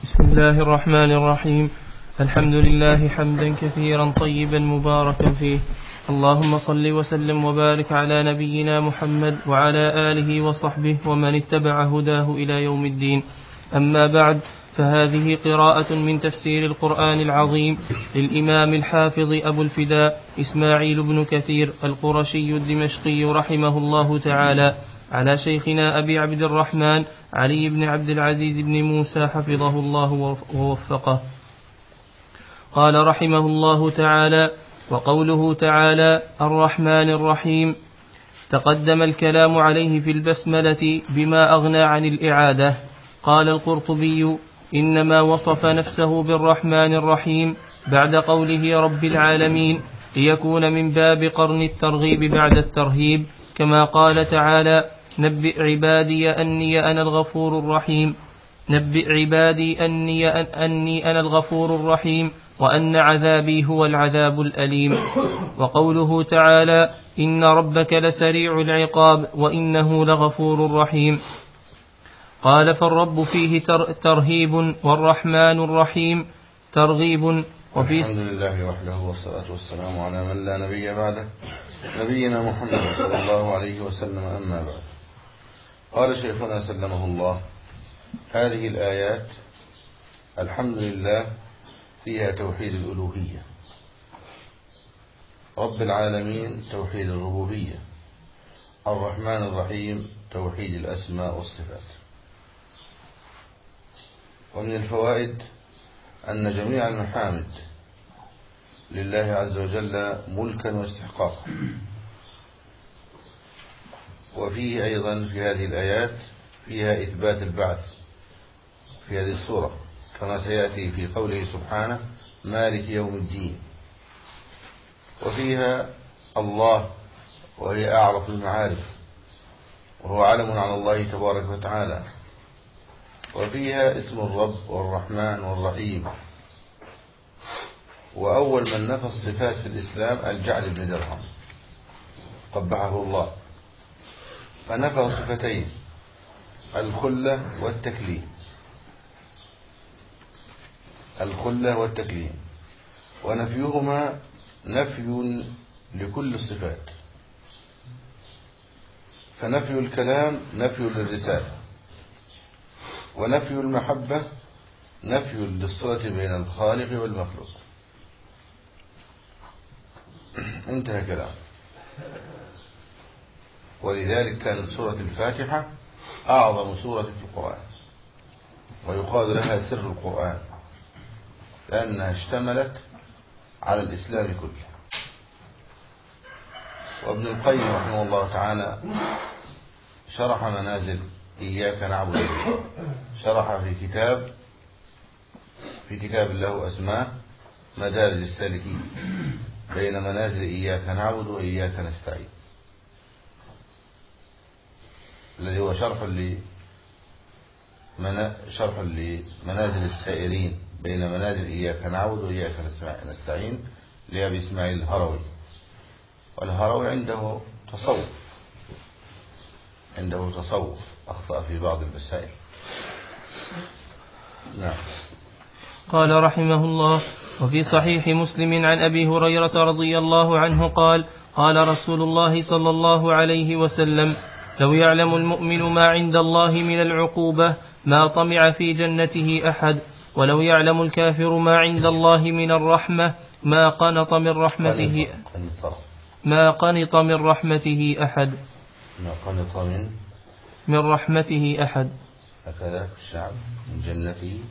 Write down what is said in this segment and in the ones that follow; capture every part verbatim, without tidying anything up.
بسم الله الرحمن الرحيم. الحمد لله حمدا كثيرا طيبا مباركا فيه. اللهم صل وسلم وبارك على نبينا محمد وعلى آله وصحبه ومن اتبع هداه إلى يوم الدين. أما بعد، فهذه قراءة من تفسير القرآن العظيم للإمام الحافظ أبو الفداء إسماعيل بن كثير القرشي الدمشقي رحمه الله تعالى على شيخنا أبي عبد الرحمن علي بن عبد العزيز بن موسى حفظه الله ووفقه. قال رحمه الله تعالى: وقوله تعالى الرحمن الرحيم، تقدم الكلام عليه في البسملة بما أغنى عن الإعادة. قال القرطبي: إنما وصف نفسه بالرحمن الرحيم بعد قوله رب العالمين ليكون من باب قرن الترغيب بعد الترهيب، كما قال تعالى: نبئ عبادي أني أنا الغفور الرحيم نبئ عبادي أني, أني أنا الغفور الرحيم وأن عذابي هو العذاب الأليم. وقوله تعالى: إن ربك لسريع العقاب وإنه لغفور رحيم. قال: فالرب فيه ترهيب والرحمن الرحيم ترغيب. وفي الحمد لله وحده والصلاة والسلام على من لا نبي بعده نبينا محمد صلى الله عليه وسلم. أما بعد، قال شيخنا سلمه الله: هذه الآيات الحمد لله فيها توحيد الألوهية، رب العالمين توحيد الربوبية، الرحمن الرحيم توحيد الأسماء والصفات. ومن الفوائد أن جميع المحامد لله عز وجل ملكا واستحقاقا. وفيه أيضا في هذه الآيات فيها إثبات البعث في هذه السورة، كما سيأتي في قوله سبحانه مالك يوم الدين. وفيها الله وهي أعرف المعارف، وهو علم على الله تبارك وتعالى. وفيها اسم الرب والرحمن والرحيم. وأول من نفى الصفات في الإسلام الجعد بن درهم قبحه الله، فنفى صفتين: الخلة والتكليم الخلة والتكليم ونفيهما نفي لكل الصفات، فنفي الكلام نفي للرسالة، ونفي المحبة نفي للصلة بين الخالق والمخلوق. انتهى كلام. ولذلك كانت سورة الفاتحة أعظم سورة في القرآن، ويقال لها سر القرآن، لأنها اشتملت على الإسلام كله. وابن القيم رحمه الله تعالى شرح منازل إياك نعبد، شرح في كتاب في كتاب له أسماء مدارج السالكين بين منازل إياك نعبد وإياك نستعين، الذي هو شرح شرح لمنازل السائرين بين منازل إياك نعبد وإياك نستعين لأبي إسماعيل الهروي. والهروي عنده تصوف عنده تصوف أخطأ في بعض المسائل. نعم. قال رحمه الله: وفي صحيح مسلم عن أبي هريرة رضي الله عنه قال: قال رسول الله صلى الله عليه وسلم: لو يعلم المؤمن ما عند الله من العقوبة ما طمع في جنته أحد، ولو يعلم الكافر ما عند الله من الرحمة ما قنط من رحمته ما قنط من رحمته أحد ما قنط من من رحمته أحد. هكذا الشعب من جنته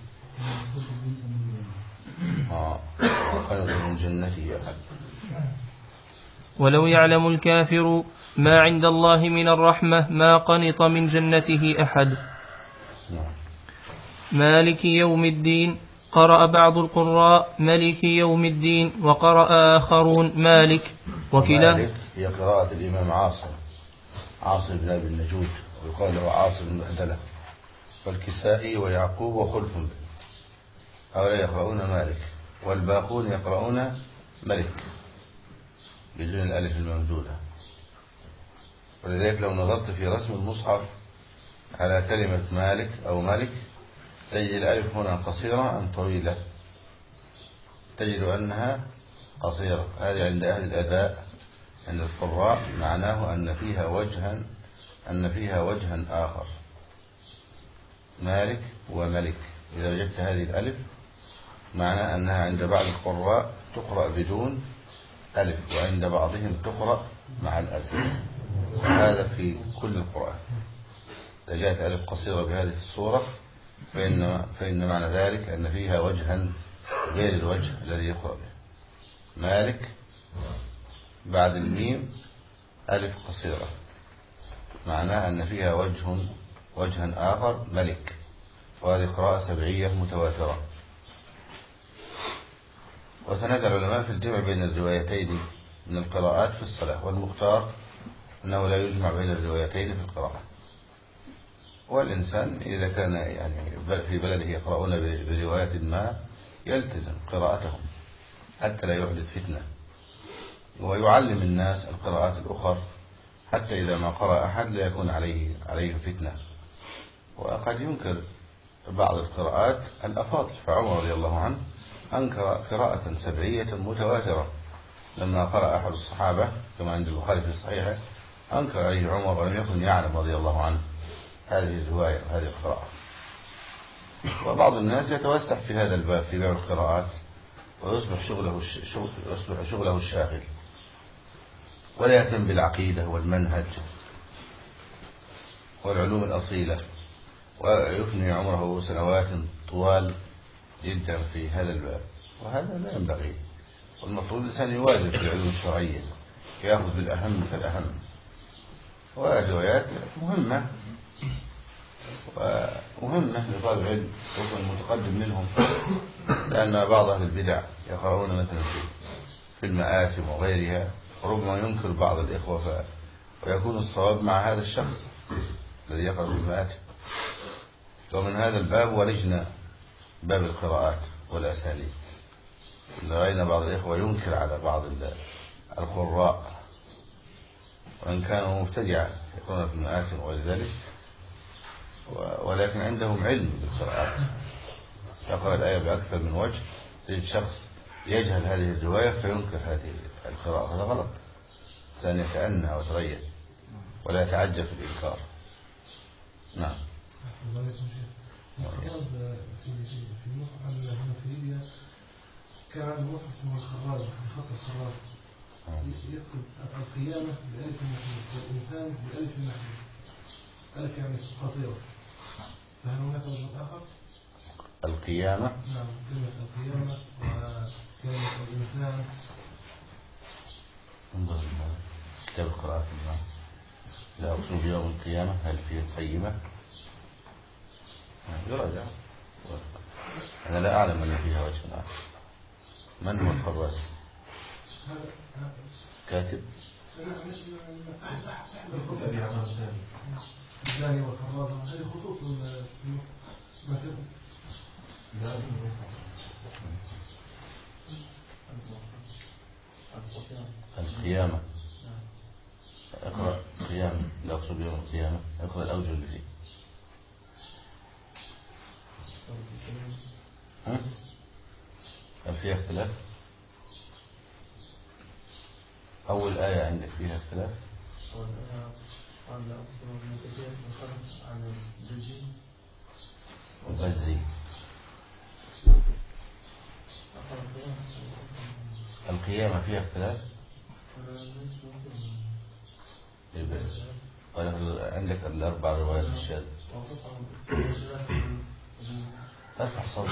آه قنط من جنته أحد. ولو يعلم الكافر ما عند الله من الرحمة ما قنط من جنته أحد. مالك يوم الدين. قرأ بعض القراء ملك يوم الدين، وقرأ آخرون مالك. وكلا مالك هي قراءة الإمام عاصم عاصم بن أبي النجود، ويقال له عاصم بن مهدلة، والكسائي ويعقوب وخلف هؤلاء يقرؤون مالك، والباقون يقرؤون ملك بدون الألف الممدودة. ولذلك لو نظرت في رسم المصحف على كلمة مالك أو ملك تجد الألف هنا قصيرة أم طويلة؟ تجد أنها قصيرة. هذه عند أهل الأداء عند القراء معناه أن فيها وجها أن فيها وجها آخر. مالك وملك إذا وجدت هذه الألف معناه أنها عند بعض القراء تقرأ بدون ألف، وعند بعضهم تقرأ مع الألف. وهذا في كل القرآن. إذا جاءت ألف قصيرة بهذه الصورة فإن, فإن معنى ذلك أن فيها وجها غير الوجه الذي يقرأ به. مالك بعد الميم ألف قصيرة معناها أن فيها وجه وجها آخر ملك، وهذه قراءة سبعية متواترة. وتنازع العلماء في الجمع بين الروايتين من القراءات في الصلاة، والمختار أنه لا يجمع بين الروايتين في القراءة. والإنسان إذا كان يعني في بلده يقرؤون برواية ما يلتزم قراءتهم حتى لا يحدث فتنة، ويعلم الناس القراءات الأخرى حتى إذا ما قرأ أحد لا يكون عليه عليه فتنة. وقد ينكر بعض القراءات الأفاضل، فعمر رضي الله عنه أنكر قراءة سبعية متواترة لما قرأ أحد الصحابة كما عند البخاري في صحيحه، أنكر عليه عمر ولم يكن يعلم رضي الله عنه هذه الرواية وهذه القراءة. وبعض الناس يتوسع في هذا الباب في باب القراءات ويصبح شغله يصبح شغله الشاغل، ولا يهتم بالعقيدة والمنهج والعلوم الأصيلة، ويفني عمره سنوات طوال جدا في هذا الباب، وهذا لا ينبغي. والمفروض الإنسان يوازن في العلوم الشرعية، يأخذ بالأهم فالأهم. والروايات مهمة ومهمة لطالب العلم وهو المتقدم منهم، لأن بعض أهل البدع يقرؤون مثلا في المآتم وغيرها، ربما ينكر بعض الإخوة ويكون الصواب مع هذا الشخص الذي يقرأ في المآتم. ومن هذا الباب ولجنا باب القراءات والأساليب. رأينا بعض الإخوة ينكر على بعض القراء وإن كانوا مبتدعا يقرؤون في المآتم ولذلك، ولكن عندهم علم بالقراءات، يقرأ الآية بأكثر من وجه. تجد شخص يجهل هذه الرواية فينكر هذه القراءة، هذا غلط. الإنسان يتأنى ويتغير ولا يتعجل في الإنكار. نعم. في المصحف الهنفية كان عنده مصحف اسمه الخراز بخط الخراز، يكتب القيامة بألف المحمود والإنسان بألف المحمود، ألف يعني قصيرة. فهل هناك وجه آخر؟ القيامة؟ نعم، كلمة القيامة وكلمة الإنسان. انظر كتاب القراءات الآن لا أقسم بيوم القيامة هل فيه قيمة؟ يراجع. أنا لا أعلم أن فيها وجه آخر. من هو الخراز؟ كاتب؟ الثاني والخراز هذه خطوط المكتب. القيامة. اقرأ قيامة لا أقصد يوم القيامة. اقرأ الأوجه اللي فيه. هل فيها اختلاف؟ أول آية عندك فيها اختلاف؟ البزي. القيامة فيها اختلاف؟ عندك الأربع روايات الشاذ. ارفع صوتك.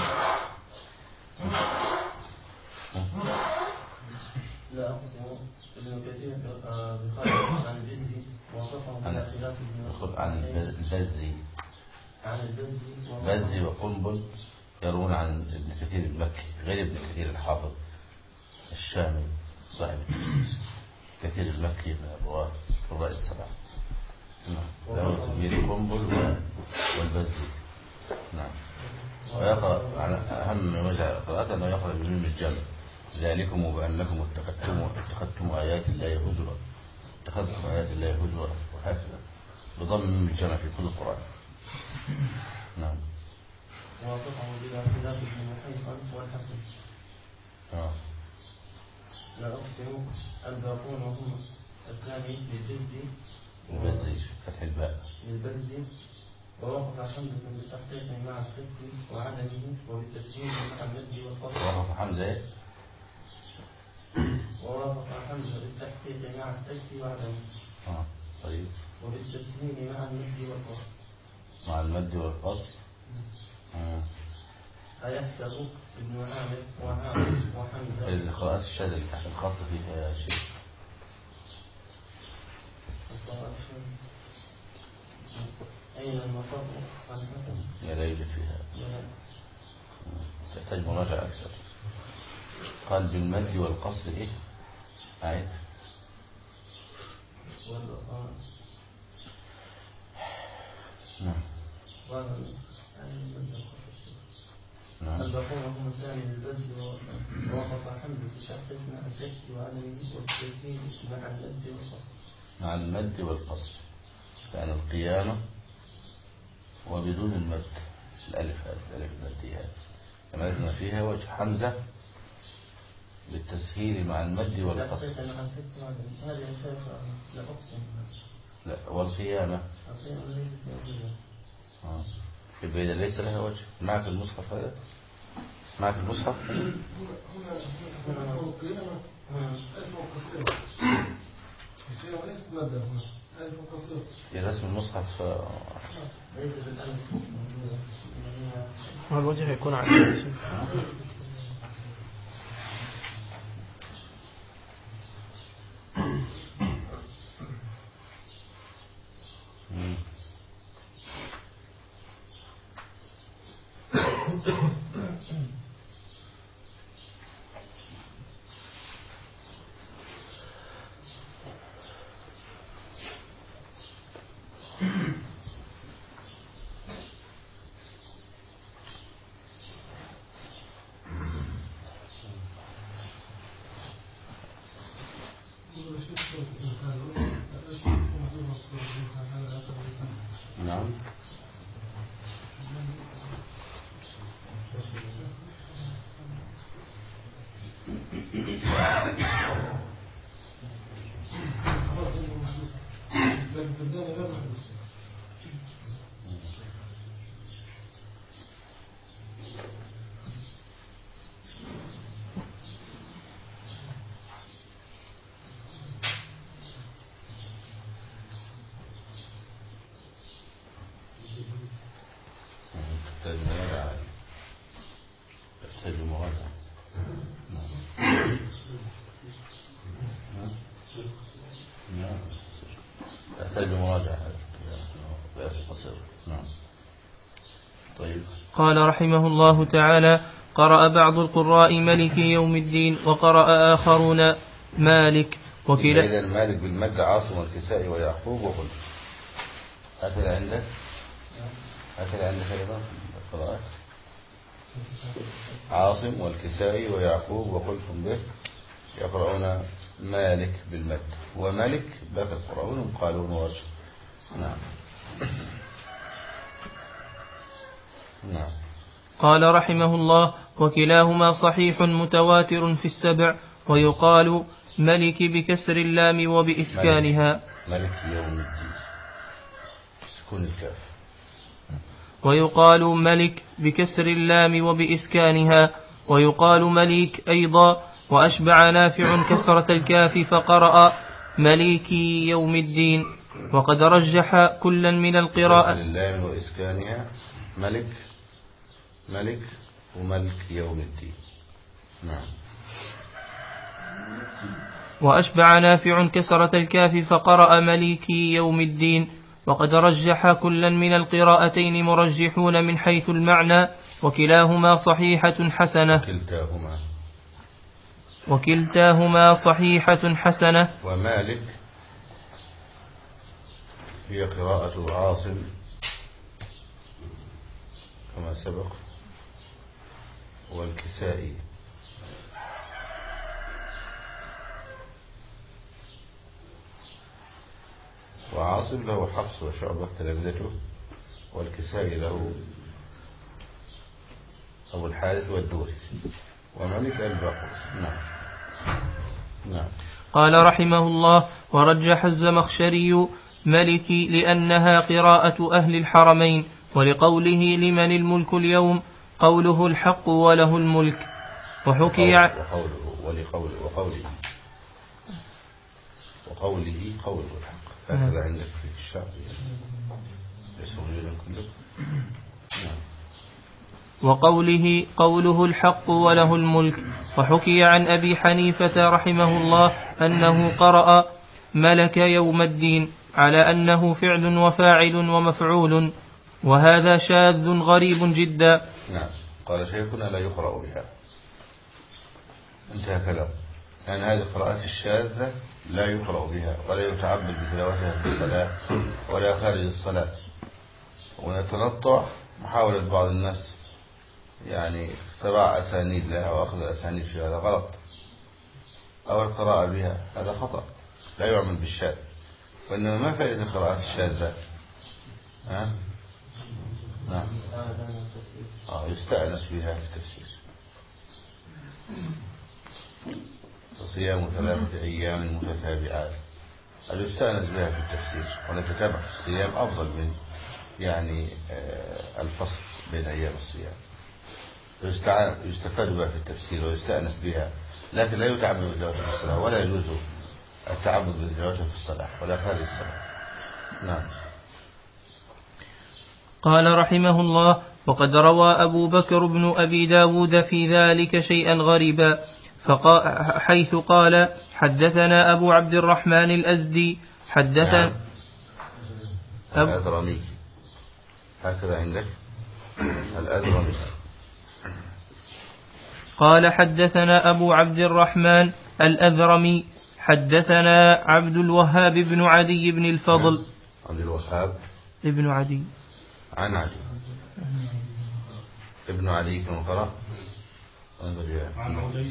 لا أقسم ابن كثير بخارج عن البزي ووقفهم على خلاف عن البزي عن البزي بزي وقنبل يروون عن ابن كثير المكي غير ابن كثير الحافظ الشامي صاحب التفسير. كثير المكي من الرواة الرواة السبعة. له تلميذ قنبل والبزي. نعم. ويقرأ عن أهم وجه قراءته أنه يقرأ بميم الجمع. ذلكم بأنكم اتخذتم اتخذتم آيات الله هزوا اتخذتم آيات الله هزوا وهكذا بضم ميم الجمع في كل القرآن. نعم. والحسن. آه. لا أقسم الباقون وهم الثاني للبزي البزي فتح الباء للبزي ووقف حمزة بالتحقيق مع السكت وعدمه وبالتسهيل مع المد والقصر. وقف حمزة ووقف حمزة بالتحقيق مع السكت وعدمه. آه. طيب. وبالتسهيل مع المد والقصر. مع المد والقصر. آه. أيحسب ابن عامر وعامر وحمزة. القراءات الشاذة اللي تحت الخط فيها شيء. أين المطر عن حسن؟ يا ليلة فيها. تحتاج مراجعة أكثر. قال بالمد والقصر إيه؟ أعيد. نعم. نعم. الباقون هم الثاني للبز ووقف حمزة بشحقه مع السكت وعدمه والتسهيل مع المد والقصر. مع المد والقصر كان القيامة وبدون المد الألف هذه الألف المادية كما قلنا فيها وجه حمزة بالتسهيل مع المد والقصر. هذه الشيخ لا أقسم. لا والقيامة آه. يبقى إذا ليس لها وجه. معك المصحف هذا؟ معك المصحف؟ هنا هنا القيامة ألف قصيرة. القيامة ليست مادة هنا ألف قصيرة. في رسم المصحف ليس بالألف. الوجه يكون على نعم. قال رحمه الله تعالى: قرأ بعض القراء ملك يوم الدين وقرأ آخرون مالك وكلا. إذا مالك بالمد عاصم والكسائي ويعقوب وخلف. هكذا عندك هكذا عندك أيضا القراءات عاصم والكسائي ويعقوب وخلف به يقرؤون مالك بالمد وملك باقي القراءون قالون وجه. نعم. نعم. قال رحمه الله: وكلاهما صحيح متواتر في السبع ويقال ملك بكسر اللام وبإسكانها. ملك يوم الدين سكون الكاف. ويقال ملك بكسر اللام وبإسكانها ويقال مليك أيضا. وأشبع نافع كسرة الكاف فقرأ مليكي يوم الدين وقد رجح كلا من القراءة. اللام وإسكانها ملك ملك وملك يوم الدين. نعم. وأشبع نافع كسرة الكاف فقرأ مليكي يوم الدين وقد رجح كلا من القراءتين مرجحون من حيث المعنى وكلاهما صحيحة حسنة. وكلتاهما وكلتاهما صحيحة حسنة. ومالك هي قراءة عاصم كما سبق والكسائي. وعاصم له حفص وشعبة تلامذته والكسائي له أبو الحارث والدوري، وملك الباقور. نعم. نعم. قال رحمه الله: ورجح الزمخشري ملكي لأنها قراءة أهل الحرمين، ولقوله لمن الملك اليوم قوله الحق وله الملك. وحكي وقوله ولقوله وقوله وقوله قوله الحق، هكذا عندك في الشعب يسمونه كله. وقوله قوله الحق وله الملك. وحكي عن أبي حنيفة رحمه الله أنه قرأ ملك يوم الدين على أنه فعل وفاعل ومفعول، وهذا شاذ غريب جدا. نعم. قال شيخنا: لا يقرأ بها. انتهى كلام. يعني هذه القراءات الشاذة لا يقرأ بها ولا يتعبد بتلاوتها في الصلاة ولا خارج الصلاة. ونتنطع محاولة بعض الناس يعني اختراع أسانيد لها وأخذ أسانيد في هذا غلط، أو القراءة بها هذا خطأ، لا يعمل بالشاذ. وإنما ما فائدة القراءات الشاذة؟ ها؟ نعم. آه يستأنس بها في التفسير. صيام ثلاثة أيام متتابعات، هذا يستأنس بها في التفسير، ونتتابع الصيام أفضل من يعني الفصل بين أيام الصيام. يستفاد بها في التفسير ويستأنس بها، لكن لا يتعبد بتلاوتها في الصلاة، ولا يجوز التعبد بتلاوتها في الصلاة ولا خارج الصلاة. نعم. قال رحمه الله: وقد روى أبو بكر بن أبي داود في ذلك شيئا غريبا، حيث قال: حدثنا أبو عبد الرحمن الأزدي حدثنا نعم. الأذرمي، هكذا عندك الأذرمي. قال: حدثنا أبو عبد الرحمن الأذرمي حدثنا عبد الوهاب بن عدي بن الفضل. عبد الوهاب ابن عدي عن عدي ابن عدي كما قرأ عن عدي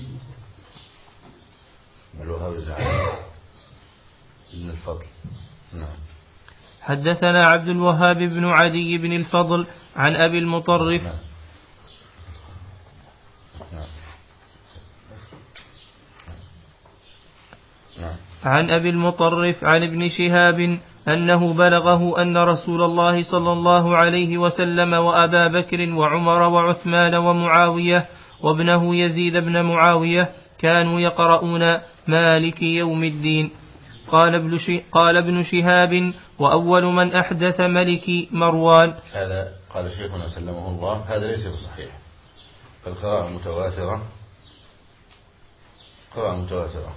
الوهاب بن عدي بن الفضل. نعم. حدثنا عبد الوهاب بن عدي بن الفضل عن أبي المطرف. نعم. نعم. نعم. عن أبي المطرف عن ابن شهاب أنه بلغه أن رسول الله صلى الله عليه وسلم وأبا بكر وعمر وعثمان ومعاوية وابنه يزيد بن معاوية كانوا يقرؤون مالك يوم الدين. قال ابن, قال ابن شهاب: وأول من أحدث ملك مروان. هذا قال شيخنا سلمه الله هذا ليس بصحيح، فالقراءة متواترة، قراءة متواترة.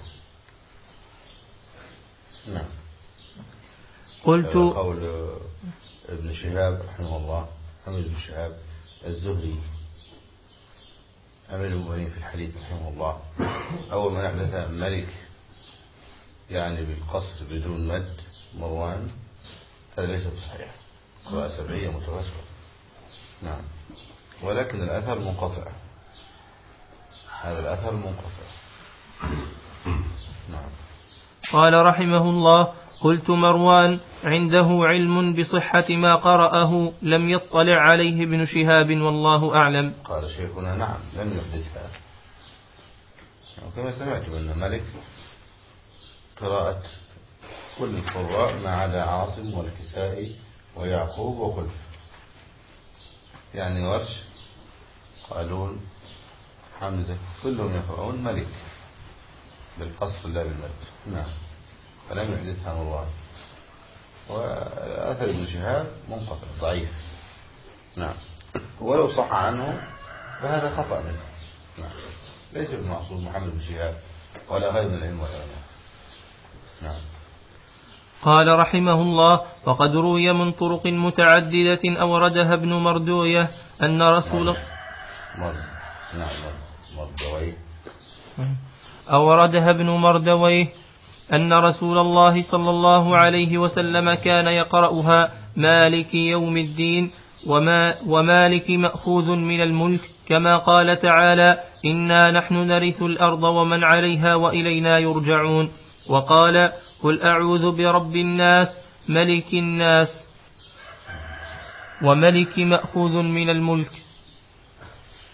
نعم. قلت قول ابن شهاب رحمه الله، حمد بن شهاب الزهري أمير المؤمنين في الحديث رحمه الله، أول من أحدث ملك يعني بالقصر بدون مد مروان، هذا ليس بصحيح، قراءة سبعية متواترة. نعم. ولكن الأثر منقطع، هذا الأثر منقطع. نعم. قال رحمه الله: قلت مروان عنده علم بصحة ما قرأه لم يطلع عليه ابن شهاب والله أعلم. قال شيخنا: نعم لم يحدثها، وكما سمعتم أن ملك قراءة كل القراء ما عدا عاصم والكسائي ويعقوب وخلف، يعني ورش قالون حمزة كلهم يقرؤون ملك بالقصر لا بالمد. نعم. فلم يحدثها مروان، وأثر ابن شهاب منقطع ضعيف. نعم. ولو صح عنه فهذا خطأ منه. نعم. ليس بالمعصوم محمد بن شهاب ولا غير من العلم والعلماء. نعم. قال رحمه الله: وقد روي من طرق متعددة أوردها ابن مردوية أن رسول مرد. نعم. مردويه أوردها ابن مردويه أن رسول الله صلى الله عليه وسلم كان يقرأها مالك يوم الدين وما ومالك مأخوذ من الملك، كما قال تعالى: إنا نحن نرث الأرض ومن عليها وإلينا يرجعون. وقال: قل أعوذ برب الناس ملك الناس، وملك مأخوذ من الملك.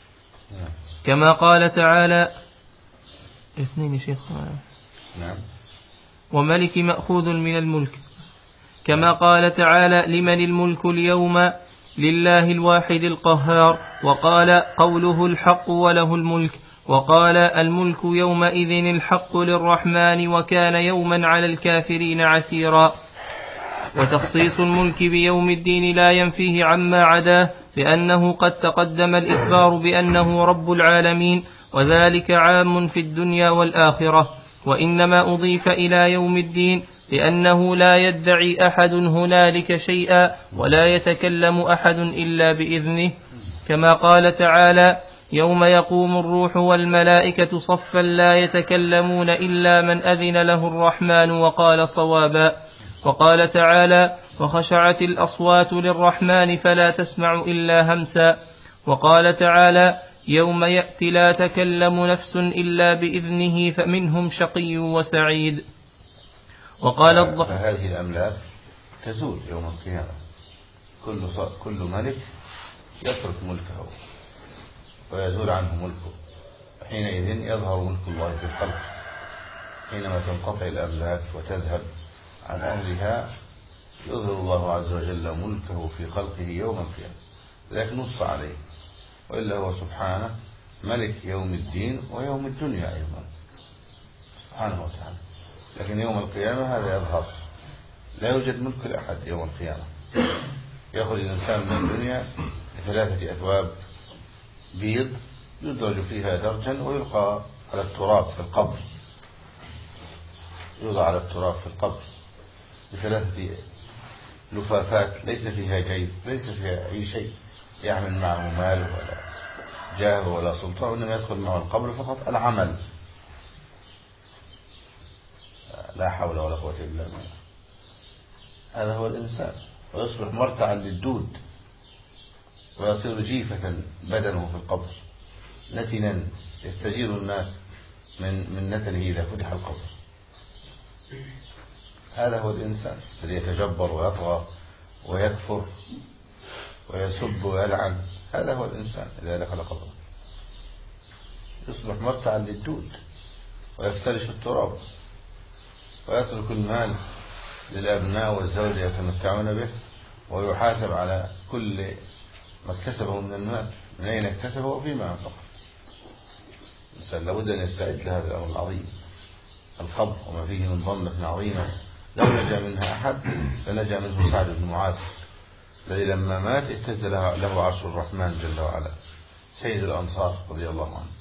كما قال تعالى اثنين يا شيخ نعم. وملك مأخوذ من الملك، كما قال تعالى لمن الملك اليوم لله الواحد القهار، وقال قوله الحق وله الملك، وقال الملك يومئذ الحق للرحمن وكان يوما على الكافرين عسيرا. وتخصيص الملك بيوم الدين لا ينفيه عما عداه، لأنه قد تقدم الإخبار بأنه رب العالمين، وذلك عام في الدنيا والآخرة، وإنما أضيف إلى يوم الدين لأنه لا يدعي أحد هنالك شيئا ولا يتكلم أحد إلا بإذنه، كما قال تعالى يوم يقوم الروح والملائكة صفا لا يتكلمون إلا من أذن له الرحمن وقال صوابا. وقال تعالى وخشعت الأصوات للرحمن فلا تسمع إلا همسا. وقال تعالى يوم يأتي لا تكلم نفس إلا بإذنه فمنهم شقي وسعيد. وقال الض... فهذه الأملاك تزول يوم القيامة، كل, كل ملك يترك ملكه ويزول عنه ملكه، حينئذ يظهر ملك الله في الخلق. حينما تنقطع الأملاك وتذهب عن أهلها يظهر الله عز وجل ملكه في خلقه يوم القيامة، لكن نص عليه، وإلا هو سبحانه ملك يوم الدين ويوم الدنيا أيضا سبحانه وتعالى. لكن يوم القيامة هذا يظهر، لا يوجد ملك لأحد يوم القيامة. يخرج الإنسان من الدنيا بثلاثة أثواب بيض يدرج فيها درجا ويلقى على التراب في القبر، يوضع على التراب في القبر بثلاثة لفافات ليس فيها جيب، ليس فيها أي شيء يعمل معه مال ولا جاه ولا سلطان، وإنما يدخل معه القبر فقط العمل. لا حول ولا قوة إلا بالله. هذا هو الإنسان، ويصبح مرتعا للدود ويصير جيفة بدنه في القبر، نتنا يستجير الناس من من نتنه إذا فتح القبر. هذا هو الإنسان الذي يتجبر ويطغى ويكفر ويسب ويلعن. هذا هو الإنسان إذا دخل قبره، يصبح مرتعا للدود ويفترش التراب ويترك المال للأبناء والزوج يتمتعون به، ويحاسب على كل ما اكتسبه من المال، من أين اكتسبه وفيما أنفقه. الإنسان لابد أن يستعد لهذا الأمر العظيم، القبر وما فيه من ضمة عظيمة لو نجا منها أحد لنجا منه سعد بن معاذ الذي لما مات اهتز له عرش الرحمن جل وعلا، سيد الأنصار رضي الله عنه.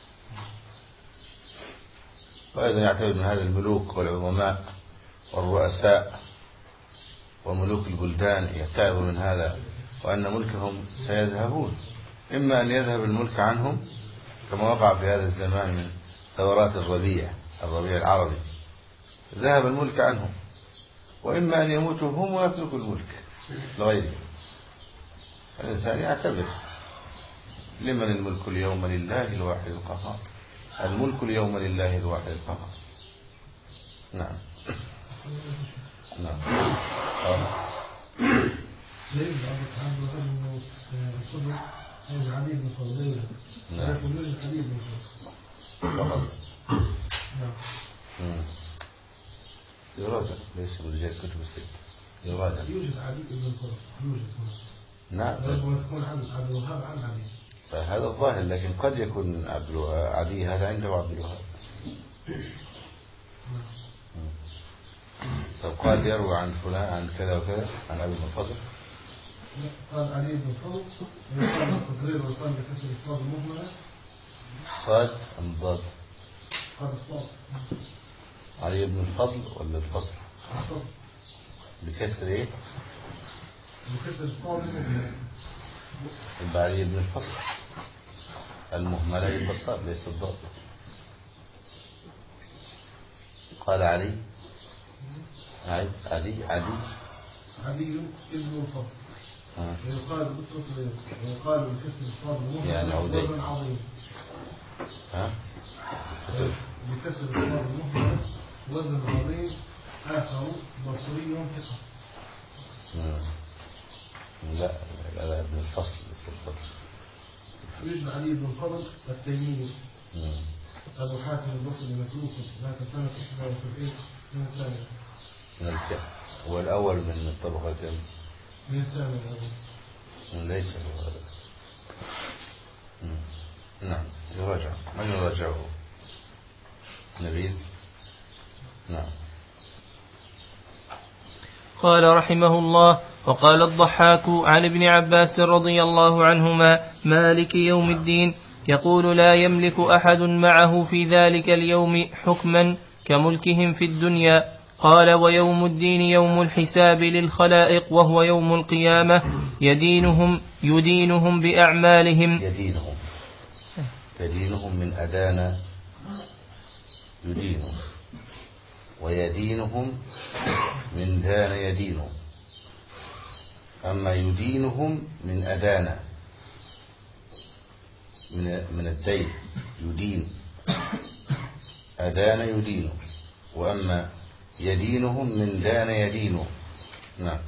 وأيضا يعتبر من هذا الملوك والعظماء والرؤساء وملوك البلدان، يعتبر من هذا وأن ملكهم سيذهبون، إما أن يذهب الملك عنهم كما وقع في هذا الزمان من ثورات الربيع الربيع العربي، ذهب الملك عنهم، وإما أن يموتوا هم ويتركوا الملك لغيرهم. الإنسان يعتبر لمن الملك اليوم لله الواحد القهار، الملك اليوم لله الواحد القهار. نعم نعم ليه بعض الصحابة قالوا إنه الصدر هذا علي بن فضيلة، لكن يوجد علي بن فضيلة. نعم. يراجع ليس رجال كتب الست، يراجع. يوجد علي بن فضيلة، يوجد. نعم. ويكون عبد الوهاب عن علي. فهذا الظاهر، لكن قد يكون عبد علي هذا عنده عبد الوهاب. طب قال يروي عن فلان عن كذا وكذا عن أبي بن فضل. قال علي بن فضل ويقال التصغير ويقال بكسر الصاد المهملة. صاد أم ضاد؟ قال الصاد. علي بن الفضل ولا الفضل؟ الفضل. بكسر إيه؟ بكسر الصاد المهملة. يبقى علي بن الفضل، المهملة يبقى الصاد ليس الضاد. قال علي علي علي علي علي ابن الفضل. ويقال بالتصغير ويقال بكسر الصاد المهملة يعني عودي. وزن عظيم. ها؟ بكسر الصاد المهملة وزن عظيم آخر بصري ثقة. لا لا ابن الفصل ليس الفضل. ويجمع علي بن الفضل التيميني أبو حاتم البصري متروك مات سنة إحدى وسبعين سنة ثانية. هو الأول من الطبقة كم؟ من الثانية الأول. ليس هو هذا. نعم يراجع. من يراجعه؟ نبيل. نعم. قال رحمه الله: وقال الضحاك عن ابن عباس رضي الله عنهما: مالك يوم الدين، يقول لا يملك أحد معه في ذلك اليوم حكما كملكهم في الدنيا. قال: ويوم الدين يوم الحساب للخلائق، وهو يوم القيامة، يدينهم يدينهم بأعمالهم يدينهم يدينهم من أدانا يدينهم، ويدينهم من دان يدينهم. أما يدينهم من أدانا من من الدين يدين، أدان يدين، وأما يدينهم من دان يدينه. نعم.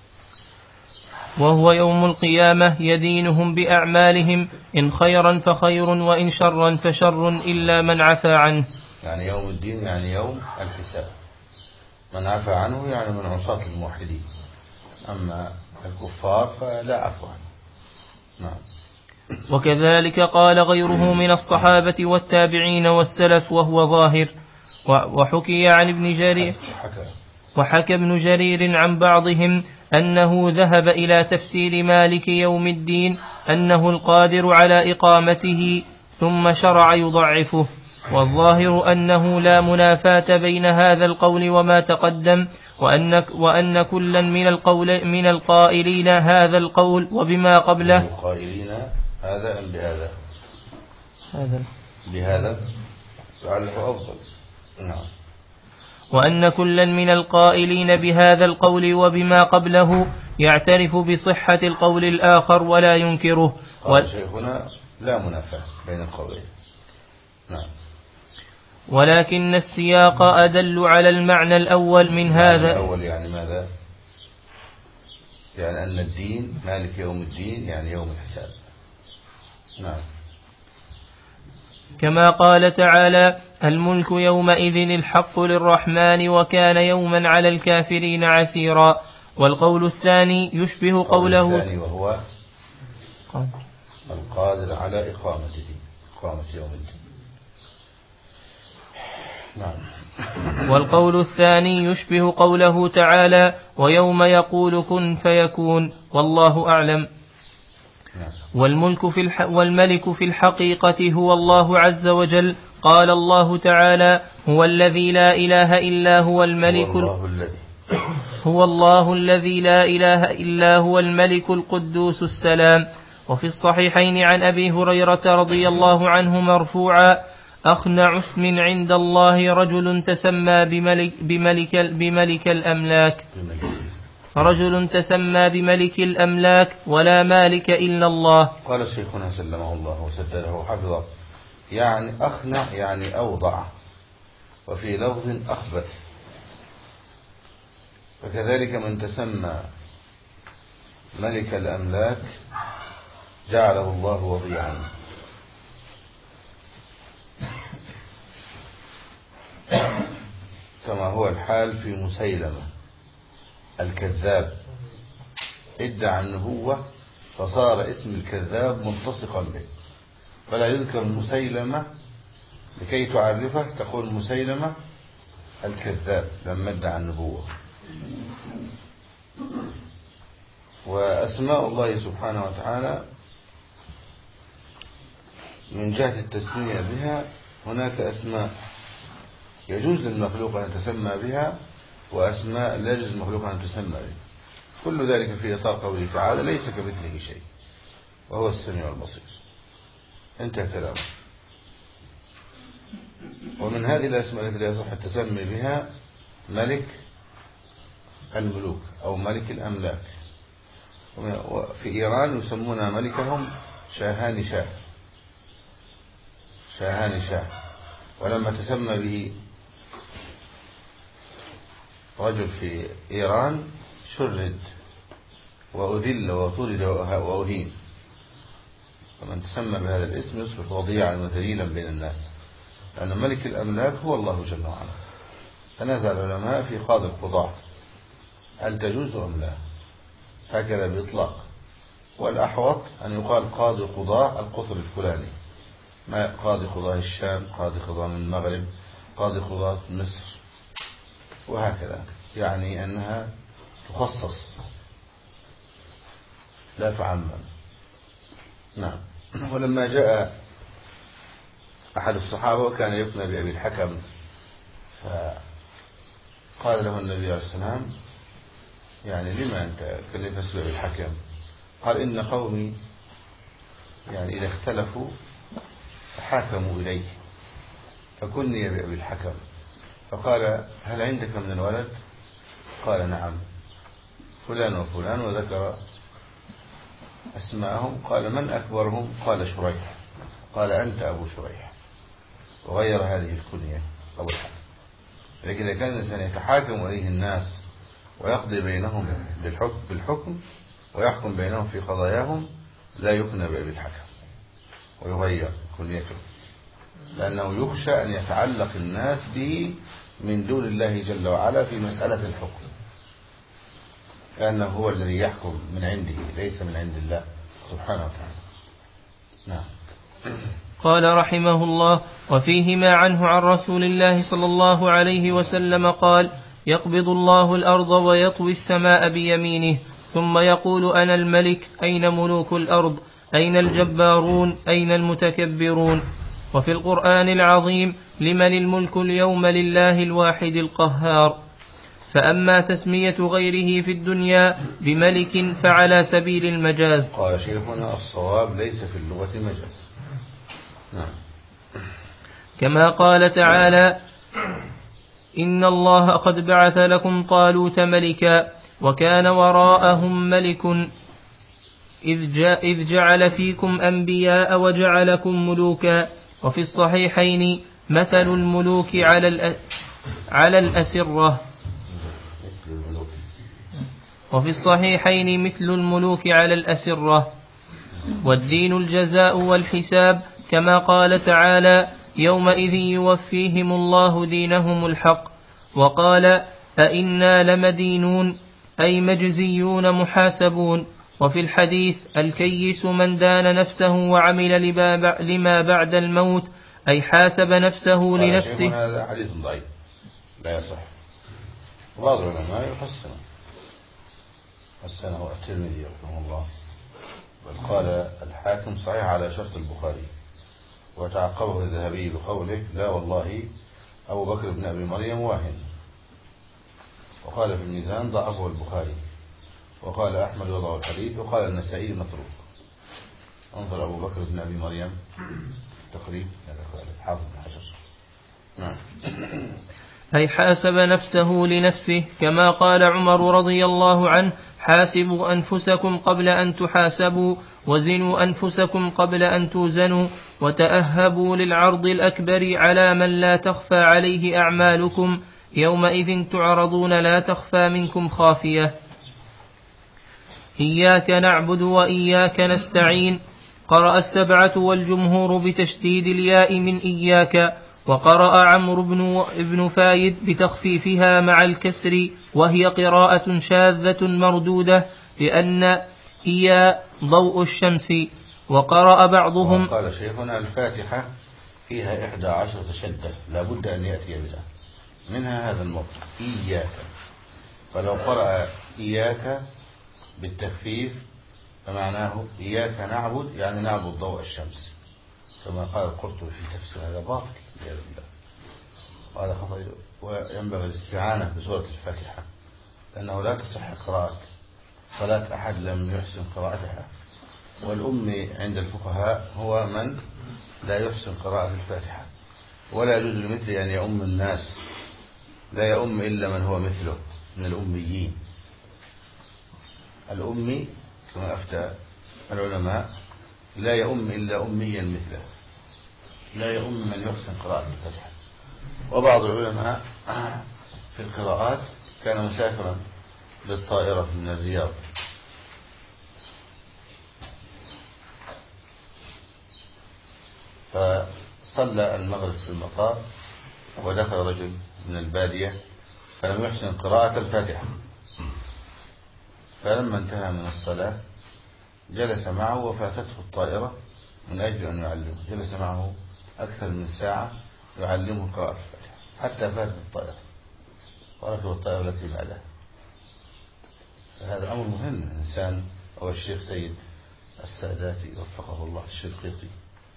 وهو يوم القيامة يدينهم بأعمالهم، إن خيرا فخير وإن شرا فشر إلا من عفى عنه. يعني يوم الدين يعني يوم الحساب، من عفى عنه يعني من عصاة الموحدين، أما الكفار فلا عفو عنه. نعم. وكذلك قال غيره من الصحابة والتابعين والسلف وهو ظاهر. وحكي عن ابن جرير وحكى ابن جرير عن بعضهم أنه ذهب إلى تفسير مالك يوم الدين أنه القادر على إقامته، ثم شرع يضعفه. والظاهر أنه لا منافاة بين هذا القول وما تقدم، وأن, وأن كلا من القول من القائلين هذا القول وبما قبله القائلين هذا أم بهذا هذا بهذا لعله أفضل. نعم. وأن كلا من القائلين بهذا القول وبما قبله يعترف بصحة القول الآخر ولا ينكره. قال شيخنا لا منافاة بين القولين. نعم. ولكن السياق أدل على المعنى الأول من هذا. الأول يعني ماذا؟ يعني أن الدين مالك يوم الدين يعني يوم الحساب. نعم. كما قال تعالى: الملك يومئذ الحق للرحمن وكان يوما على الكافرين عسيرا. والقول الثاني يشبه قوله الثاني وهو القادر على إقامة الدين، إقامة يوم الدين. نعم. والقول الثاني يشبه قوله تعالى: ويوم يقول كن فيكون، والله أعلم. والملك في الح... والملك في الحقيقة هو الله عز وجل. قال الله تعالى: هو الذي لا إله إلا هو الملك هو الله الذي هو الله الذي لا إله إلا هو الملك القدوس السلام. وفي الصحيحين عن أبي هريرة رضي الله عنه مرفوعا: أخنع اسم عند الله رجل تسمى بملك, بملك, بملك الأملاك رجل تسمى بملك الأملاك ولا مالك إلا الله. قال شيخنا سلمه الله وسدده وحفظه: يعني أخنع يعني أوضع، وفي لفظ أخبث. وكذلك من تسمى ملك الأملاك جعله الله وضيعا. كما هو الحال في مسيلمة الكذاب، ادعى النبوة فصار اسم الكذاب ملتصقا به، فلا يذكر مسيلمة لكي تعرفه، تقول مسيلمة الكذاب لما ادعى النبوة. وأسماء الله سبحانه وتعالى من جهة التسمية بها هناك أسماء يجوز للمخلوق أن يتسمى بها، وأسماء لا يجوز للمخلوق أن تسمى بها. كل ذلك في إطار قوله تعالى: ليس كمثله شيء وهو السميع البصير. انتهى كلامه. ومن هذه الأسماء التي لا يصح التسمي بها ملك الملوك أو ملك الأملاك. في إيران يسمون ملكهم شاهان شاه شاهان شاه ولما تسمى به رجل في إيران شرد وأذل وطرد وأهين. ومن تسمى بهذا الاسم يصبح وضيعا وذليلا بين الناس، لأن ملك الأملاك هو الله جل وعلا. تنازع العلماء في قاضي القضاة هل تجوز أم لا، هكذا بإطلاق. والأحوط أن يقال قاضي قضاة القطر الفلاني، ما قاضي قضاة الشام، قاضي قضاة من المغرب، قاضي قضاة مصر، وهكذا، يعني أنها تخصص لا تعمم. نعم. ولما جاء أحد الصحابة وكان يكنى بأبي الحكم، فقال له النبي عليه السلام يعني لما أنت كلفت بأبي الحكم؟ قال إن قومي يعني إذا اختلفوا فحاكموا إليه فكني بأبي الحكم. فقال هل عندك من الولد؟ قال نعم، فلان وفلان، وذكر أسماءهم. قال من أكبرهم؟ قال شريح. قال أنت أبو شريح، وغير هذه الكنية أبو الحكم. لكن إذا كان الإنسان يتحاكم إليه الناس ويقضي بينهم بالحكم, بالحكم ويحكم بينهم في قضاياهم لا يكنى بأبي الحكم ويغير كنيته، لأنه يخشى أن يتعلق الناس به من دون الله جل وعلا في مسألة الحكم، لأنه هو الذي يحكم من عنده ليس من عند الله سبحانه وتعالى. نعم. قال رحمه الله: وفيهما عنه عن رسول الله صلى الله عليه وسلم قال: يقبض الله الأرض ويطوي السماء بيمينه ثم يقول أنا الملك، أين ملوك الأرض؟ أين الجبارون؟ أين المتكبرون؟ وفي القرآن العظيم: لمن الملك اليوم؟ لله الواحد القهار. فأما تسمية غيره في الدنيا بملك فعلى سبيل المجاز. قال شيخنا الصواب ليس في اللغة مجاز. نعم. كما قال تعالى: إن الله قد بعث لكم طالوت ملكا وكان وراءهم ملك إذ جعل فيكم أنبياء وجعلكم ملوكا. وفي الصحيحين: مثل الملوك على على الأسرة. وفي الصحيحين مثل الملوك على الأسرة. والدين الجزاء والحساب، كما قال تعالى: يومئذ يوفيهم الله دينهم الحق. وقال: أئنا لمدينون، أي مجزيون محاسبون. وفي الحديث: الكيس من دان نفسه وعمل لما بعد الموت، أي حاسب نفسه لنفسه. هذا حديث ضعيف لا يصح. بعض العلماء يحسنه، حسنه الترمذي رحمه الله، بل قال الحاكم صحيح على شرط البخاري، وتعقبه الذهبي بقوله: لا والله أبو بكر بن أبي مريم واهن. وقال في الميزان: ضعفه البخاري. وقال أحمد وضعه الحديث. وقال النسائي: متروك. انظر أبو بكر بن أبي مريم تقريب حافظ بن حجر. نعم. أي حاسب نفسه لنفسه، كما قال عمر رضي الله عنه: حاسبوا أنفسكم قبل أن تحاسبوا، وزنوا أنفسكم قبل أن توزنوا، وتأهبوا للعرض الأكبر على من لا تخفى عليه أعمالكم، يومئذ تعرضون لا تخفى منكم خافية. إياك نعبد وإياك نستعين. قرأ السبعة والجمهور بتشديد الياء من إياك، وقرأ عمرو بن, بن فايد بتخفيفها مع الكسر، وهي قراءة شاذة مردودة، لأن هي ضوء الشمس. وقرأ بعضهم: قال شيخنا الفاتحة فيها إحدى عشرة شدة لا بد أن يأتي بها، منها هذا الموضع إياك. فلو قرأ إياك بالتخفيف فمعناه إياك نعبد، يعني نعبد ضوء الشمس، كما قال القرطبي في تفسير. هذا باطل بإذن الله، وهذا خطأ. وينبغي الاستعانة بسورة الفاتحة، لأنه لا تصح قراءة صلاة أحد لم يحسن قراءتها. والأم عند الفقهاء هو من لا يحسن قراءة الفاتحة، ولا يجوز لمثله أن يؤم الناس، لا يؤم إلا من هو مثله من الأميين. الأمي كما أفتى العلماء لا يؤم إلا أميا مثله، لا يؤم من يحسن قراءة الفاتحة. وبعض العلماء في القراءات كان مسافرا بالطائرة من الرياض، صلى المغرب في المطار ودخل رجل من البادية فلم يحسن قراءة الفاتحة، فلما انتهى من الصلاة جلس معه وفاتته الطائرة من أجل أن يعلمه، جلس معه أكثر من ساعة يعلمه قراءة الفاتحة حتى فاتت الطائرة وركب الطائرة التي بعدها. فهذا أمر مهم. الإنسان أو الشيخ سيد الساداتي وفقه الله الشرقيطي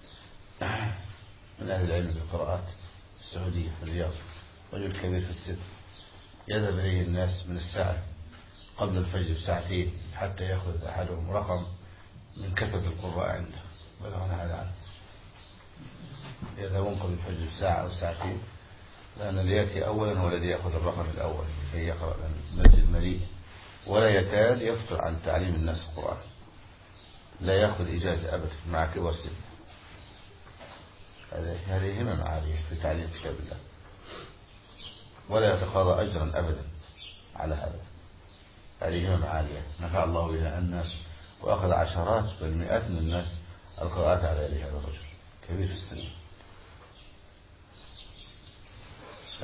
من أهل العلم بالقراءات السعودية في الرياض، رجل كبير في السن، يذهب إليه الناس من الساعة قبل الفجر بساعتين حتى يأخذ أحدهم رقم من كثرة القراء عنده، بلغنا هذا عنه. يذهبون قبل الفجر بساعة أو ساعتين، لأن اللي يأتي أولا هو الذي يأخذ الرقم الأول كي يقرأ المسجد مليء، ولا يكاد يفتر عن تعليم الناس القرآن، لا يأخذ إجازة أبدا مع كبر السن. هذه همم عالية في تعليم كتاب الله، ولا يتقاضى أجرا أبدا على هذا. هذه همم عالية نفع الله بها الناس، وأخذ عشرات بل مئات من الناس القراءات على يد هذا الرجل كبير في السن. ف...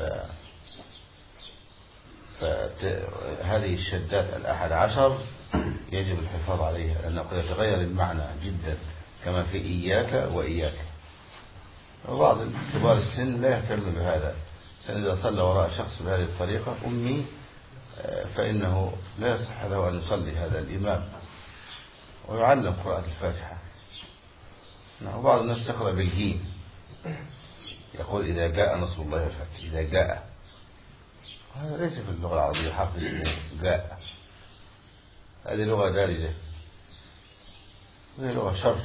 فهذه الشدات الأحد عشر يجب الحفاظ عليها، لأنه قد يتغير المعنى جدا كما في إياك وإياك. وبعض كبار السن لا يهتم بهذا، إذا صلى وراء شخص بهذه الطريقة أمي فإنه لا يصح له أن يصلي هذا الإمام ويعلم قراءة الفاتحة. وبعض الناس يقرأ بالجيم، يقول إذا جاء نصر الله الفتح، إذا جاء. هذا ليس في اللغة العربية حرف اسمه جاء، هذه لغة دارجة، هذه لغة شر.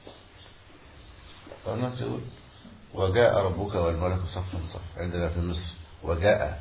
فالناس يقول وجاء ربك والملك صفا صف عندنا في مصر، وجاء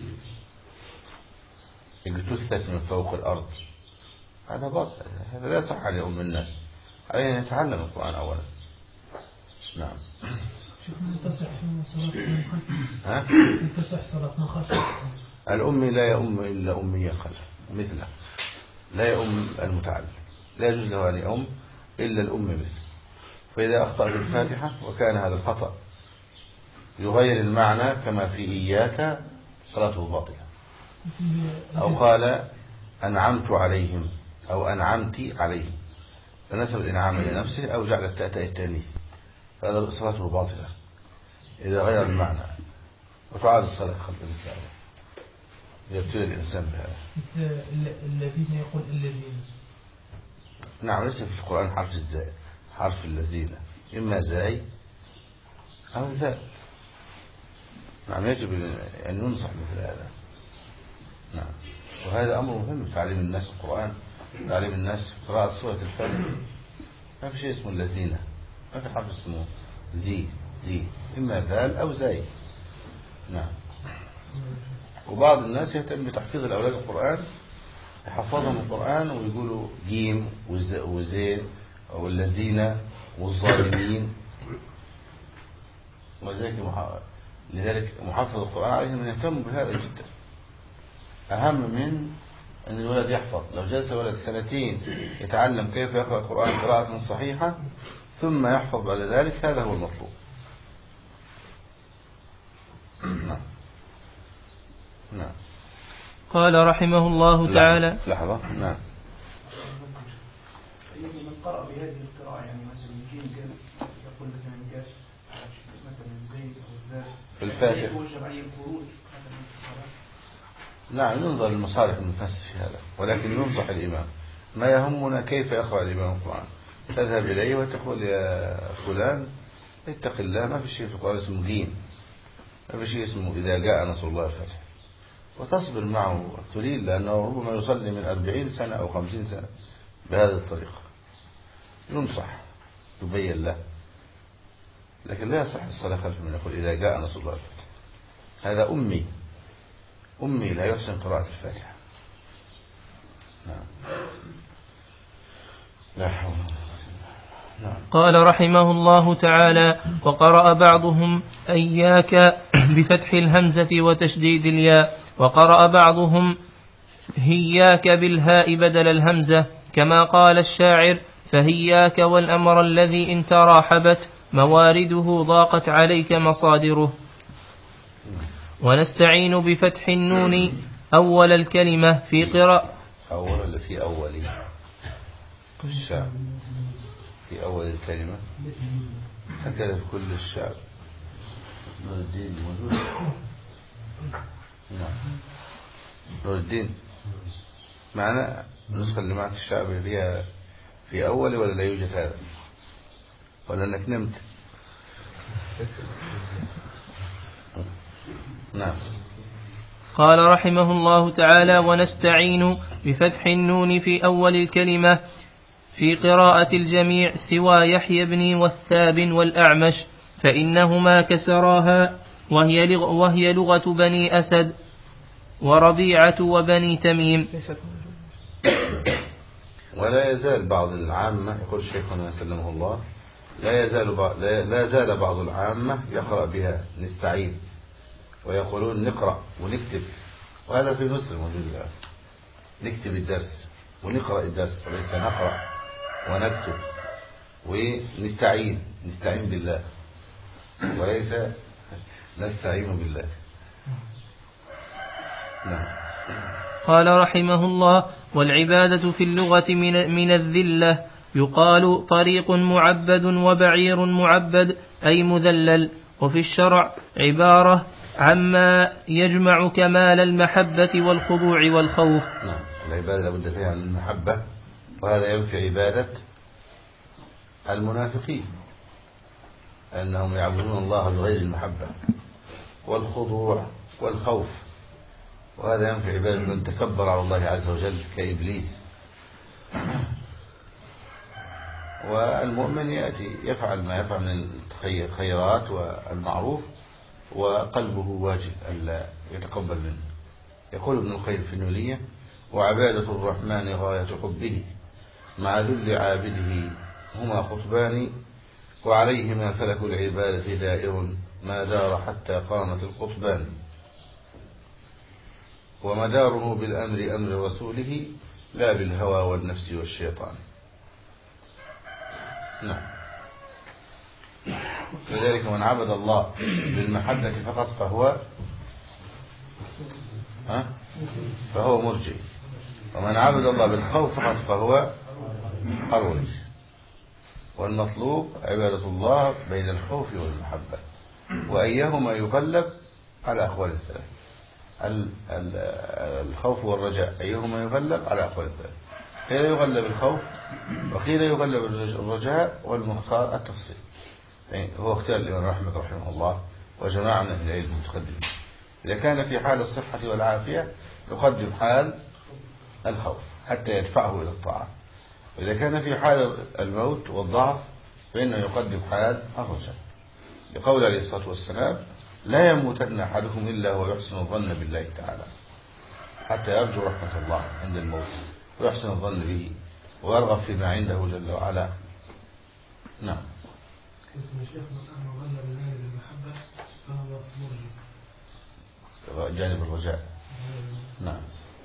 اجتثت من فوق الأرض. هذا باطل، هذا لا يصح على أم الناس، علينا أن نتعلم القرآن أولا. نعم. تصح صلاة من خلف؟ ها؟ تصح صلاة من خلف؟ الأمي لا يؤم إلا أمية خلف مثله، لا يؤم المتعلم، لا يجوز له أن يؤم إلا الأم مثله. فإذا أخطأ بالفاتحة وكان هذا الخطأ يغير المعنى كما في إياك، صلاته باطلة. أو قال أنعمت عليهم أو أنعمت عليهم، فنسب الإنعام إلى نفسه أو جعل التاء التانيث، فهذا صلاته باطلة إذا غير المعنى، وتعاد الصلاة خلف المثال يبتلى الإنسان بهذا. الذين يقول الذين، نعم، ليس في القرآن حرف الزاي، حرف الذين إما زاي أو ذا. نعم، يجب أن ينصح مثل هذا. نعم، وهذا أمر مهم في تعليم الناس القرآن، تعليم الناس قراءة سورة الفاتحة. ما في شيء اسمه الذين، ما في حرف اسمه زي زي، إما ذال أو زاي. نعم. وبعض الناس يهتم بتحفيظ الأولاد القرآن، يحفظهم القرآن ويقولوا جيم وزين والذين والظالمين، وذلك لذلك محفظ القرآن عليه من يهتم بهذا جدا، أهم من أن الولد يحفظ. لو جلس الولد سنتين يتعلم كيف يقرأ القرآن قراءة صحيحة ثم يحفظ بعد ذلك، هذا هو المطلوب. نعم. نعم. قال رحمه الله تعالى. لحظة. نعم. من قرأ بهذه القراءة، يعني مثلا الجيم قال يقول مثلا جاش مثلا الزيد أو الذال في الفاتحة هو شرعي الخروج مثلا في الصلاة. نعم، ينظر للمصالح المفسد في هذا، ولكن ينصح الإمام. ما يهمنا كيف يقرأ الإمام القرآن، تذهب إليه وتقول يا فلان اتق الله، ما في شيء في القرآن اسمه جيم، ما في شيء اسمه إذا جاء نصر الله الفتح، وتصبر معه تليل، لأنه ربما يصلي من أربعين سنة أو خمسين سنة بهذه الطريقة. ينصح، يبين له، لكن لا يصح الصلاة خلف من يقول إذا جاء نصر الله الفتح. هذا أمي أمي لا يحسن قراءة الفاتحة. نعم. لا حول. نعم. قال رحمه الله تعالى: وقرأ بعضهم إياك بفتح الهمزة وتشديد الياء، وقرأ بعضهم هياك بالهاء بدل الهمزة، كما قال الشاعر: فهياك والأمر الذي إن تراحبت موارده ضاقت عليك مصادره. ونستعين بفتح النون أول الكلمة في قراءة أول ولا في أولي الشعب في أول الكلمة هكذا في كل الشعب. نور الدين موجود. نعم نور الدين معنا النسخة اللي معك الشعب فيها في أول ولا لا يوجد هذا ولا أنك نمت؟ نعم. قال رحمه الله تعالى: ونستعين بفتح النون في أول الكلمة في قراءة الجميع سوى يحيى بن والثاب والأعمش فإنهما كسراها، وهي وهي لغة بني أسد وربيعة وبني تميم. ولا يزال بعض العامة يقول شيخنا سلمه الله لا يزال بعض لا زال بعض العامة يقرأ بها نستعين ويقولون نقرأ ونكتب، وهذا في مصر موجود الآن. نكتب الدرس ونقرأ الدرس وليس نقرأ ونكتب، ونستعين نستعين بالله وليس نستعين بالله. نعم. قال رحمه الله: والعبادة في اللغة من, من الذلة يقال طريق معبد وبعير معبد أي مذلل، وفي الشرع عبارة عما يجمع كمال المحبة والخضوع والخوف. نعم. العبادة لابد فيها من المحبة، وهذا ينفي عبادة المنافقين أنهم يعبدون الله بغير المحبة والخضوع والخوف، وهذا ينفي عبادة من تكبر على الله عز وجل كإبليس. والمؤمن يأتي يفعل ما يفعل من الخيرات والمعروف وقلبه واجب ألا يتقبل منه. يقول ابن القيم في النونية: وعبادة الرحمن غاية حبه مع ذل عابده هما قطبان، وعليهما فلك العبادة دائر ما دار حتى قامت القطبان، ومداره بالأمر أمر رسوله لا بالهوى والنفس والشيطان. نعم. لذلك من عبد الله بالمحبة فقط فهو ها فهو مرجئ، ومن عبد الله بالخوف فقط فهو أروج. والمطلوب عبادة الله بين الخوف والمحبة، وأيهما يغلب على أقوال الثلاث. الخوف والرجاء أيهما يغلب على أقوال الثلاث. قيل يغلب الخوف وقيل يغلب الرجاء، والمختار التفصيل. يعني هو اختيار الإمام أحمد رحمه الله وجماعة من أهل العلم المتقدمين. إذا كان في حال الصحة والعافية يقدم حال الخوف حتى يدفعه إلى الطاعة، وإذا كان في حال الموت والضعف فإنه يقدم حال الرجاء، لقول عليه الصلاة والسلام: لا يموتن أحدكم إلا هو يحسن الظن بالله تعالى، حتى يرجو رحمة الله عند الموت ويحسن الظن به ويرغب فيما عنده جل وعلا. نعم. جانب الرجاء. نعم.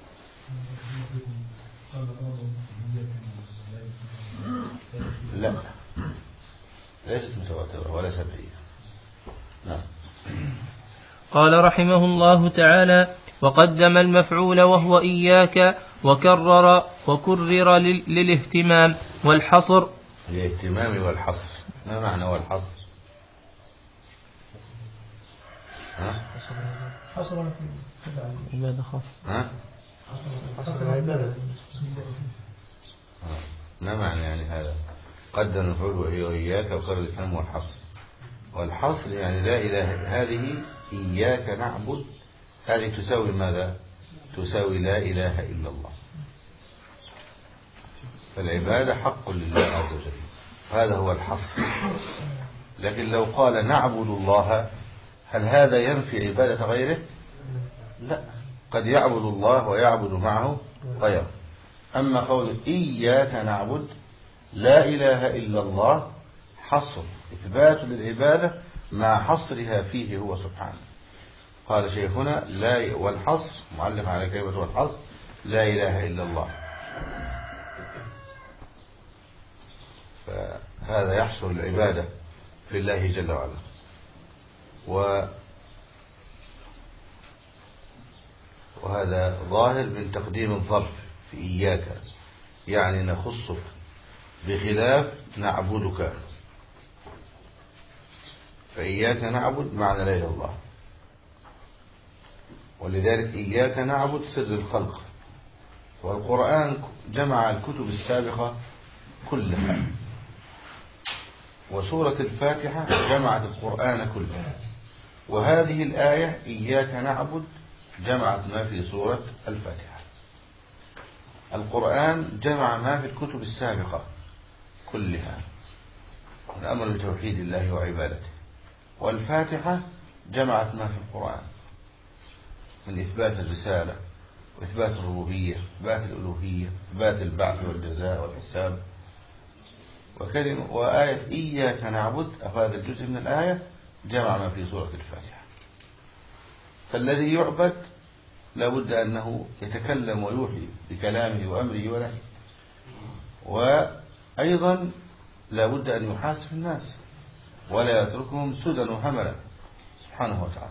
لا ليست متواترة ولا سبعية. نعم. قال رحمه الله تعالى: وقدم المفعول وهو إياك وكرر وكرر للاهتمام والحصر. الاهتمام والحصر ما معنى والحصر؟ ها؟ حصر عبادة خاصة. ها؟ حصر عبادة. ما معنى يعني هذا؟ قدم المفعول وهو إياك وكرر الكلام والحصر. والحصر يعني لا إله، هذه إياك نعبد، هذه تساوي ماذا؟ تساوي لا إله إلا الله. فالعبادة حق لله عز وجل، هذا هو الحصر. لكن لو قال نعبد الله، هل هذا ينفي عبادة غيره؟ لا، قد يعبد الله ويعبد معه غيره. أما قول إياك نعبد لا إله إلا الله حصر، إثبات للعبادة مع حصرها فيه هو سبحانه. قال شيخنا: لا، والحصر معلق على كلمة والحصر لا إله إلا الله. فهذا يحصر العبادة في الله جل وعلا. و وهذا ظاهر من تقديم الظرف في إياك، يعني نخصك بخلاف نعبدك، فإياك نعبد معنى لا إله إلا الله، ولذلك إياك نعبد سر الخلق. والقرآن جمع الكتب السابقة كلها، وسورة الفاتحة جمعت القرآن كله، وهذه الآية إياك نعبد جمعت ما في سورة الفاتحة. القرآن جمع ما في الكتب السابقة كلها، الأمر بتوحيد الله وعبادته، والفاتحة جمعت ما في القرآن من إثبات الرسالة وإثبات الربوبية، إثبات الألوهية، إثبات البعث والجزاء والحساب. وكلمة وآية إياك نعبد هذا الجزء من الآية جمع ما في سورة الفاتحة. فالذي يعبد لابد أنه يتكلم ويوحي بكلامه وأمره ونهيه، وأيضا لابد أن يحاسب الناس ولا يتركهم سدى وهملا سبحانه وتعالى.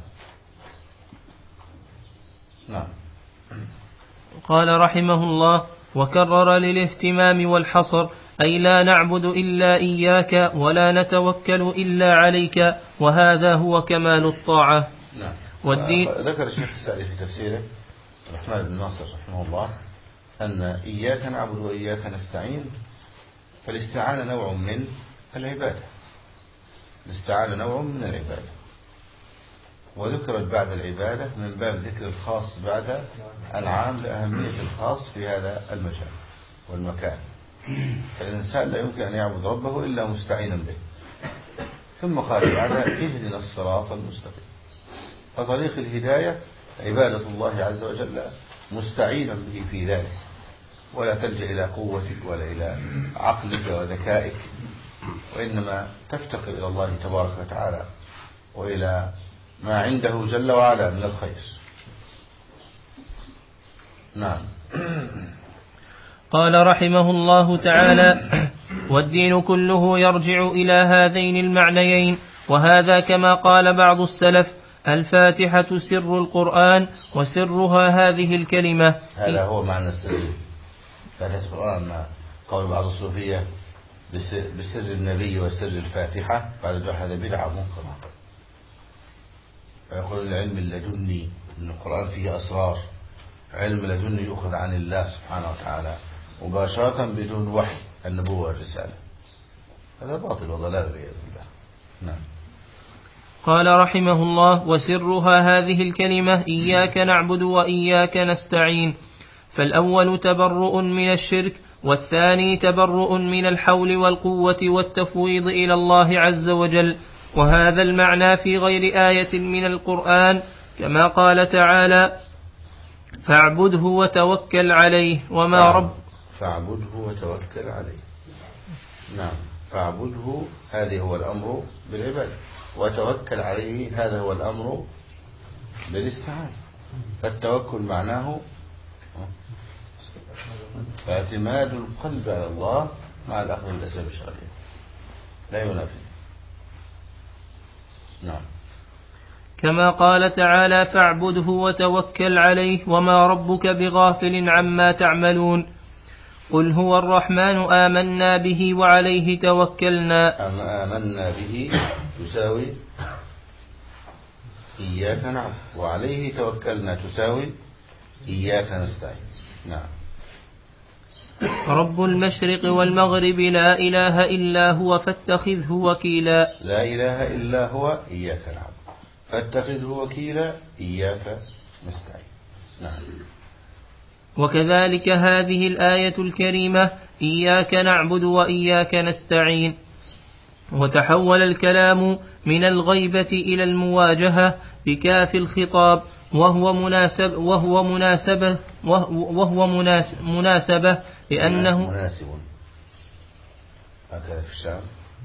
نعم. قال رحمه الله: وكرر للاهتمام والحصر، أي لا نعبد إلا إياك ولا نتوكل إلا عليك، وهذا هو كمال الطاعة. نعم. والدين ذكر الشيخ السعدي في تفسيره الرحمن بن ناصر رحمه الله أن إياك نعبد وإياك نستعين، فالاستعانة نوع من العبادة، الاستعانة نوع من العبادة، وذكرت بعد العبادة من باب ذكر الخاص بعد العام لأهمية الخاص في هذا المجال والمكان. فالإنسان لا يمكن أن يعبد ربه إلا مستعينا به. ثم قال تعالى: اهدنا الصراط المستقيم. فطريق الهداية عبادة الله عز وجل مستعينا به في ذلك، ولا تلجأ إلى قوتك ولا إلى عقلك وذكائك، وإنما تفتقر إلى الله تبارك وتعالى وإلى ما عنده جل وعلا من الخير. نعم. قال رحمه الله تعالى: والدين كله يرجع إلى هذين المعنيين، وهذا كما قال بعض السلف: الفاتحة سر القرآن وسرها هذه الكلمة. هذا هو معنى السر. فاتحة القرآن ما قول بعض الصوفية بسر النبي وسر الفاتحة، بعد هذا بدعة منكرة. فيقول العلم اللدني من القرآن فيه أسرار، علم لدني يؤخذ عن الله سبحانه وتعالى مباشرة بدون وحي النبوة والرسالة. هذا باطل وضلال والعياذ بالله. نعم. قال رحمه الله: وسرها هذه الكلمة إياك نعبد وإياك نستعين. فالأول تبرؤ من الشرك، والثاني تبرؤ من الحول والقوة والتفويض إلى الله عز وجل. وهذا المعنى في غير آية من القرآن، كما قال تعالى: فاعبده وتوكل عليه وما رب فاعبده وتوكل عليه. نعم. فاعبده هذا هو الأمر بالعبادة، وتوكل عليه هذا هو الأمر بالاستعانة. فالتوكل معناه اعتماد القلب على الله مع الأخذ بالأسباب الشرعية، لا ينافي. نعم. كما قال تعالى: فاعبده وتوكل عليه وما ربك بغافل عما تعملون. قل هو الرحمن آمنا به وعليه توكلنا. آمنا به تساوي إياك نعبد، وعليه توكلنا تساوي إياك نستعين. نعم. رب المشرق والمغرب لا إله إلا هو فاتخذه وكيلا. لا إله إلا هو إياك نعبد فاتخذه وكيلا إياك نستعين. نعم. وكذلك هذه الآية الكريمة: إياك نعبد وإياك نستعين. وتحول الكلام من الغيبة إلى المواجهة بكاف الخطاب، وهو مناسب وهو مناسبة وهو مناسب مناسبة لأنه مناسب. هكذا في الشام.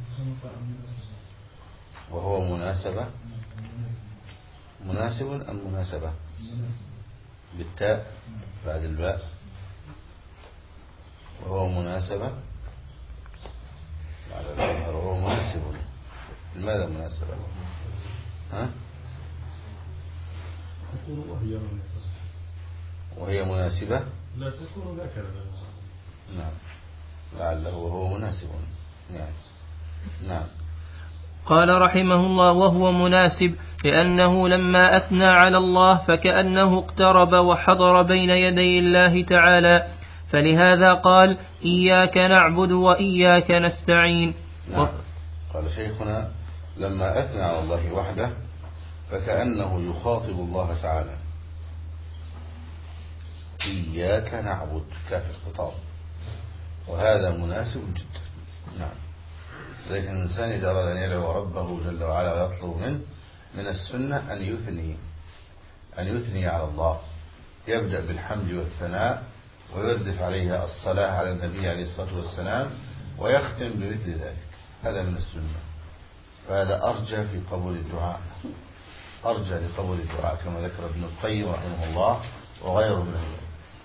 وهو مناسبة مناسب أم مناسبة بالتاء بعد الباء. وهو مناسبة بعد الظهر. وهو مناسب. المد ماذا مناسبة؟ ها؟ تكون وهي مناسبة. وهي مناسبة؟ لا تكون هكذا. نعم لعله وهو مناسب. نعم نعم. قال رحمه الله: وهو مناسب لأنه لما أثنى على الله فكأنه اقترب وحضر بين يدي الله تعالى، فلهذا قال: إياك نعبد وإياك نستعين. نعم. قال شيخنا: لما أثنى على الله وحده فكأنه يخاطب الله تعالى، إياك نعبد، كاف الخطاب، وهذا مناسب جدا. نعم. لكن الإنسان إذا أراد أن يدعو ربه جل وعلا ويطلب منه، من السنة أن يثني أن يثني على الله، يبدأ بالحمد والثناء ويردف عليها الصلاة على النبي عليه الصلاة والسلام ويختم بمثل ذلك. هذا من السنة، فهذا أرجى في قبول الدعاء، أرجى لقبول الدعاء كما ذكر ابن القيم رحمه الله وغيره من الله.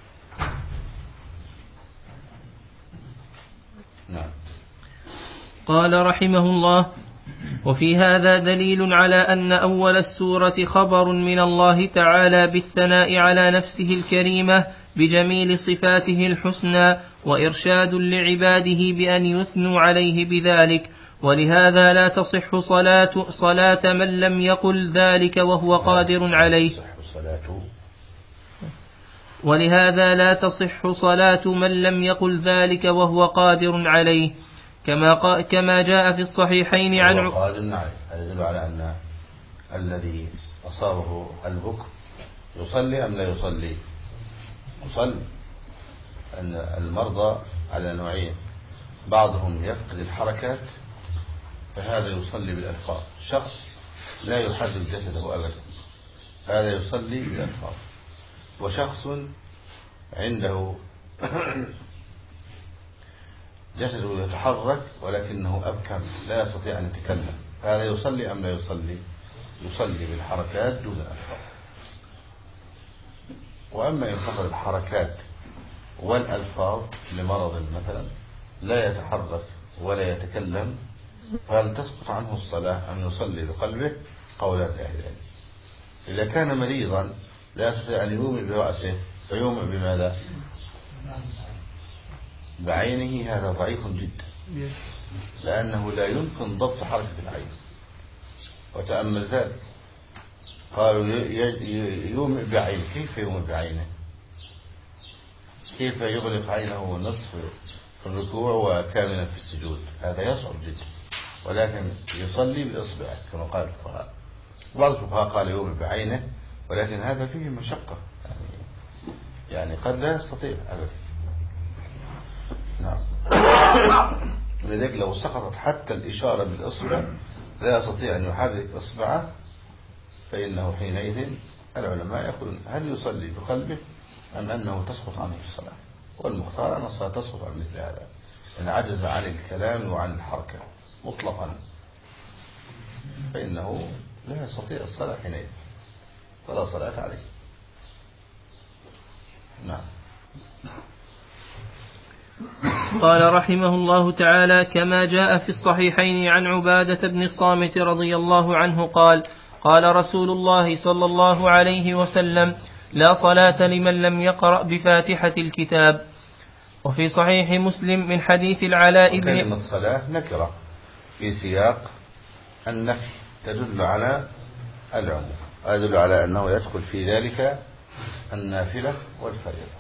نعم. قال رحمه الله: وفي هذا دليل على أن أول السورة خبر من الله تعالى بالثناء على نفسه الكريمة بجميل صفاته الحسنى، وإرشاد لعباده بأن يثنوا عليه بذلك، ولهذا لا تصح صلاة, صلاة من لم يقل ذلك وهو قادر عليه ولهذا لا تصح صلاة من لم يقل ذلك وهو قادر عليه، كما كما جاء في الصحيحين عن وهو قادر عليه. هذا يدل على أن الذي أصابه البكر يصلي أم لا يصلي؟ يصلي. أن المرضى على نوعين: بعضهم يفقد الحركات فهذا يصلي بالألفاظ، شخص لا يحرك جسده أبدا هذا يصلي بالألفاظ، وشخص عنده جسده يتحرك ولكنه أبكم لا يستطيع أن يتكلم، هذا يصلي أم لا يصلي؟ يصلي بالحركات دون الألفاظ. وأما إن فقد الحركات والألفاظ لمرض مثلا لا يتحرك ولا يتكلم، فهل تسقط عنه الصلاة أم يصلي بقلبه؟ قولات أهل العلم. إذا كان مريضا لا يستطيع أن يومئ برأسه فيومئ بماذا؟ بعينه، هذا ضعيف جدا لأنه لا يمكن ضبط حركة العين. وتأمل ذلك، قالوا يومئ بعينه، كيف يومئ بعينه؟ كيف يغلق عينه نصف في الركوع وكاملا في السجود؟ هذا يصعب جدا، ولكن يصلي بإصبعه كما قال الفقهاء. بعض الفقهاء قال يومئ بعينه، ولكن هذا فيه مشقة، يعني, يعني قد لا يستطيع أبدا. نعم. لذلك لو سقطت حتى الإشارة بالإصبع لا يستطيع أن يحرك إصبعه، فإنه حينئذ العلماء يقولون هل يصلي بقلبه أم أنه تسقط عنه الصلاة؟ والمختار أن الصلاة تسقط عن مثل هذا إن عجز عن الكلام وعن الحركة مطلقا، فإنه لا يستطيع الصلاة حينئذ فلا صلاة عليه. نعم. قال رحمه الله تعالى: كما جاء في الصحيحين عن عبادة بن الصامت رضي الله عنه قال: قال رسول الله صلى الله عليه وسلم: لا صلاة لمن لم يقرأ بفاتحة الكتاب. وفي صحيح مسلم من حديث العلاء بن كلمة صلاة نكرة في سياق النفي تدل على العموم، يدل على أنه يدخل في ذلك النافلة والفريضة.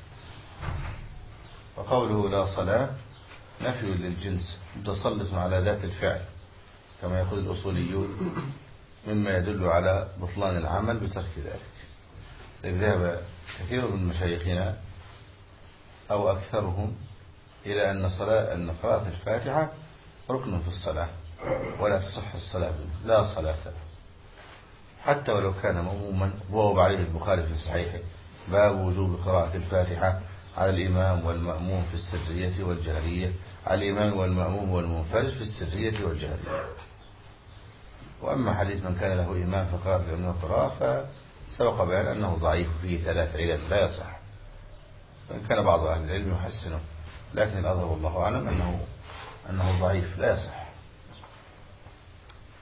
وقوله لا صلاة نفي للجنس متسلط على ذات الفعل كما يقول الأصوليون، مما يدل على بطلان العمل بترك ذلك. ذهب كثير من مشايخنا أو أكثرهم إلى أن صلاة أن قراءة الفاتحة ركن في الصلاة ولا تصح الصلاة منه، لا صلاة حتى ولو كان مأموما. وهو عليه البخاري في صحيحه باب وجوب قراءة الفاتحة على الإمام والمأموم في السرية والجهرية، على الإمام والمأموم والمنفرد في السرية والجهرية. وأما حديث من كان له إمام فقرأت له من القراءة فسبق بيان أنه ضعيف فيه ثلاث علل لا يصح، وإن كان بعض أهل العلم يحسنه، لكن الأظهر والله أعلم أنه أنه ضعيف لا يصح.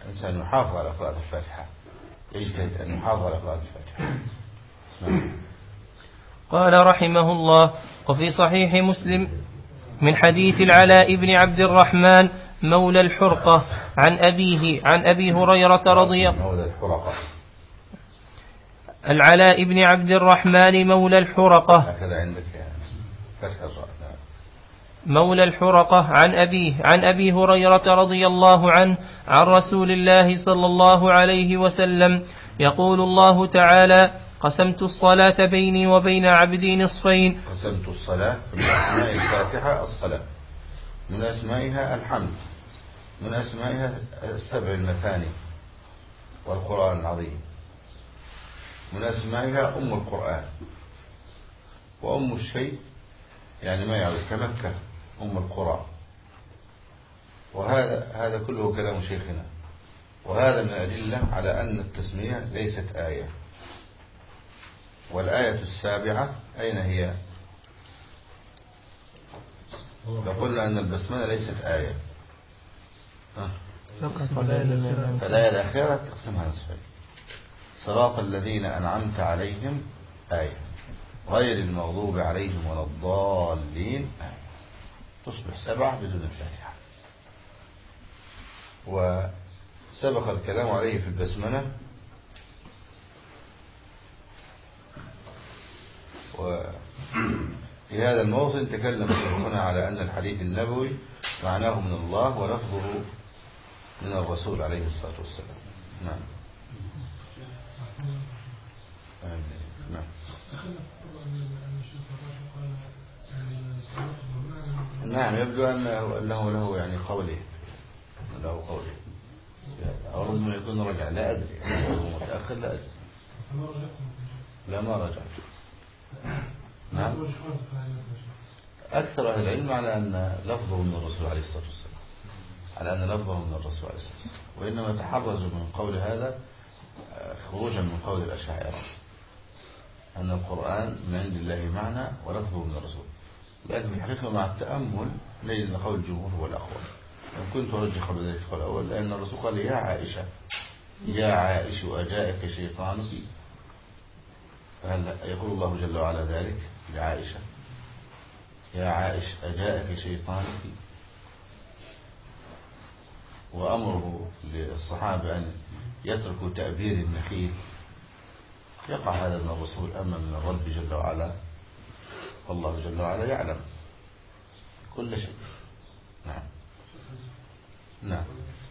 الإنسان يحافظ على قراءة الفاتحة، يجتهد أن يحافظ على قراءة الفاتحة. اسمع. قال رحمه الله: وفي صحيح مسلم من حديث العلاء بن عبد الرحمن مولى الحرقة عن أبيه عن أبي هريرة رضي الله مولى الحرقة العلاء بن عبد الرحمن مولى الحرقة هكذا عندك يعني فتح الراء. مولى الحرقة عن أبيه عن أبي هريرة رضي الله عنه عن رسول الله صلى الله عليه وسلم يقول الله تعالى: قسمت الصلاة بيني وبين عبدي نصفين. قسمت الصلاة من أسماء الفاتحة الصلاة، من أسمائها الحمد، من أسمائها السبع المثاني والقرآن العظيم، من أسمائها أم القرآن، وأم الشيء يعني ما يعود كمكة أم القرى. وهذا هذا كله كلام شيخنا، وهذا من الأدلة على أن التسمية ليست آية. والآية السابعة أين هي؟ فقلنا أن البسملة ليست آية. فالآية الأخيرة تقسمها نصفين: صراط الذين أنعمت عليهم آية، غير المغضوب عليهم ولا الضالين آية. تصبح سبعة بدون الفاتحة. وسبق الكلام عليه في البسملة، وفي هذا الموطن تكلم شيخنا على أن الحديث النبوي معناه من الله ولفظه من الرسول عليه الصلاة والسلام. نعم. نعم. نعم يبدو أنه له يعني قوله له قوله أو ربما يكون رجع، لا أدري، هو متأخر لا أدري، لا ما رجع. نعم. أكثر أهل العلم على أن لفظه من الرسول عليه الصلاة والسلام، على أن لفظه من الرسول عليه الصلاة والسلام، وإنما تحرزوا من قول هذا خروجا من قول الأشاعرة أن القرآن من عند الله معنى ولفظه من الرسول. لكن الحقيقة مع التأمل نجد أن قول الجمهور هو الأقوى. إن كنت أرجح قبل ذلك القول الأول، لأن الرسول قال: يا عائشة يا عائش أجاءك شيطانك. فهل يقول الله جل وعلا ذلك لعائشة: يا عائش أجاءك شيطانك؟ وأمره للصحابة أن يتركوا تأبير النخيل. يقع هذا من الرسول أما من الرب جل وعلا؟ والله جل وعلا يعلم كل شيء. نعم. نعم.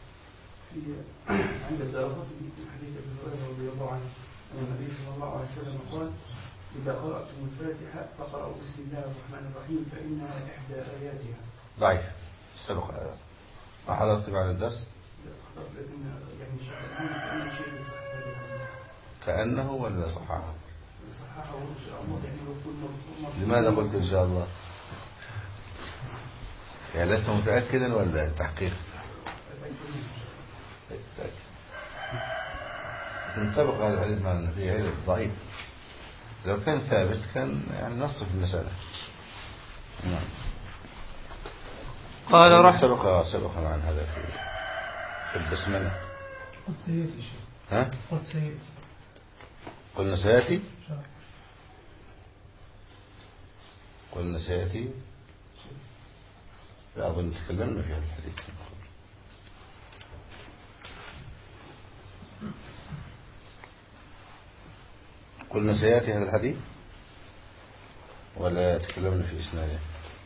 عند الدراسات في حديث ابن هريرة رضي الله عنه أن النبي صلى الله عليه وسلم قال: إذا قرأتم الفاتحة فقرأوا بسم الله الرحمن الرحيم فإنها إحدى آياتها. ضعيف سبق هذا. ما حضرت بعد الدرس؟ يعني شيء كأنه ولا صححه؟ صححه إن شاء الله. يعني لماذا قلت إن شاء الله؟ يعني لست متأكدا ولا تحقيق؟ لكن سبق هذا الحديث مع النبي علم ضعيف. لو كان ثابت كان يعني نصف المسألة. نعم. قال رح سبق سبق عن هذا في في البسملة. قلت سيأتي شيء. ها؟ قلت سيأتي. قلنا سيأتي. قلنا سيأتي. لا أظن تكلمنا في هذا الحديث. قلنا سيأتي هذا الحديث ولا تكلمنا في إسناده؟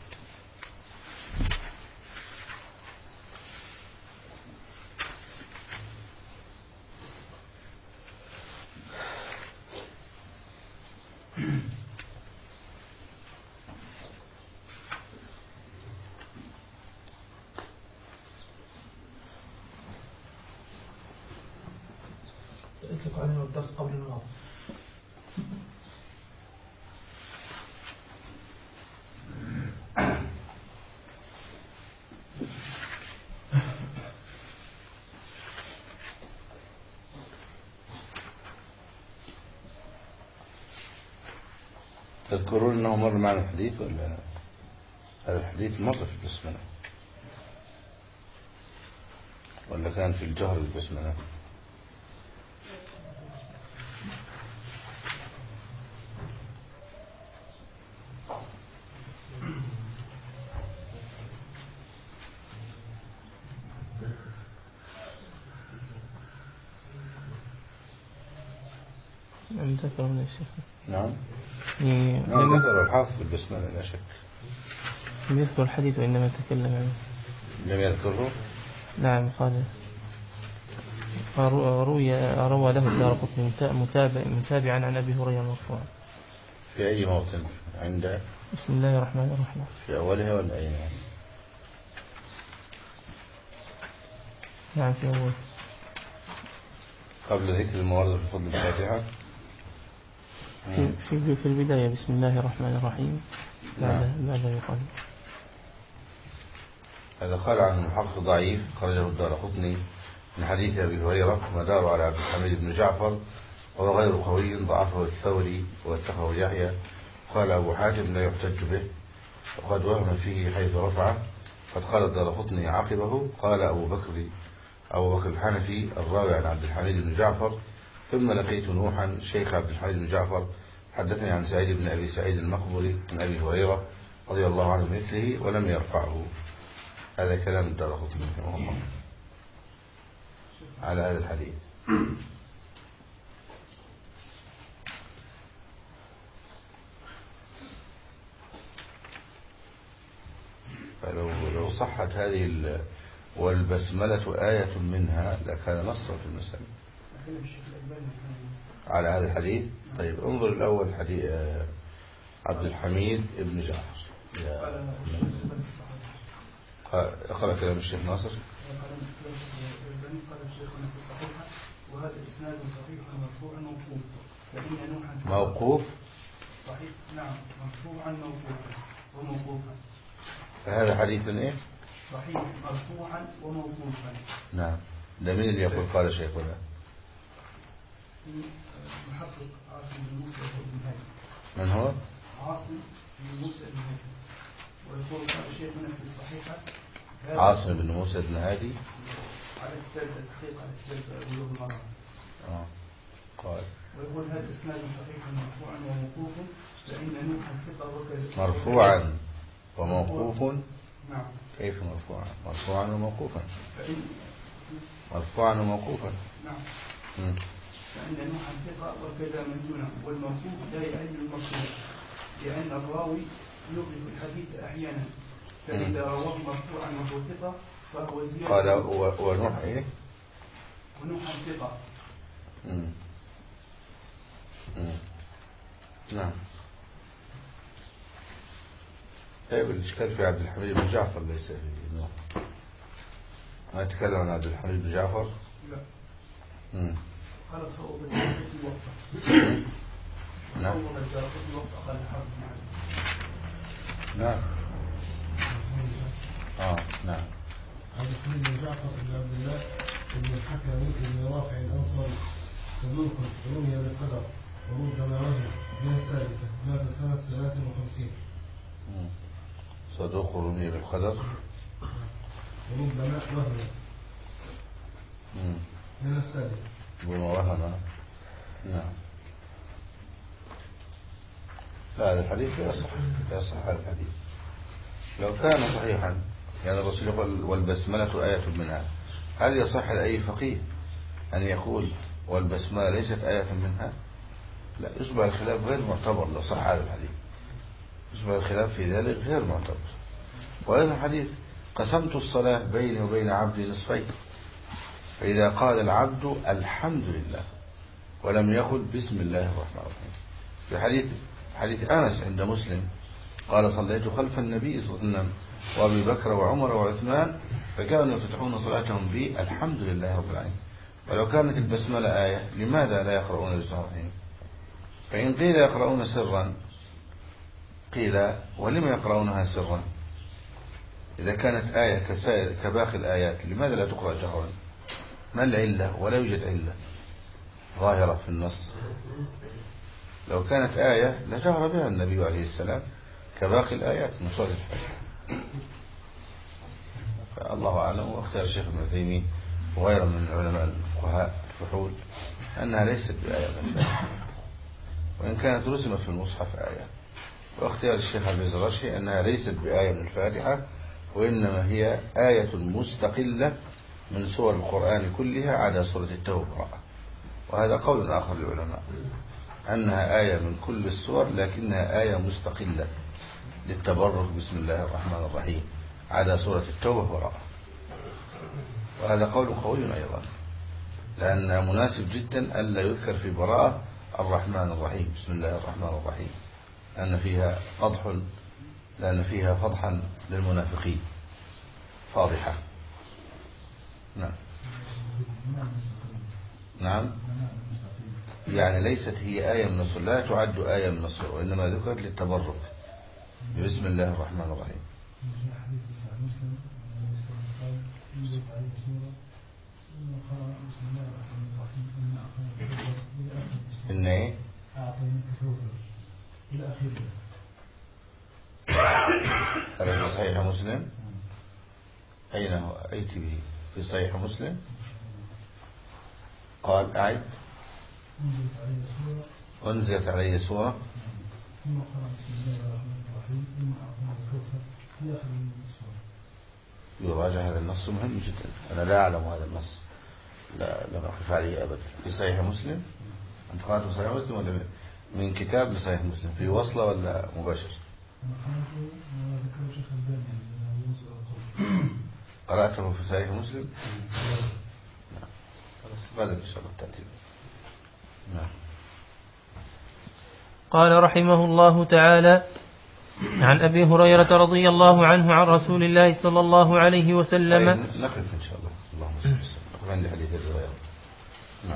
سألتك عنه الدرس قبل الماضي. تذكرون أنه مر معنا الحديث ولا هذا الحديث مر في البسملة؟ ولا كان في الجهر بالبسملة؟ لم ذكر هنا الشيخ. نعم يعني نعم ذكر الحافظ بالبسملة لا شك. لم يذكر الحديث وإنما تكلم عنه. لم يذكره؟ نعم قال روي روى له الدارقطني متابع متابعا عن أبي هريرة مرفوعا. في أي موطن؟ عند بسم الله الرحمن الرحيم. في أولها ولا أينها؟ نعم في أول. قبل ذكر الموارد في فضل الفاتحة. في في في البداية بسم الله الرحمن الرحيم. بعد بعد يقال. هذا قال عن المحقق ضعيف خرجه الدارقطني من حديث أبي هريرة مدار على عبد الحميد بن جعفر وهو غير قوي ضعفه الثوري ووثقه يحيى. قال أبو حاتم لا يحتج به وقد وهم فيه حيث رفعه. قد قال الدارقطني عقبه قال أبو بكر أبو بكر الحنفي الراوي عن عبد الحميد بن جعفر ثم لقيت نوحا شيخ عبد الحميد بن جعفر حدثني عن سعيد بن أبي سعيد المقبري عن أبي هريرة رضي الله عنه مثله ولم يرفعه. هذا كلام الدارقطني رحمه الله على هذا الحديث. فلو لو صحت هذه والبسملة آية منها لكان نصا في المسألة على هذا الحديث. طيب انظر الأول حديث عبد الحميد ابن جعفر. اقرأ كلام الشيخ ناصر. قال الشيخ في الصحيحة وهذا إسناد صحيح مرفوع موقوف فإن نوحا موقوف صحيح. نعم مرفوعا موقوفا وموقوفا. هذا حديث ايه؟ صحيح مرفوعا وموقوفا. نعم. ده مين اللي يقول قال شيخنا؟ محقق عاصم بن موسى بن هادي. من هو؟ عاصم بن موسى بن هادي. ويقول قال شيخنا في الصحيحة عاصم بن موسى بن هادي على كتاب التحقيق على كتاب بلوغ المرام. اه قال ويقول هذا اسناد صحيح مرفوعا وموقوف فإن نوحا ثقة وكذا. مرفوعا وموقوف. نعم. كيف مرفوعا؟ مرفوعا وموقوفا. مرفوعا وموقوفا. نعم. م. فإن نوحا ثقة وكذا من دونه والموقوف لا يعين المرفوع لأن الراوي يغلق الحديث أحيانا فإذا رواه مرفوعا وهو ثقة فهو زيادة. قال ونوح ايه؟ ونوحا ثقة. امم نعم. طيب الإشكال في عبد الحميد بن جعفر ليس في نوح. ما يتكلم عن عبد الحميد بن جعفر؟ لا. امم قال صوب الجارة في وقت. نعم. صوب الجارة في وقت قال حرب نعم. اه نعم. عبد الحميد بن جعفر بن عبد الله بن الحكم بن رافع الأنصاري صدوق رمي بالقدر وربما وهم من السادسة مات سنة ثلاث وخمسين. صدوق رمي بالقدر وربما وهم من السادسة ربما وهم. نعم. لا هذا الحديث لا يصح لا يصح هذا الحديث. لو كان صحيحا يعني الرسول يقول والبسملة آية منها، هل يصح لأي فقيه أن يقول والبسملة ليست آية منها؟ لا، يصبح الخلاف غير معتبر لو صح هذا الحديث. يصبح الخلاف في ذلك غير معتبر. وهذا الحديث قسمت الصلاة بيني وبين عبدي نصفين فإذا قال العبد الحمد لله ولم يقل بسم الله الرحمن الرحيم. في حديث حديث أنس عند مسلم قال صليت خلف النبي صلى الله عليه وسلم وأبي بكر وعمر وعثمان فكانوا يفتتحون صلاتهم بالحمد لله رب العالمين. ولو كانت البسملة آية لماذا لا يقرؤون بسم الله الرحمن الرحيم؟ فإن قيل يقرؤون سرا قيل ولم يقرؤونها سرا؟ إذا كانت آية كسائر كباقي الآيات لماذا لا تقرأ جهرا؟ ما العلة؟ ولا يوجد علة ظاهرة في النص. لو كانت آية لجهر بها النبي عليه السلام كباقي الآيات من سورة الفجر. فالله أعلم. واختار الشيخ ابن عثيمين وغيره من علماء الفقهاء الفحول أنها ليست بآية من الفاتحة، وإن كانت رسمت في المصحف آية. واختيار الشيخ البزرشي أنها ليست بآية من الفاتحة، وإنما هي آية مستقلة من سور القرآن كلها عدا سورة التوبة. وهذا قول آخر للعلماء أنها آية من كل السور لكنها آية مستقلة للتبرك بسم الله الرحمن الرحيم عدا سورة التوبة وراء. وهذا قول قوي أيضا، لأن مناسب جدا ألا يذكر في براءة الرحمن الرحيم بسم الله الرحمن الرحيم، لأن فيها فضح لأن فيها فضحا للمنافقين فاضحة. نعم نعم يعني ليست هي آية من السور، لا تعد آية من السور، وإنما ذكرت للتبرك بسم الله الرحمن الرحيم. إن إيه؟ أعطيناك كوثر إلى آخره. هذا في صحيح مسلم؟ أين هو؟ أيت به في صحيح مسلم؟ قال أعد. أنزلت علي سورة ثم قرأ بسم الله الرحمن الرحيم ثم أعطيناك كوثر إلى آخر السورة. يراجع هذا النص مهم جدا، أنا لا أعلم هذا النص، لا لم أقف عليه أبدا. في صحيح مسلم؟ أنت قرأت في صحيح مسلم ولا من كتاب لصحيح مسلم في وصلة ولا مباشر؟ قرأته في صحيح مسلم؟ نعم. بعد إن شاء الله التأتي. نعم. قال رحمه الله تعالى: عن أبي هريرة رضي الله عنه عن رسول الله صلى الله عليه وسلم. نقف إن شاء الله. اللهم صل وسلم. نقف عند حديث أبي هريرة. نعم.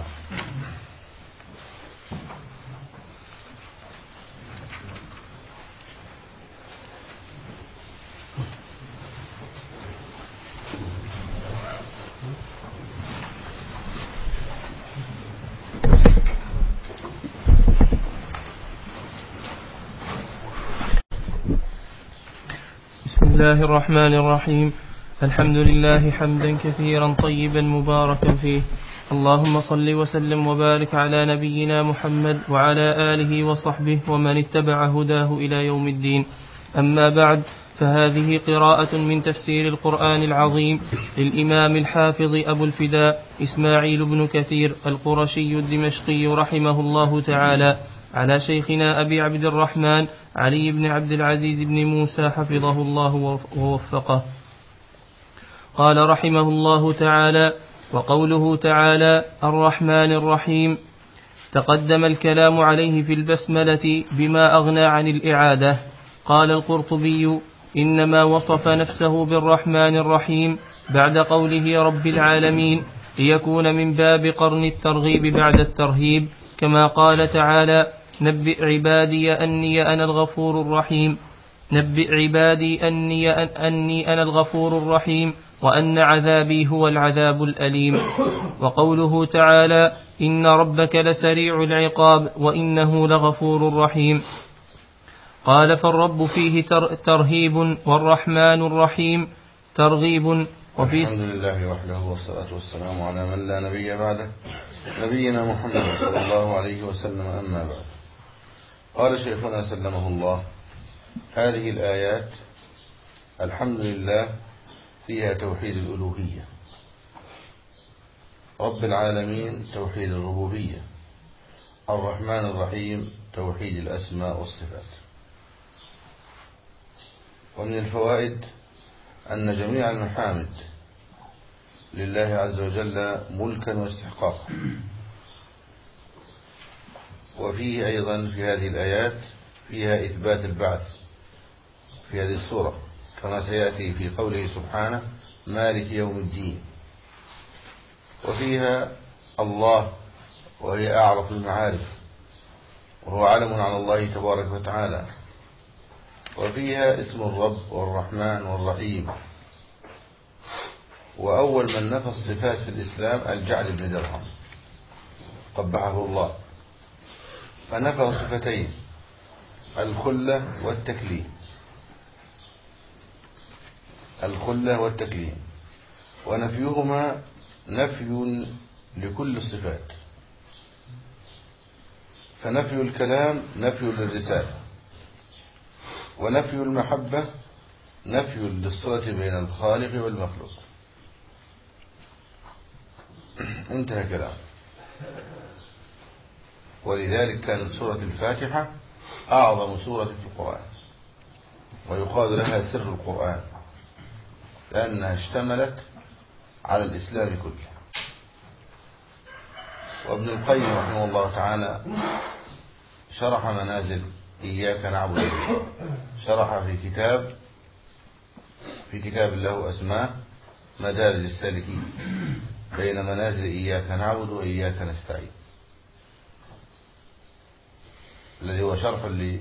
بسم الله الرحمن الرحيم. الحمد لله حمدا كثيرا طيبا مباركا فيه، اللهم صل وسلم وبارك على نبينا محمد وعلى آله وصحبه ومن اتبع هداه إلى يوم الدين. أما بعد، فهذه قراءة من تفسير القرآن العظيم للإمام الحافظ أبو الفداء إسماعيل بن كثير القرشي الدمشقي رحمه الله تعالى، على شيخنا أبي عبد الرحمن علي بن عبد العزيز بن موسى حفظه الله ووفقه. قال رحمه الله تعالى: وقوله تعالى الرحمن الرحيم، تقدم الكلام عليه في البسملة بما أغنى عن الإعادة. قال القرطبي: إنما وصف نفسه بالرحمن الرحيم بعد قوله رب العالمين ليكون من باب قرن الترغيب بعد الترهيب، كما قال تعالى: نبئ عبادي أني أنا الغفور الرحيم نبئ عبادي أني, أني أنا الغفور الرحيم وأن عذابي هو العذاب الأليم. وقوله تعالى: إن ربك لسريع العقاب وإنه لغفور رحيم. قال: فالرب فيه ترهيب والرحمن الرحيم ترغيب. وفي الحمد لله وحده والصلاة والسلام على من لا نبي بعده، نبينا محمد صلى الله عليه وسلم. أما بعد، قال شيخنا سلمه الله: هذه الآيات الحمد لله فيها توحيد الألوهية، رب العالمين توحيد الربوبية، الرحمن الرحيم توحيد الأسماء والصفات. ومن الفوائد أن جميع المحامد لله عز وجل ملكا واستحقاقا. وفيه أيضا في هذه الآيات فيها إثبات البعث في هذه السورة، كما سيأتي في قوله سبحانه مالك يوم الدين. وفيها الله وهي أعرف المعارف، وهو علم على الله تبارك وتعالى. وفيها اسم الرب والرحمن والرحيم. وأول من نفى الصفات في الإسلام الجعد بن درهم قبحه الله، فنفى صفتين: الخلة والتكليم الخلة والتكليم ونفيهما نفي لكل الصفات، فنفي الكلام نفي للرسالة، ونفي المحبة نفي للصلة بين الخالق والمخلوق. انتهى كلام. ولذلك كانت سورة الفاتحة أعظم سورة في القرآن، ويقال لها سر القرآن، لأنها اشتملت على الإسلام كله. وابن القيم رحمه الله تعالى شرح منازل إياك نعبد، شرح في كتاب في كتاب له أسماء مدارج السالكين بين منازل إياك نعبد وإياك نستعين، الذي هو شرح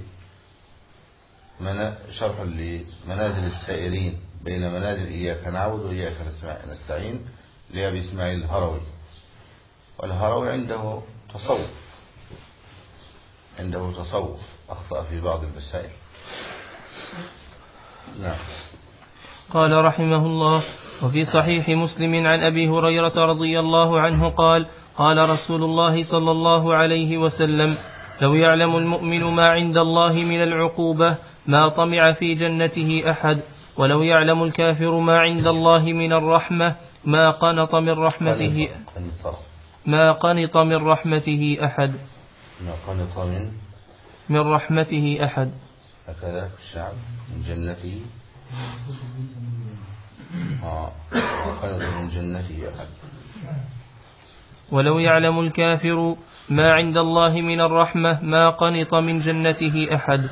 شرح لمنازل السائرين بين منازل إياك نعبد وإياك نستعين لأبي إسماعيل الهروي. والهروي عنده تصوف عنده تصوف أخطأ في بعض المسائل. نعم. قال رحمه الله: وفي صحيح مسلم عن أبي هريرة رضي الله عنه قال: قال رسول الله صلى الله عليه وسلم: لو يعلم المؤمن ما عند الله من العقوبة ما طمع في جنته أحد، ولو يعلم الكافر ما عند الله من الرحمة ما قنط من رحمته ما قنط من رحمته أحد ما قنط من من رحمته أحد. هكذا الشعب من جنته آه قنط من جنته أحد. ولو يعلم الكافر ما عند الله من الرحمة ما قنط من جنته أحد.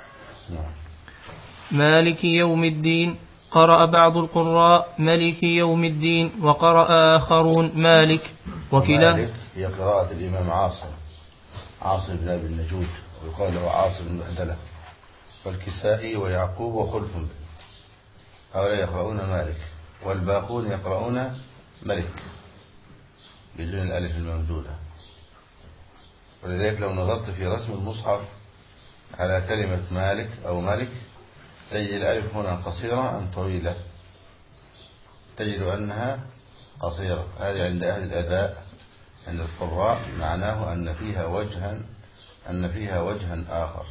مالك يوم الدين. قرأ بعض القراء ملك يوم الدين، وقرأ آخرون مالك، وكلا مالك هي قراءة الإمام عاصم عاصم بن أبي النجود، ويقال له عاصم المعدلة، والكسائي ويعقوب وخلف هؤلاء يقرؤون مالك، والباقون يقرؤون ملك بدون الألف الممدودة. ولذلك لو نظرت في رسم المصحف على كلمة مالك أو ملك تجد الألف هنا قصيرة أم طويلة؟ تجد أنها قصيرة. هذه عند أهل الأداء عند القراء معناه أن فيها وجها أن فيها وجها آخر.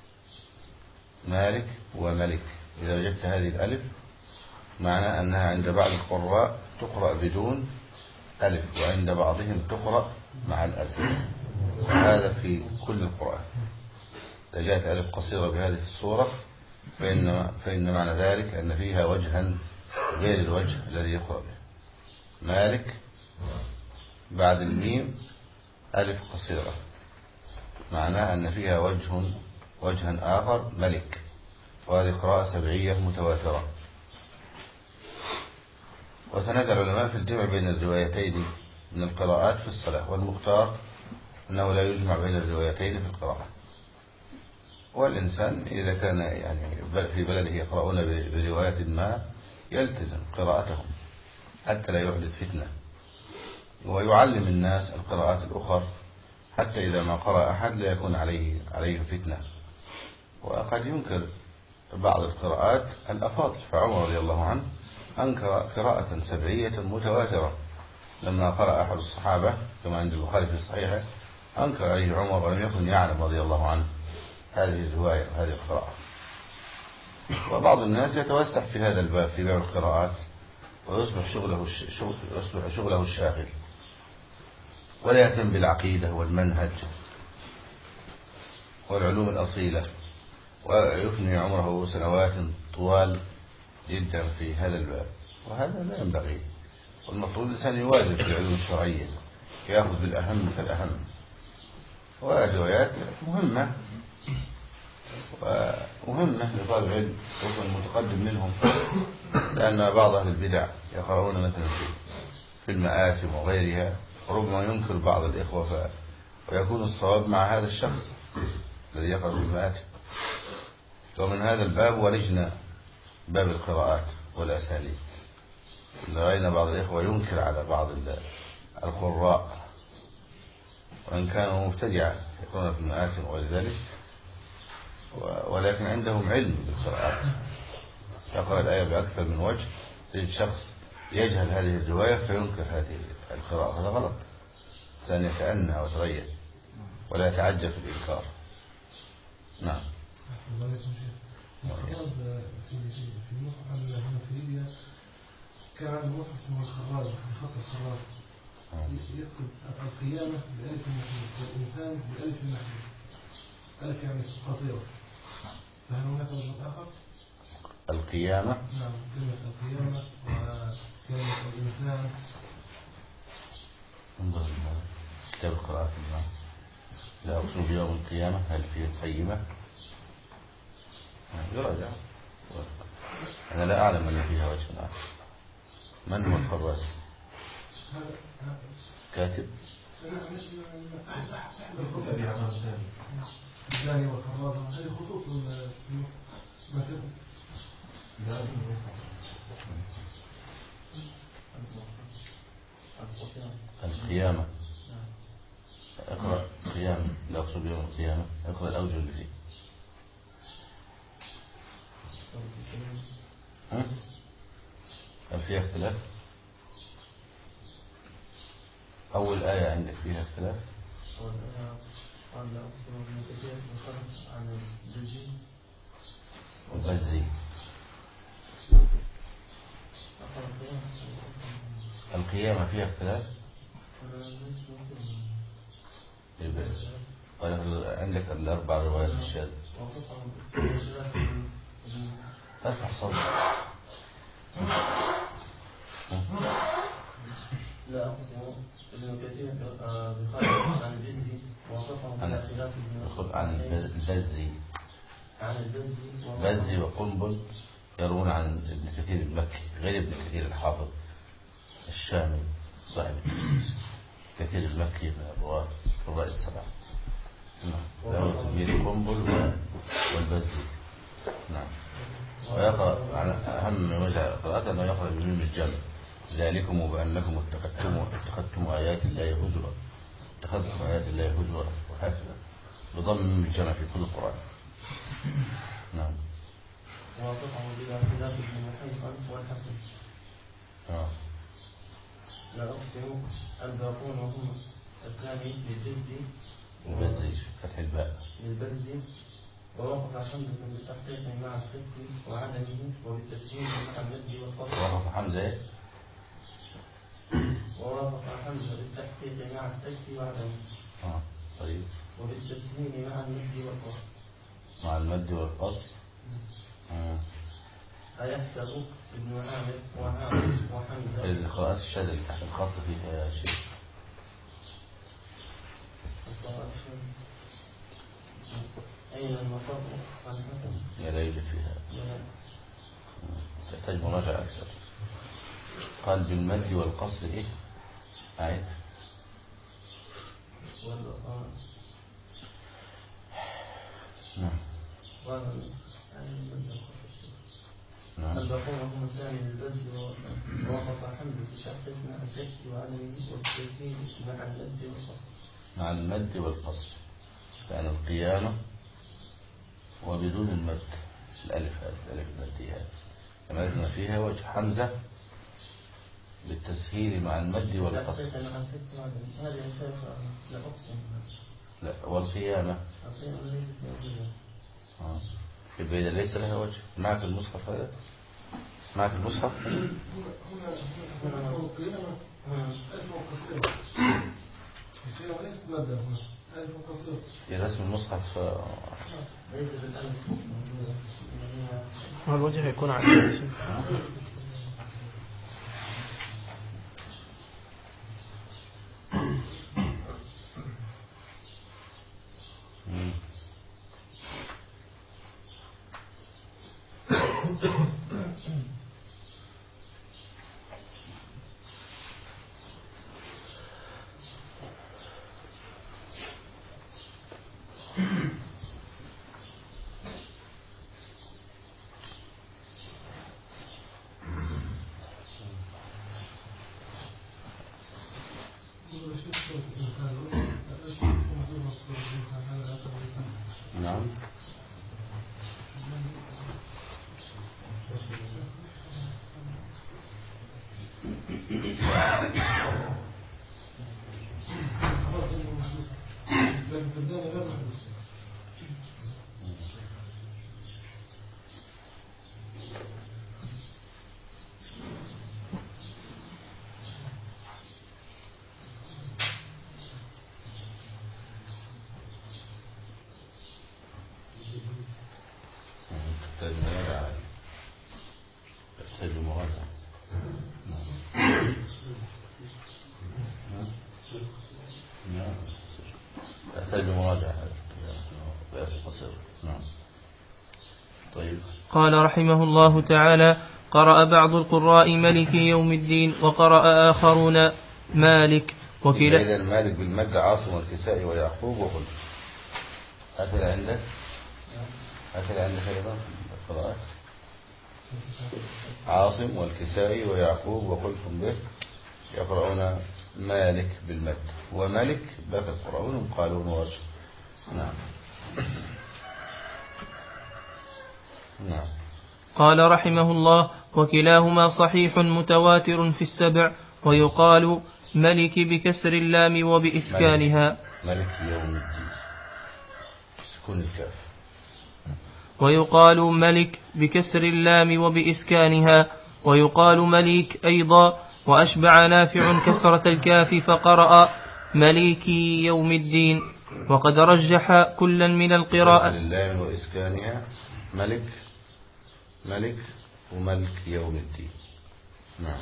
مالك وملك إذا وجدت هذه الألف معناه أنها عند بعض القراء تقرأ بدون ألف، وعند بعضهم تقرأ مع الألف، وهذا في كل القرآن. إذا جاءت ألف قصيرة بهذه الصورة فإن, فإن معنى ذلك أن فيها وجها غير الوجه الذي يقرأ به. مالك بعد الميم ألف قصيرة معناه أن فيها وجه وجها آخر ملك، وهذه قراءة سبعية متواترة. وتنازع العلماء في الجمع بين الروايتين من القراءات في الصلاة، والمختار أنه لا يجمع بين الروايتين في القراءة. والإنسان إذا كان يعني في بلده يقرؤون برواية ما يلتزم قراءتهم حتى لا يحدث فتنة، ويعلم الناس القراءات الأخرى حتى إذا ما قرأ أحد لا يكون عليه عليه فتنة. وقد ينكر بعض القراءات الأفاضل، فعمر رضي الله عنه أنكر قراءة سبعية متواترة لما قرأ أحد الصحابة كما عند البخاري في صحيحه، أنكر عليه عمر ولم يكن يعلم رضي الله عنه هذه الرواية وهذه القراءة. وبعض الناس يتوسع في هذا الباب في باب القراءات ويصبح شغله يصبح شغله الشاغل، ولا يهتم بالعقيدة والمنهج والعلوم الأصيلة، ويفني عمره سنوات طوال جدا في هذا الباب، وهذا لا ينبغي. والمفروض الإنسان يوازن في العلوم الشرعية، يأخذ بالأهم فالأهم. والروايات مهمة ومهمة لطالب العلم وهو المتقدم منهم، لأن بعض أهل البدع يقرؤون مثلا في المآثم وغيرها، وربما ينكر بعض الإخوة ويكون الصواب مع هذا الشخص الذي يقرأ في المآثم. ومن هذا الباب ولجنا باب القراءات والأساليب. رأينا بعض الإخوة ينكر على بعض القراء وإن كانوا مبتدعا يقرؤون في المآثم وغير ذلك، ولكن عندهم علم بالقراءات، يقرأ الآية بأكثر من وجه. تجد شخص يجهل هذه الرواية فينكر هذه القراءة، هذا غلط. الإنسان يتأنى ويتغير ولا يتعجل في الإنكار. نعم. أحسن الله عليكم شيخ. الخراز في في المصحف الهنفية كان عنده مصحف اسمه الخراز بخط الخراز يكتب القيامة بألف المحمود والإنسان بألف المحمود. ألف يعني قصيرة. فهل هناك وجه آخر؟ القيامة. نعم كلمة القيامة وكلمة الإنسان. انظر كتاب القراءات الآن. لا أقسم بيوم القيامة هل فيه قيمة؟ يراجع. أنا لا أعلم أن فيها وجه آخر. من هو الخراز؟ كاتب. الثاني والخراز هذه خطوط مثل القيامة. اقرأ قيامة لا أقصد يوم القيامة. اقرأ الأوجه اللي فيه. هل فيها اختلاف؟ أول آية عندك فيها اختلاف؟ أول آية قال لا أقسم ابن كثير بخلق عن البزي البزي. القيامة فيها اختلاف؟ عندك الأربع روايات الشاذ. ارفع صوتك. لا أقسم ابن كثير بخلق عن البزي ووصفه بخلاف عن البزي. عن البزي بزي وقنبل يروون عن ابن كثير المكي غير ابن كثير الحافظ الشامي صاحب التفسير. كثير المكي من الرواة الرواة السبعة. له تلميذ قنبل والبزي. نعم. ويقرأ عن أهم وجه القراءة أنه يقرأ بميم الجمع. ذلكم بأنكم اتخذتم اتخذتم آيات الله هزوا اتخذتم آيات الله هزوا وهكذا بضم ميم الجمع في كل القرآن. نعم. ووافقه بلا خلاف ابن حيصن والحسن. آه. لا أقسم الباقون وهم الثاني للبزي البزي فتح الباء للبزي ووقف حمزة بالتحقيق مع الصدق وعدمه وبالتسهيل مع المد والقصر. وقف حمزة ووافق حمزة بالتحقيق مع السكت وعدمه. آه. طيب. وبالتسهيل مع المد والقصر. مع المد والقصر. آه. أيحسب ابن عامر وعامر وحمزة. القراءات الشاذة اللي تحت الخط فيها يا شيخ. أين المفر عن حسن؟ لا يوجد فيها. تحتاج مراجعة أكثر. قال بالمد والقصر إيه؟ أعيد. نعم. نعم. الباقون هم الثاني للبزل ووقف حمزة بتحقيق مع السكت وعدمه والتسهيل مع المد والقصر. مع المد والقصر. يعني القيامة وبدون المد. الألف هذه الألف المادية هذه لما فيها وجه حمزة بالتسهيل مع المد والقصر. مع السكت وعدمه هذه الشيخ لا أقسم. لا والقيامة. القيامة ليست موجودة. آه. البيدة ليس لها وجه. معك المصحف هذا؟ معك المصحف؟ هنا هنا القيامة ألف وقصيرة. القيامة ليست مادة هنا ألف وقصيرة. في رسم المصحف ليس بالألف موجودة. الوجه يكون على نعم. لكن في الزاني غير محدث. تحتاج مراجعة تحتاج مراجعة تحتاج مراجعة قصير. نعم. طيب. قال رحمه الله تعالى: قرأ بعض القراء ملك يوم الدين، وقرأ آخرون مالك. وكلا إذا مالك بالمد عاصم والكسائي ويعقوب وخلف. هكذا عندك هكذا عندك أيضا القراءات عاصم والكسائي ويعقوب وخلف به يقرؤون مالك بالمد، وملك باقي القراءون قالون ورش. نعم. نعم. قال رحمه الله: وكلاهما صحيح متواتر في السبع، ويقال ملك بكسر اللام وبإسكانها. ملك يوم الدين سكون الكاف. ويقال ملك بكسر اللام وبإسكانها، ويقال مليك أيضا. وأشبع نافع كسرة الكاف فقرأ مليكي يوم الدين، وقد رجح كلا من القراءة. كسر اللام وإسكانها ملك ملك وملك يوم الدين. نعم.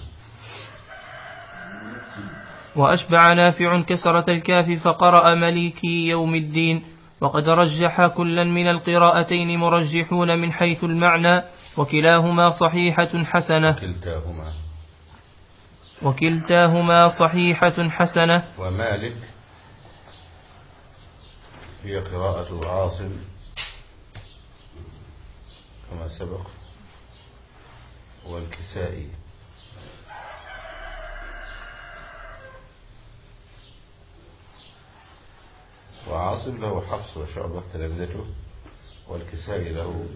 وأشبع نافع كسرة الكاف فقرأ مليكي يوم الدين، وقد رجح كلا من القراءتين مرجحون من حيث المعنى، وكلاهما صحيحة حسنة. كلتاهما وكلتاهما صحيحة حسنة. ومالك هي قراءة عاصم كما سبق، والكسائي. وعاصم له حفص وشعبة تلامذته، والكسائي له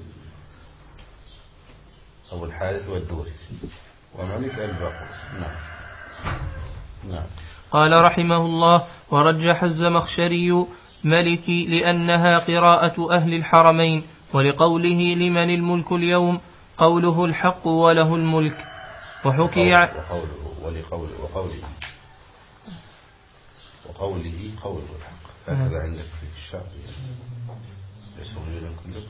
أبو الحارث والدوري، وملك الباقر. نعم. نعم. قال رحمه الله: ورجح الزمخشري ملكي لأنها قراءة أهل الحرمين، ولقوله لمن الملك اليوم قوله الحق وله الملك. وحكي وقوله ولقوله وقوله وقوله قوله الحق. هكذا عندك في الشعب يسوي كله.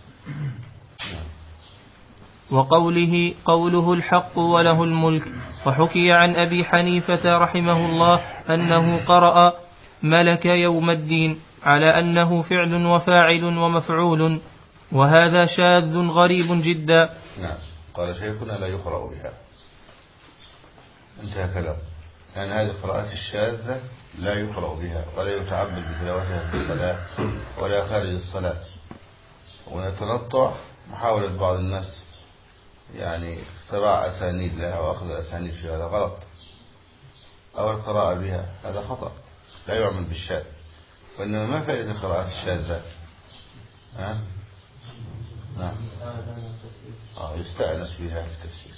وقوله قوله الحق وله الملك. وحكي عن أبي حنيفة رحمه الله أنه قرأ ملك يوم الدين على أنه فعل وفاعل ومفعول، وهذا شاذ غريب جدا. نعم. قال شيخنا لا يقرأ بها. انتهى كلام. يعني هذه القراءات الشاذة لا يقرأ بها ولا يتعبد بتلاوتها في الصلاة ولا خارج الصلاة. ونتنطع محاولة بعض الناس يعني اختراع أسانيد لها وأخذ أسانيد فيها، هذا غلط. أو القراءة بها هذا خطأ، لا يعمل بالشاذ. وإنما ما فائدة القراءات الشاذة؟ ها؟ نعم. آه يستأنس بها في التفسير.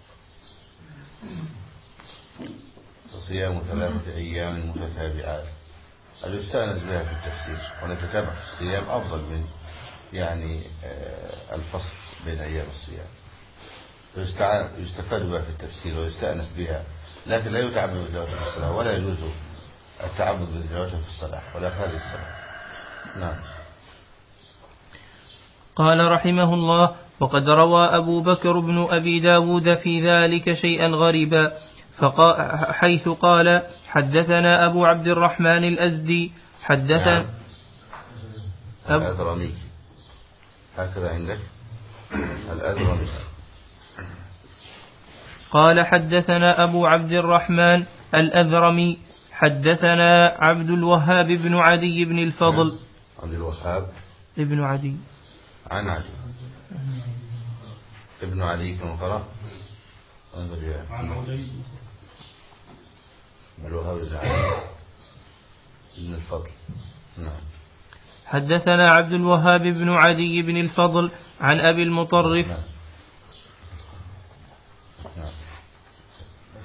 صيام ثلاثة أيام متتابعات هذا يستأنس بها في التفسير، ونتتابع في الصيام أفضل من يعني الفصل بين أيام الصيام. يستفاد بها في التفسير ويستأنس بها، لكن لا يتعبد بتلاوتها في الصلاة، ولا يجوز التعبد بتلاوتها في الصلاة ولا خارج الصلاة. نعم. قال رحمه الله: وقد روى أبو بكر بن أبي داود في ذلك شيئا غريبا، حيث قال: حدثنا أبو عبد الرحمن الأزدي حدثنا نعم. الأذرمي. هكذا عندك الأذرمي. قال: حدثنا أبو عبد الرحمن الأذرمي حدثنا عبد الوهاب بن عدي بن الفضل. عبد الوهاب ابن عدي عن عدي ابن عدي كما قرأ عن عدي ابن الوهاب بن عدي بن الفضل. نعم. حدثنا عبد الوهاب بن عدي بن الفضل عن أبي المطرف. نعم.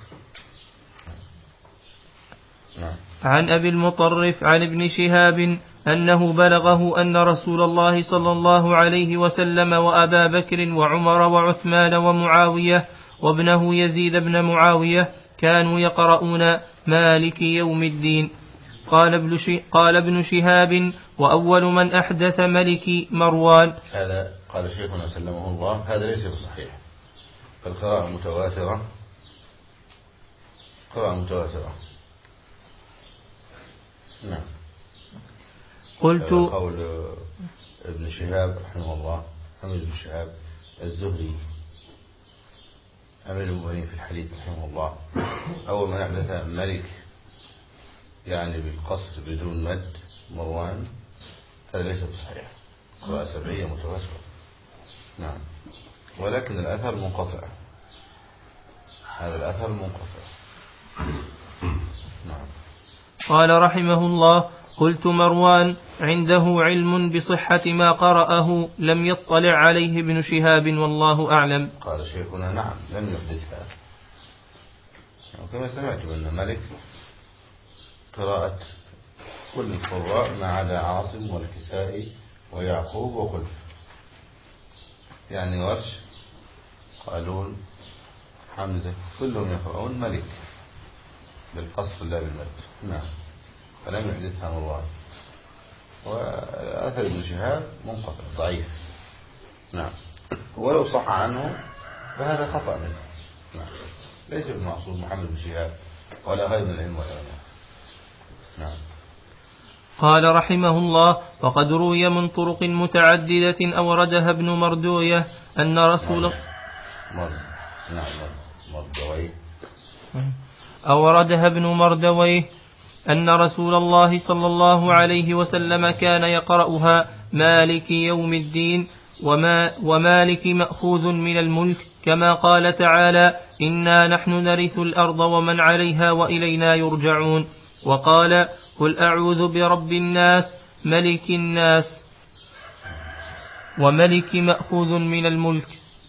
عن أبي المطرف عن ابن شهاب أنه بلغه أن رسول الله صلى الله عليه وسلم وأبا بكر وعمر وعثمان ومعاوية وابنه يزيد بن معاوية كانوا يقرؤون مالك يوم الدين. قال ابن, قال ابن شهاب وأول من أحدث ملك مروان. هذا قال شيخنا سلمه الله هذا ليس بصحيح، فالقراءة متواترة قراءة متواترة. نعم. قلت قول ابن شهاب رحمه الله محمد بن شهاب الزهري أمير المؤمنين في الحديث رحمه الله أول من أحدث ملك يعني بالقصر بدون مد مروان، هذا ليس بصحيح، قراءة سبعية متواترة. نعم. ولكن الأثر منقطع، هذا الأثر منقطع. نعم. قال رحمه الله قلت مروان عنده علم بصحة ما قرأه لم يطلع عليه ابن شهاب والله أعلم. قال شيخنا نعم لم يحدثها، وكما سمعت أن ملك قراءة كل القراء ما عدا عاصم والكسائي ويعقوب وخلف، يعني ورش قالون حمزة كلهم يقرؤون ملك بالقصر لا بالمد. نعم. فلم يحدثها مروان، وأثر ابن شهاب منقطع ضعيف. نعم. ولو صح عنه فهذا خطأ منه. نعم. ليس بالمعصوم محمد بن شهاب ولا غير من العلم والعلماء. نعم. قال رحمه الله وقد روي من طرق متعددة أوردها ابن مردوية أن رسول مرد. نعم. مردوي أوردها ابن مردويه أن رسول الله صلى الله عليه وسلم كان يقرأها مالك يوم الدين وما ومالك مأخوذ من الملك كما قال تعالى إنا نحن نرث الأرض ومن عليها وإلينا يرجعون. وقال قل أعوذ برب الناس ملك الناس وملك مأخوذ من الملك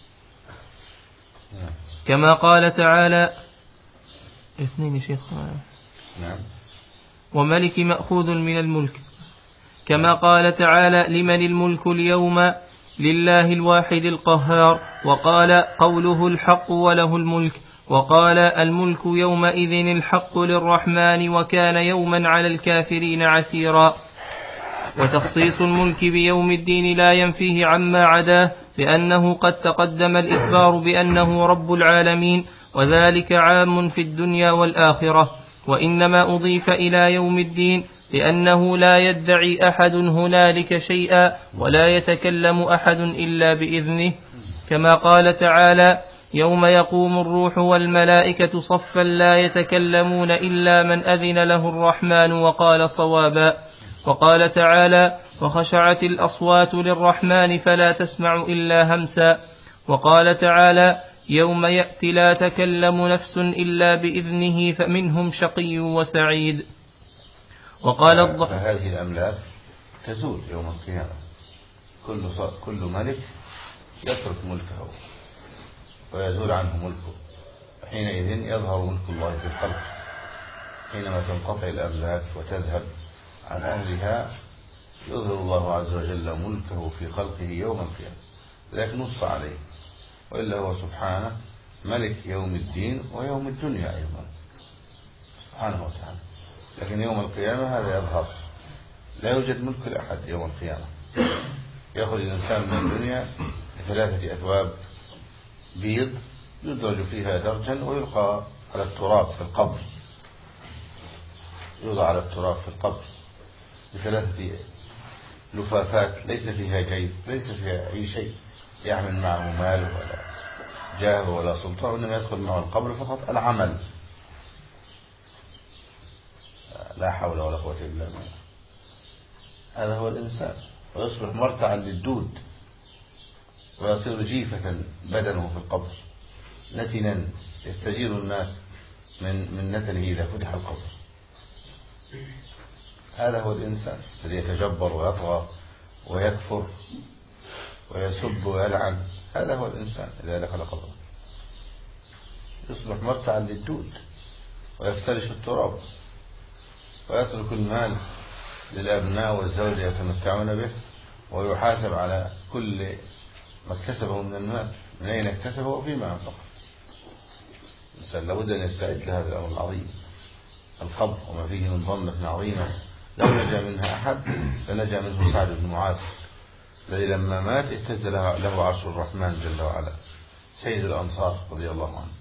كما قال تعالى اثنين شيخ نعم. وملك مأخوذ من الملك كما قال تعالى لمن الملك اليوم لله الواحد القهار. وقال قوله الحق وله الملك. وقال الملك يومئذ الحق للرحمن وكان يوما على الكافرين عسيرا. وتخصيص الملك بيوم الدين لا ينفيه عما عداه لأنه قد تقدم الإخبار بأنه رب العالمين وذلك عام في الدنيا والآخرة، وإنما أضيف إلى يوم الدين لأنه لا يدعي أحد هنالك شيئا ولا يتكلم أحد إلا بإذنه كما قال تعالى يوم يقوم الروح والملائكة صفا لا يتكلمون إلا من أذن له الرحمن وقال صوابا. وقال تعالى وخشعت الأصوات للرحمن فلا تسمع إلا همسا. وقال تعالى يوم يأتي لا تكلم نفس إلا بإذنه فمنهم شقي وسعيد. وقال الض... فهذه الأملاك تزول يوم القيامة، كل, كل ملك يترك ملكه ويزول عنه ملكه، حينئذ يظهر ملك الله في الخلق حينما تنقطع الأملاك وتذهب عن أهلها، يظهر الله عز وجل ملكه في خلقه يوم القيامة، لكن نص عليه، وإلا هو سبحانه ملك يوم الدين ويوم الدنيا أيضا سبحانه وتعالى. لكن يوم القيامة هذا يظهر، لا يوجد ملك لأحد يوم القيامة. يخرج الإنسان من الدنيا بثلاثة أثواب بيض يدرج فيها درجا ويلقى على التراب في القبر، يوضع على التراب في القبر بثلاثة لفافات ليس فيها جيب، ليس فيها أي شيء يعمل معه مال ولا جاه ولا سلطة، وإنما يدخل معه القبر فقط العمل. لا حول ولا قوة إلا بالله. هذا هو الإنسان، ويصبح مرتعا للدود ويصير جيفة بدنه في القبر نتنا يستجير الناس من من نتنه إذا فتح القبر. هذا هو الإنسان الذي يتجبر ويطغى ويكفر ويسب ويلعن. هذا هو الإنسان إذا دخل قبره، يصبح مرتعا للدود ويفترش التراب ويترك المال للأبناء والزوج يتمتعون به، ويحاسب على كل ما اكتسبه من المال، من أين اكتسبه وفيما أنفقه. الإنسان لابد أن يستعد لهذا الأمر العظيم، القبر وما فيه من ضمة عظيمة لو نجا منها أحد لنجا منه سعد بن معاذ الذي لما مات اهتز له عرش الرحمن جل وعلا، سيد الأنصار رضي الله عنه.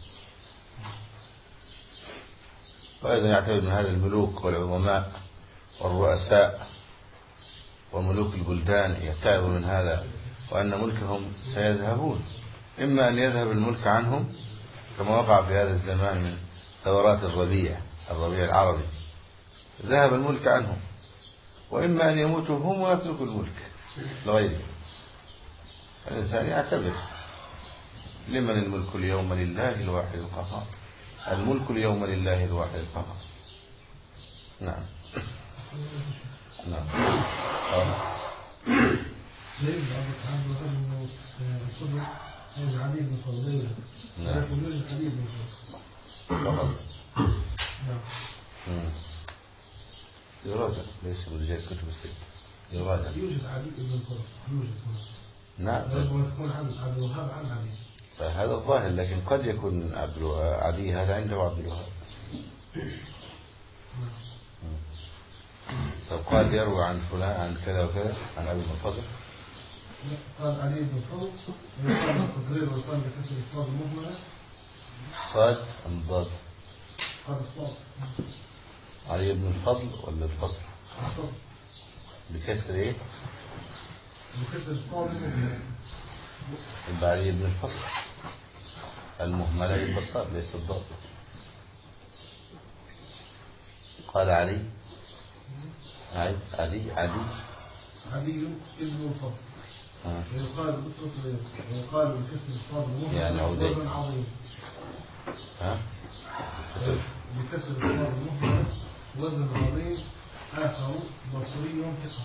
وأيضا يعتبر من هذا الملوك والعظماء والرؤساء وملوك البلدان يتعظ من هذا، وأن ملكهم سيذهبون، إما أن يذهب الملك عنهم كما وقع في هذا الزمان من ثورات الربيع الربيع العربي، ذهب الملك عنهم، وإما أن يموتوا هم ويتركوا الملك لغيره. الإنسان يعتبر لمن الملك اليوم لله الواحد القهار، الملك اليوم لله الواحد القهار. نعم نعم ليس أبو سعد وقال إنه الصدق هذا علي بن فضيلة، ولكن يوجد علي بن فضيلة. نعم يراجع، ليس برجال كتب السيد يراجع. يوجد علي بن فضيلة، يوجد. نعم يكون عبد الوهاب عن علي، فهذا الظاهر، لكن قد يكون عبد علي هذا عنده عبد الوهاب. طب قال يروي عن فلان عن كذا وكذا عن أبي بن فضل، قال علي بن فضل ويقال التصغير ويقال بكسر الصاد المهملة. صاد أم ضاد؟ قال الصاد. علي بن الفضل ولا الفضل؟ الفضل بكسر ايه؟ بكسر الصاد المهملة. يبقى علي بن الفضل، المهملة يبقى الصاد ليس الضاد. قال علي علي علي علي علي ابن الفضل ويقال بالتصغير ويقال بكسر الصاد المهملة يعني وزن عظيم. ها؟ بكسر الصاد المهملة وزن عظيم آخر بصري ثقة.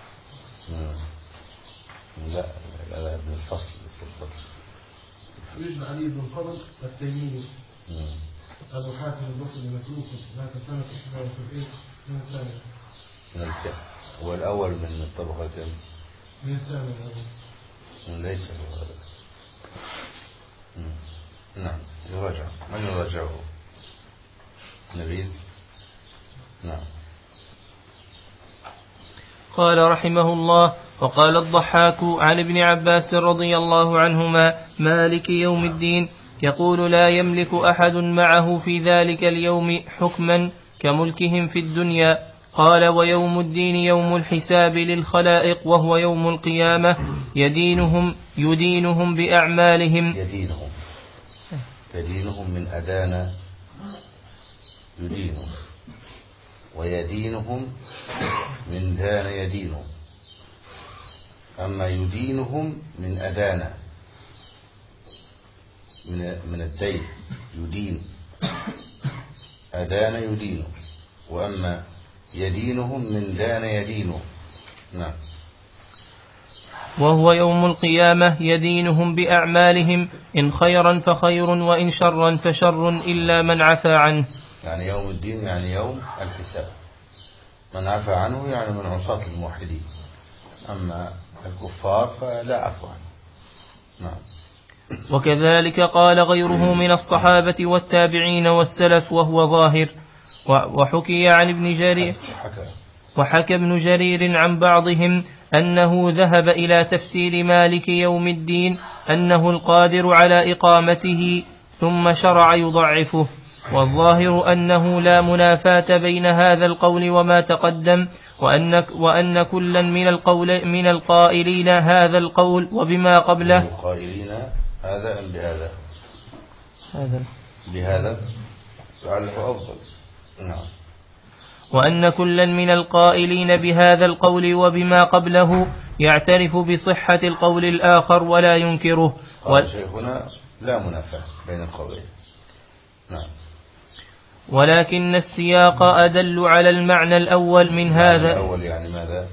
لا لا ابن الفصل الفضل. يوجد علي بن الفضل التيمي أبو حاتم البصري متروك مات سنة إحدى وسبعين من الثانية. من الثانية هو الأول من الطبقتين. من الثانية الأول. ليس هو هذا. نعم يراجع. من يراجعه؟ نبيل. نعم. قال رحمه الله: وقال الضحاك عن ابن عباس رضي الله عنهما: مالك يوم الدين، يقول لا يملك أحد معه في ذلك اليوم حكما كملكهم في الدنيا. قال: ويوم الدين يوم الحساب للخلائق، وهو يوم القيامة، يدينهم يدينهم بأعمالهم يدينهم يدينهم من أدانا يدينهم، ويدينهم من دان يدينهم. أما يدينهم من أدانا من من الدين يدين، أدانا يدين، وأما يدينهم من دان يدينه. نعم. وهو يوم القيامة يدينهم بأعمالهم، إن خيرا فخير وإن شرا فشر إلا من عفى عنه. يعني يوم الدين يعني يوم الحساب، من عفى عنه يعني من عصاة الموحدين، أما الكفار فلا عفو عنه. نعم. وكذلك قال غيره من الصحابة والتابعين والسلف وهو ظاهر. وحكي عن ابن جرير وحكى ابن جرير عن بعضهم أنه ذهب إلى تفسير مالك يوم الدين أنه القادر على إقامته، ثم شرع يضعفه. والظاهر أنه لا منافاة بين هذا القول وما تقدم، وأن, وأن كلا من القول من القائلين هذا القول وبما قبله القائلين هذا أم بهذا هذا بهذا لعله أفضل. نعم. وأن كلا من القائلين بهذا القول وبما قبله يعترف بصحة القول الآخر ولا ينكره. قال شيخنا لا منافاة بين القولين. نعم. ولكن السياق أدل على المعنى الأول من هذا. الأول يعني ماذا؟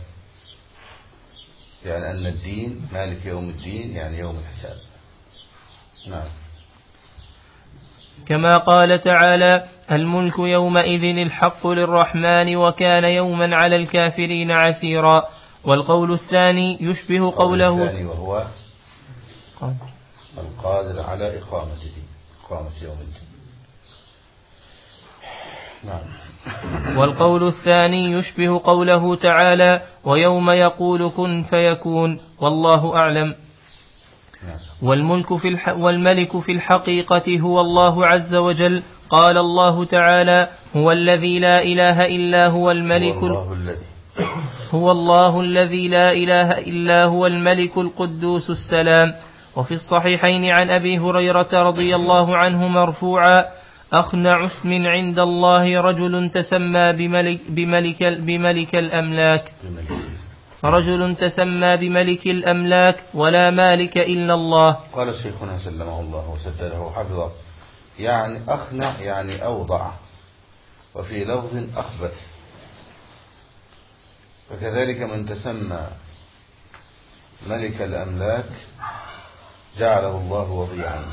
يعني أن الدين مالك يوم الدين يعني يوم الحساب. نعم. كما قال تعالى: الملك يومئذ الحق للرحمن وكان يوما على الكافرين عسيرا. والقول الثاني يشبه قوله الثاني وهو القادر على إقامة الدين، إقامة يوم الدين. نعم. والقول الثاني يشبه قوله تعالى: ويوم يقول كن فيكون، والله أعلم. والملك في الح... والملك في الحقيقة هو الله عز وجل. قال الله تعالى: هو الذي لا إله إلا هو الملك هو الله الذي هو الله الذي لا إله إلا هو الملك القدوس السلام. وفي الصحيحين عن أبي هريرة رضي الله عنه مرفوعا: أخنع اسم عند الله رجل تسمى بملك, بملك, بملك الأملاك رجل تسمى بملك الأملاك ولا مالك إلا الله. قال شيخنا سلمه الله وسدده وحفظه: يعني أخنع يعني أوضع، وفي لفظ أخبث. فكذلك من تسمى ملك الأملاك جعله الله وضيعا.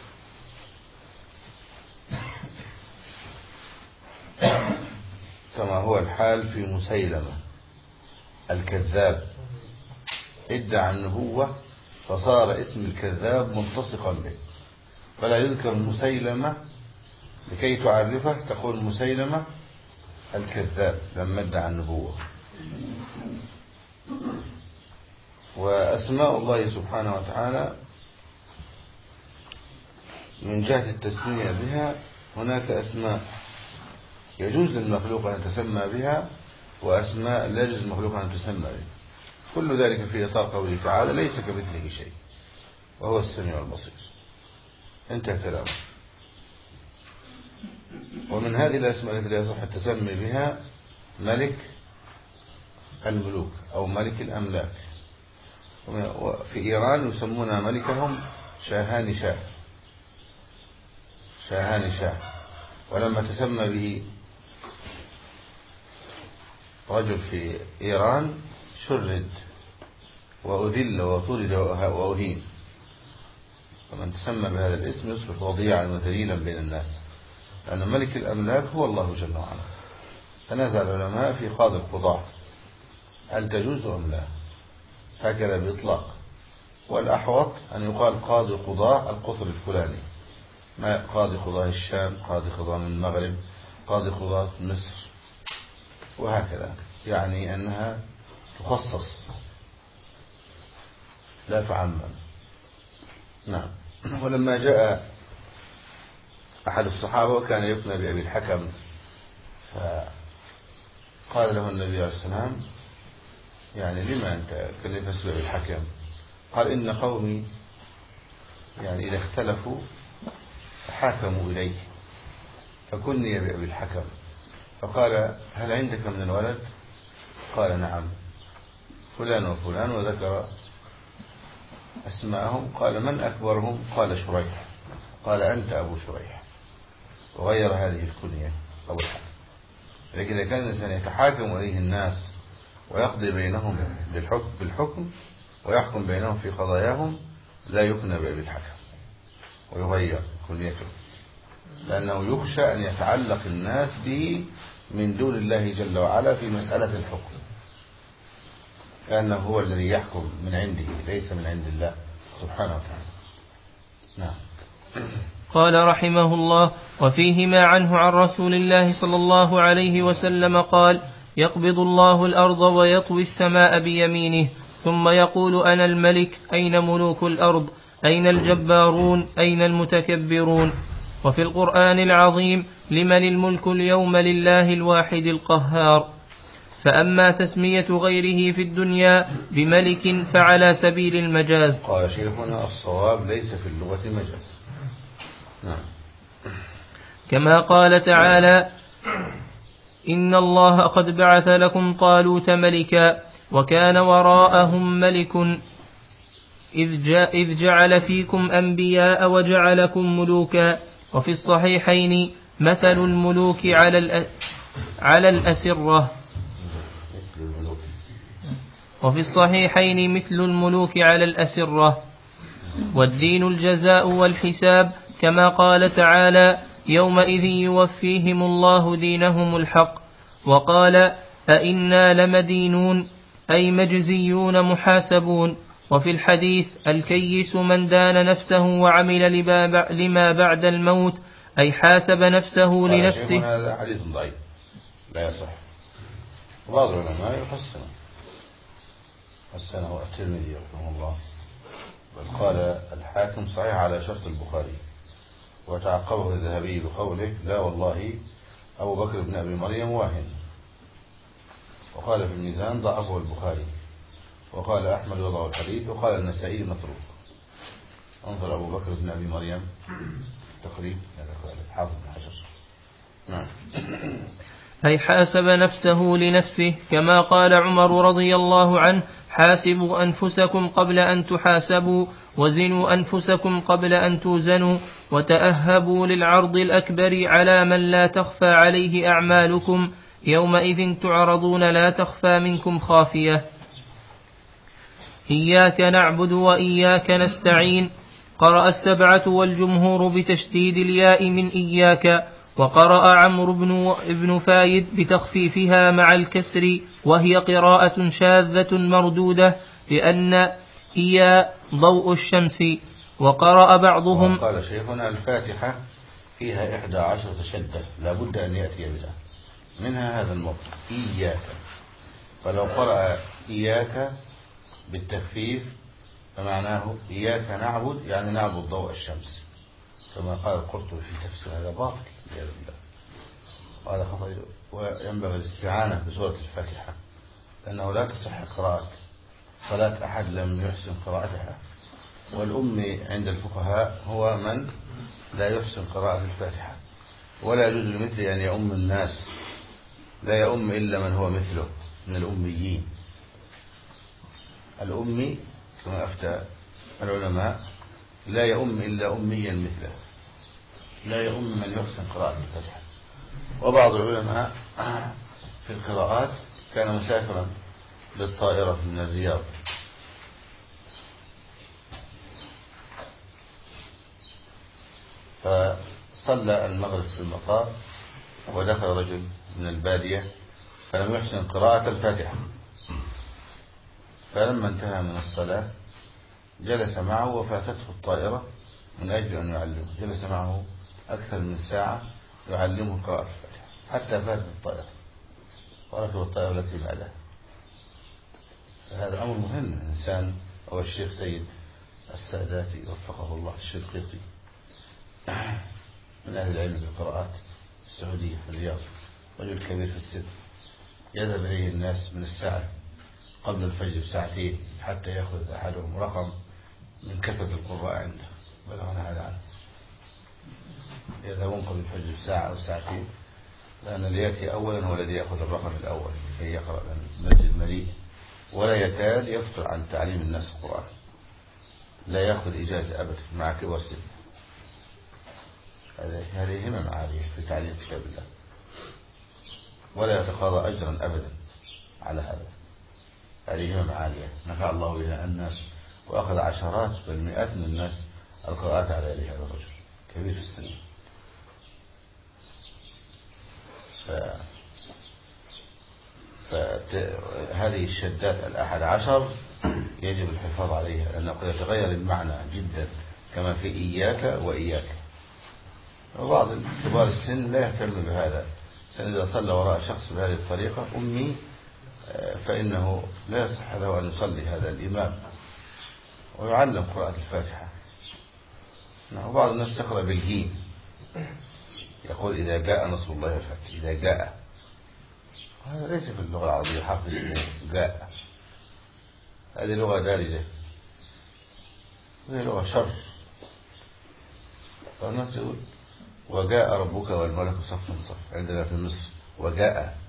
كما هو الحال في مسيلمة الكذاب، ادعى النبوة فصار اسم الكذاب ملتصقا به، فلا يذكر مسيلمة لكي تعرفه، تقول مسيلمة الكذاب لما ادعى النبوة. وأسماء الله سبحانه وتعالى من جهة التسمية بها هناك أسماء يجوز للمخلوق أن يتسمى بها، وأسماء لا يجوز للمخلوق أن تسمى بها. كل ذلك في إطار قوله تعالى: ليس كمثله شيء وهو السميع البصير. انتهى كلامه. ومن هذه الأسماء التي لا يصح التسمي بها ملك الملوك أو ملك الأملاك. في إيران يسمون ملكهم شاهان شاه شاهان شاه ولما تسمى به رجل في إيران شرد وأذل وطرد وأهين. فمن تسمى بهذا الاسم يصبح وضيعا وذليلا بين الناس، لأن ملك الأملاك هو الله جل وعلا. تنازع العلماء في قاضي القضاة هل تجوز أم لا، هكذا بإطلاق. والأحوط أن يقال قاضي قضاة القطر الفلاني، ما قاضي قضاة الشام، قاضي قضاة من المغرب، قاضي قضاة مصر، وهكذا، يعني أنها تخصص لا تعمم. نعم. ولما جاء أحد الصحابة وكان يكنى بأبي الحكم، فقال له النبي عليه السلام: يعني لما أنت كنت تسبب الحكم؟ قال: إن قومي يعني إذا اختلفوا فحاكموا إليه فكني بأبي الحكم. فقال: هل عندك من الولد؟ قال: نعم، فلان وفلان، وذكر أسماءهم. قال: من أكبرهم؟ قال: شريح. قال: أنت أبو شريح. وغير هذه الكنية أبو الحكم. لكن إذا كان الإنسان يتحاكم إليه الناس ويقضي بينهم بالحكم, بالحكم ويحكم بينهم في قضاياهم لا يكنى بأبي الحكم ويغير كنيته، لأنه يخشى أن يتعلق الناس به من دون الله جل وعلا في مسألة الحكم، لأنه هو الذي يحكم من عنده ليس من عند الله سبحانه وتعالى. نعم. قال رحمه الله: وفيهما عنه عن رسول الله صلى الله عليه وسلم قال: يقبض الله الأرض ويطوي السماء بيمينه ثم يقول: أنا الملك، أين ملوك الأرض؟ أين الجبارون؟ أين المتكبرون؟ وفي القرآن العظيم: لمن الملك اليوم؟ لله الواحد القهار. فأما تسمية غيره في الدنيا بملك فعلى سبيل المجاز. قال شيخنا: الصواب ليس في اللغة مجاز. نعم. كما قال تعالى: إن الله قد بعث لكم طالوت ملكا وكان وراءهم ملك إذ جعل فيكم أنبياء وجعلكم ملوكا. وفي الصحيحين: مثل الملوك على على الأسرة وفي الصحيحين مثل الملوك على الأسرة. والدين الجزاء والحساب، كما قال تعالى يومئذ يوفيهم الله دينهم الحق. وقال أئنا لمدينون أي مجزيون محاسبون. وفي الحديث الكيس من دان نفسه وعمل لما بعد الموت أي حاسب نفسه لنفسه. هذا حديث ضعيف لا يصح. بعض العلماء يحسنه حسنه الترمذي رحمه الله، بل قال الحاكم صحيح على شرط البخاري، وتعقبه الذهبي بقوله لا والله أبو بكر بن أبي مريم واهن. وقال في الميزان ضعفه البخاري، وقال أحمد وضعه الحديث، وقال النسائي متروك. انظر أبو بكر بن أبي مريم تقريب هذا قال حافظ بن حجر. نعم. أي حاسب نفسه لنفسه، كما قال عمر رضي الله عنه حاسبوا أنفسكم قبل أن تحاسبوا، وزنوا أنفسكم قبل أن توزنوا، وتأهبوا للعرض الأكبر على من لا تخفى عليه أعمالكم، يومئذ تعرضون لا تخفى منكم خافية. إياك نعبد وإياك نستعين. قرأ السبعة والجمهور بتشديد الياء من إياك، وقرأ عمرو بن ابن فايد بتخفيفها مع الكسر، وهي قراءة شاذة مردودة لأن إيا ضوء الشمس. وقرأ بعضهم قال شيخنا الفاتحة فيها إحدى عشرة شدة لا بد أن يأتي بها، منها هذا الموضوع إياك. فلو قرأ إياك بالتخفيف فمعناه إياك نعبد يعني نعبد ضوء الشمس، كما قال القرطبي في تفسير هذا باطل والعياذ بالله، وهذا خطأ. وينبغي الاستعانة بسورة الفاتحة لأنه لا تصح قراءة صلاة أحد لم يحسن قراءتها، والأمي عند الفقهاء هو من لا يحسن قراءة الفاتحة، ولا يجوز لمثله أن يؤم الناس، لا يؤم إلا من هو مثله من الأميين. الأمي كما أفتى العلماء لا يؤم إلا أميا مثله، لا يؤم من يحسن قراءة الفاتحة. وبعض العلماء في القراءات كان مسافرا بالطائرة من الرياض، فصلى المغرب في المطار، ودخل رجل من البادية فلم يحسن قراءة الفاتحة، فلما انتهى من الصلاة جلس معه وفاتته الطائرة من أجل أن يعلمه، جلس معه أكثر من ساعة يعلمه قراءة الفاتحة حتى فاتت الطائرة وركب الطائرة التي بعدها. فهذا أمر مهم. الإنسان هو الشيخ سيد الساداتي وفقه الله الشنقيطي من أهل العلم بالقراءات السعودية في الرياض، رجل كبير في السن، يذهب إليه الناس من الساعة قبل الفجر بساعتين حتى يأخذ أحدهم رقم من كثرة القراء عنده، بلغنا هذا عنه. يذهبون قبل الفجر بساعة أو ساعتين، لأن اللي يأتي أولا هو الذي يأخذ الرقم الأول كي يقرأ، لأن المسجد مليء ولا يكاد يفتر عن تعليم الناس القرآن، لا يأخذ إجازة أبدا مع كبر السن. هذه همم عالية في تعليم كتاب الله، ولا يتقاضى أجرا أبدا على هذا. هذه همم عالية نفع الله بها الناس، وأخذ عشرات بل مئات من الناس القراءات على يد هذا الرجل كبير في السن. ف... فهذه الشدات الأحد عشر يجب الحفاظ عليها، لأنه قد يتغير المعنى جدا كما في إياك وإياك. وبعض كبار السن لا يهتم بهذا، إذا صلى وراء شخص بهذه الطريقة أمي فإنه لا يصح له أن يصلي هذا الإمام ويعلم قراءة الفاتحة. وبعض الناس يقرأ بالجيم، يقول إذا جاء نصر الله والفتح، إذا جاء، هذا ليس في اللغة العربية حرف اسمه جاء، هذه لغة دارجة، هذه لغة شر. فالناس يقول وجاء ربك والملك صفا صف، عندنا في مصر وجاء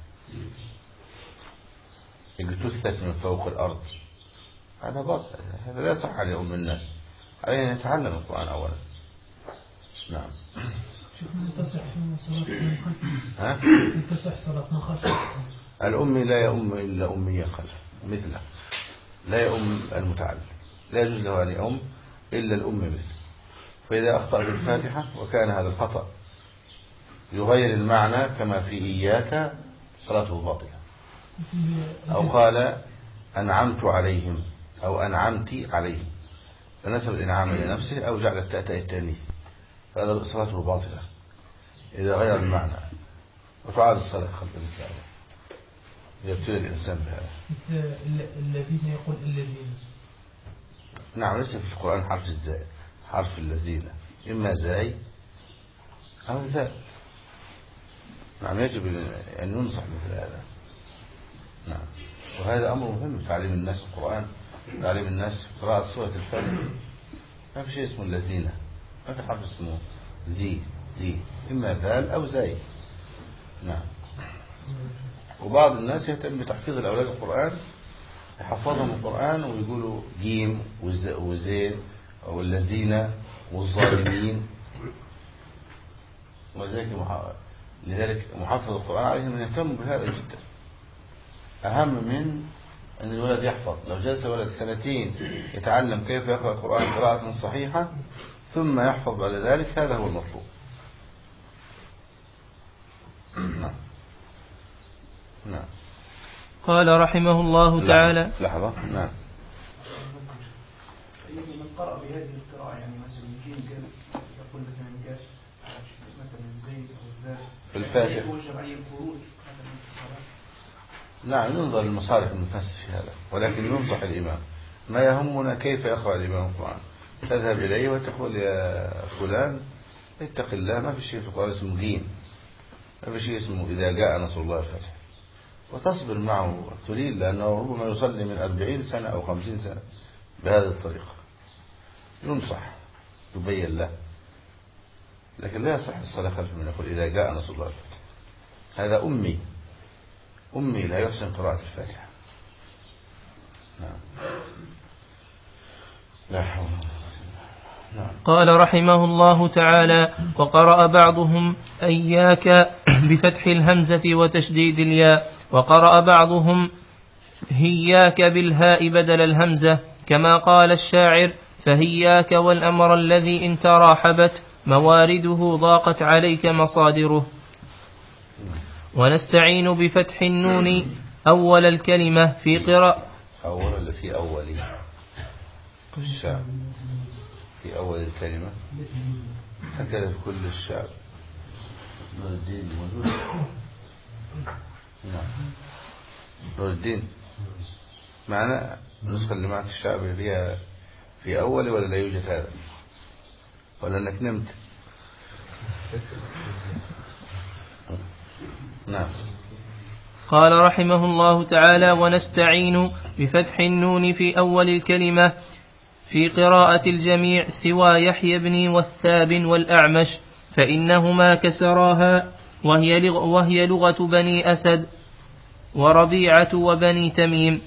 اجتثت من فوق الأرض، هذا باطل، هذا لا يصح على أم الناس، علينا أن نتعلم القرآن أولا. نعم. شوف من تصح صلاة من خلف، ها؟ من تصح صلاة من خلف. الأمي لا يؤم إلا أمية خلف مثله، لا يؤم المتعلم، لا يجوز له أن يؤم إلا الأم مثله، فإذا أخطأ في الفاتحة وكان هذا الخطأ يغير المعنى كما في إياك صلاته باطلة، أو قال أنعمت عليهم أو أنعمت عليهم فنسب الإنعام إلى نفسه أو جعل التاء التانيث، فهذا صلاته باطلة إذا غير المعنى، وتعاد الصلاة خلف المثال يبتلي الإنسان بهذا. الذين يقول الذين، نعم ليس في القرآن حرف الزاي، حرف الذين إما زاي أو ذا. نعم يجب أن ينصح مثل هذا. نعم، وهذا أمر مهم تعليم الناس القرآن، تعليم الناس قراءة سورة الفاتحة. ما في شيء اسمه الذين، ما في حرف اسمه زي زي، إما ذال أو زاي. نعم. وبعض الناس يهتم بتحفيظ الأولاد القرآن، يحفظهم القرآن ويقولوا جيم وزين والذين والظالمين، وذلك لذلك محفظ القرآن عليهم أن يهتموا بهذا جدا، أهم من أن الولد يحفظ. لو جلس ولد سنتين يتعلم كيف يقرأ القرآن قراءة صحيحة ثم يحفظ بعد ذلك، هذا هو المطلوب. نعم. نعم. قال رحمه الله تعالى لحظة. نعم. من قرأ بهذه القراءة يعني مثلا الجيم قال يقول مثلا قال مثلا الزين أو الذال في الفاتحة يوجب عليه الخروج مثلا من الصلاة. نعم ينظر للمصالح المفاسد في هذا، ولكن ينصح الإمام. ما يهمنا كيف يقرأ الإمام القرآن، تذهب إليه وتقول يا فلان اتق الله، ما في شيء في القرآن اسمه دين، ما في شيء اسمه إذا جاء نصر الله الفتح، وتصبر معه تليل، لأنه ربما يصلي من أربعين سنة أو خمسين سنة بهذه الطريقة. ينصح يبين له، لكن لا يصح الصلاة خلف من يقول إذا جاء نصر الله الفتح. هذا أمي أمي لا يحسن قراءة الفاتحة. نعم. لا حول ولا قوة. نعم. قال رحمه الله تعالى: وقرأ بعضهم إياك بفتح الهمزة وتشديد الياء، وقرأ بعضهم هياك بالهاء بدل الهمزة، كما قال الشاعر: فهياك والأمر الذي إن تراحبت موارده ضاقت عليك مصادره. ونستعين بفتح النون أول الكلمة في قراءة أول اللي في أولي الشعب، في أول الكلمة هكذا في كل الشعب. نور الدين موجود. نعم نور الدين معنى النسخة اللي معك الشعب فيها في أول ولا لا يوجد هذا، ولا أنك نمت؟ نعم. قال رحمه الله تعالى: ونستعين بفتح النون في أول الكلمة في قراءة الجميع سوى يحيى بن والثاب والأعمش، فإنهما كسراها، وهي لغ وهي لغة بني أسد وربيعة وبني تميم.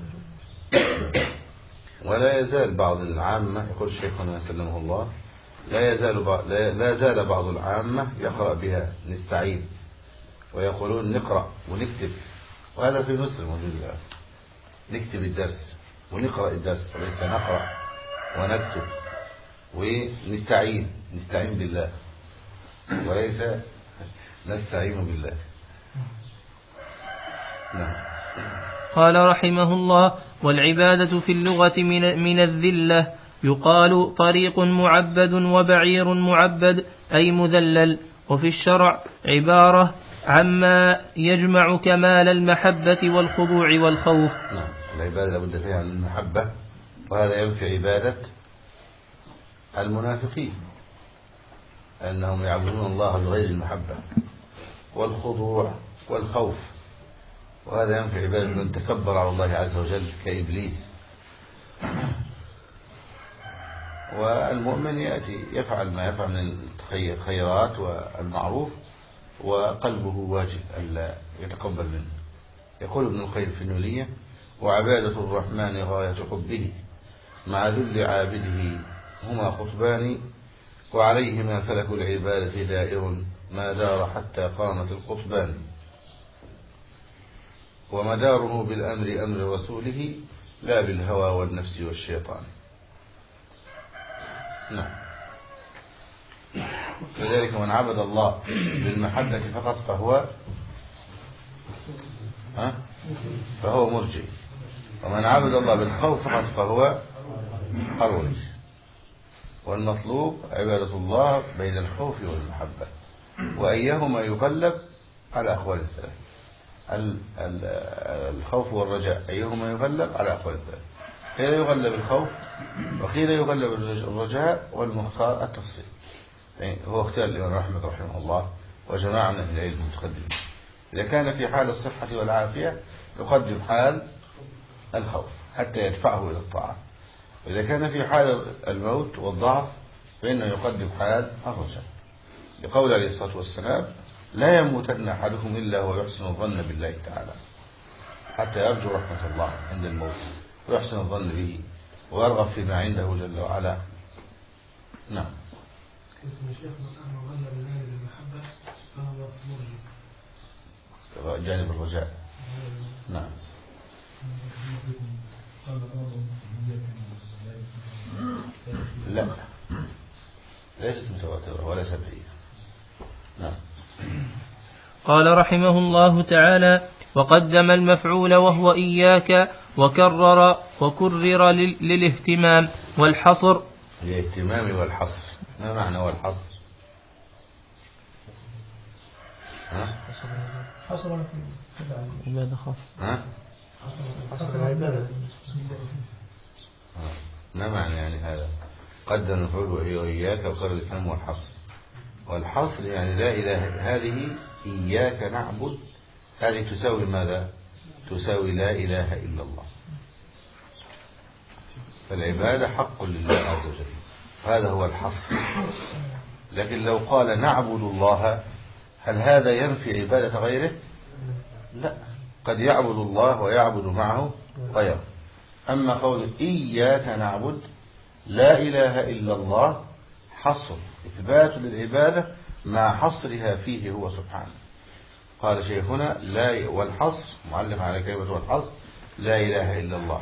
ولا يزال بعض العامة، يقول شيخنا سلمه الله، لا يزال بعض لا زال بعض العامة يقرأ بها نستعين، ويقولون نقرأ ونكتب، وهذا في مصر موجود الآن، نكتب الدرس ونقرأ الدرس وليس نقرأ ونكتب، ونستعين نستعين بالله وليس نستعين بالله. نعم. قال رحمه الله: والعبادة في اللغة من, من الذلة، يقال طريق معبد وبعير معبد أي مذلل، وفي الشرع عبارة عما يجمع كمال المحبة والخضوع والخوف. نعم. العبادة لابد فيها من المحبة، وهذا ينفي عبادة المنافقين أنهم يعبدون الله بغير المحبة، والخضوع والخوف، وهذا ينفي عبادة من تكبر على الله عز وجل كإبليس. والمؤمن يأتي يفعل ما يفعل من الخيرات والمعروف وقلبه واجب ألا يتقبل منه. يقول ابن القيم في النونية: وعبادة الرحمن غاية حبه مع ذل عابده هما خطبان، وعليهما فلك العبادة دائر ما دار حتى قامت القطبان، ومداره بالأمر أمر رسوله لا بالهوى والنفس والشيطان. نعم. لذلك من عبد الله بالمحبة فقط فهو ها؟ فهو مرجئ، ومن عبد الله بالخوف فقط فهو حروري. والمطلوب عبادة الله بين الخوف والمحبة، وأيهما يغلب على أقوال الثلاث. الخوف والرجاء أيهما يغلب على أقوال الثلاث؟ قيل يغلب الخوف وقيل يغلب الرجاء، والمختار التفصيل. يعني هو اختيار الإمام أحمد رحمه الله وجماعة من أهل العلم المتقدمين. إذا كان في حال الصحة والعافية يقدم حال الخوف حتى يدفعه إلى الطاعة، وإذا كان في حال الموت والضعف فإنه يقدم حال الرجاء، لقول عليه الصلاة والسلام: لا يموتن أحدكم إلا هو يحسن الظن بالله تعالى، حتى يرجو رحمة الله عند الموت ويحسن الظن به ويرغب فيما عنده جل وعلا. نعم. اسم الشيخ مثلا غلب الجانب المحبة فهو مرجئ، جانب الرجاء. نعم. لا، ليست متواترة ولا سبعية. نعم. قال رحمه الله تعالى: وقدم المفعول وهو إياك، وكرر وكرر للاهتمام والحصر. الاهتمام والحصر، ما معنى والحصر؟ ها؟ حصر عبادة خاصة. ها؟ حصر عبادة. ما معنى يعني هذا؟ قدم المفعول وإياك وكرر الاهتمام والحصر. والحصر يعني لا إله، هذه إياك نعبد، هذه تساوي ماذا؟ تساوي لا إله إلا الله. فالعبادة حق لله عز وجل، هذا هو الحصر. لكن لو قال نعبد الله، هل هذا ينفي عبادة غيره؟ لا، قد يعبد الله ويعبد معه غيره. أما قول إياك نعبد، لا إله إلا الله، حصر إثبات للعبادة مع حصرها فيه هو سبحانه. قال شيخنا: لا، والحصر معلق على كلمة والحصر، لا إله إلا الله.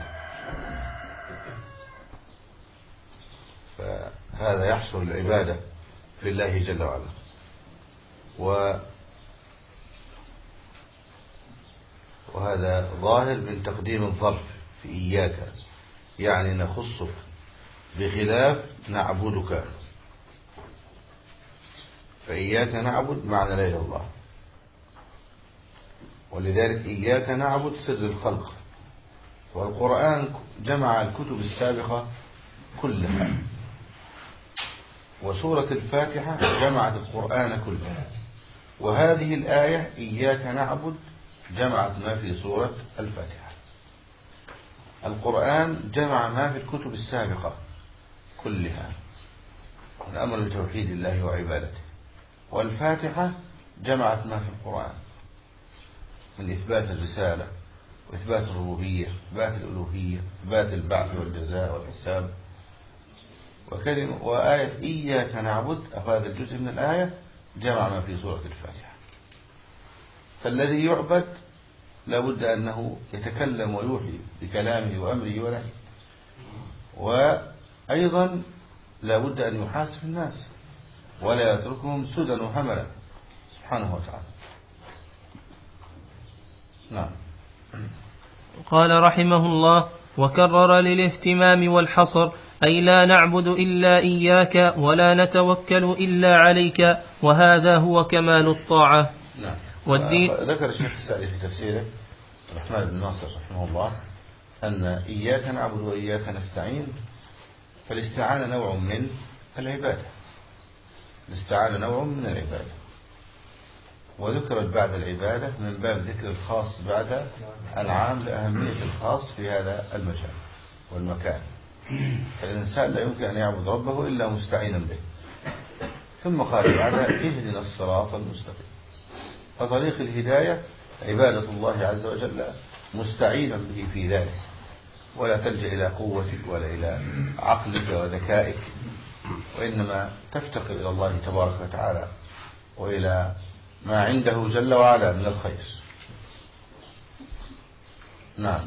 فهذا يحصر العبادة لله جل وعلا. و وهذا ظاهر من تقديم الظرف في إياك، يعني نخصك بخلاف نعبدك. فإياك نعبد معنى لا إله إلا الله، ولذلك إياك نعبد سر الخلق. والقرآن جمع الكتب السابقة كلها، وسورة الفاتحة جمعت القرآن كله، وهذه الآية إياك نعبد جمعت ما في سورة الفاتحة. القرآن جمع ما في الكتب السابقة كلها، الأمر بتوحيد الله وعبادته. والفاتحة جمعت ما في القرآن من إثبات الرسالة وإثبات الربوبية، إثبات الألوهية، إثبات البعث والجزاء والحساب. وكلمة وآية إياك نعبد، هذا الجزء من الآية جمع ما في سورة الفاتحة. فالذي يعبد لابد أنه يتكلم ويوحي بكلامه وأمره ونهيه، وأيضا لابد أن يحاسب الناس ولا يتركهم سدى وهملا سبحانه وتعالى. نعم. قال رحمه الله: وكرر للاهتمام والحصر، أي لا نعبد إلا إياك ولا نتوكل إلا عليك، وهذا هو كمال الطاعة. نعم. والدين. ذكر الشيخ السعدي في تفسيره الرحمن بن ناصر رحمه الله أن إياك نعبد وإياك نستعين، فالاستعانة نوع من العبادة، الاستعانة نوع من العبادة، وذكرت بعد العبادة من باب ذكر الخاص بعد العام لأهمية الخاص في هذا المجال والمكان. فالإنسان لا يمكن أن يعبد ربه إلا مستعينا به. ثم قال بعدها: اهدنا الصراط المستقيم. فطريق الهداية عبادة الله عز وجل مستعينا به في ذلك، ولا تلجأ إلى قوتك ولا إلى عقلك وذكائك، وإنما تفتقر إلى الله تبارك وتعالى وإلى ما عنده جل وعلا من الخير. نعم.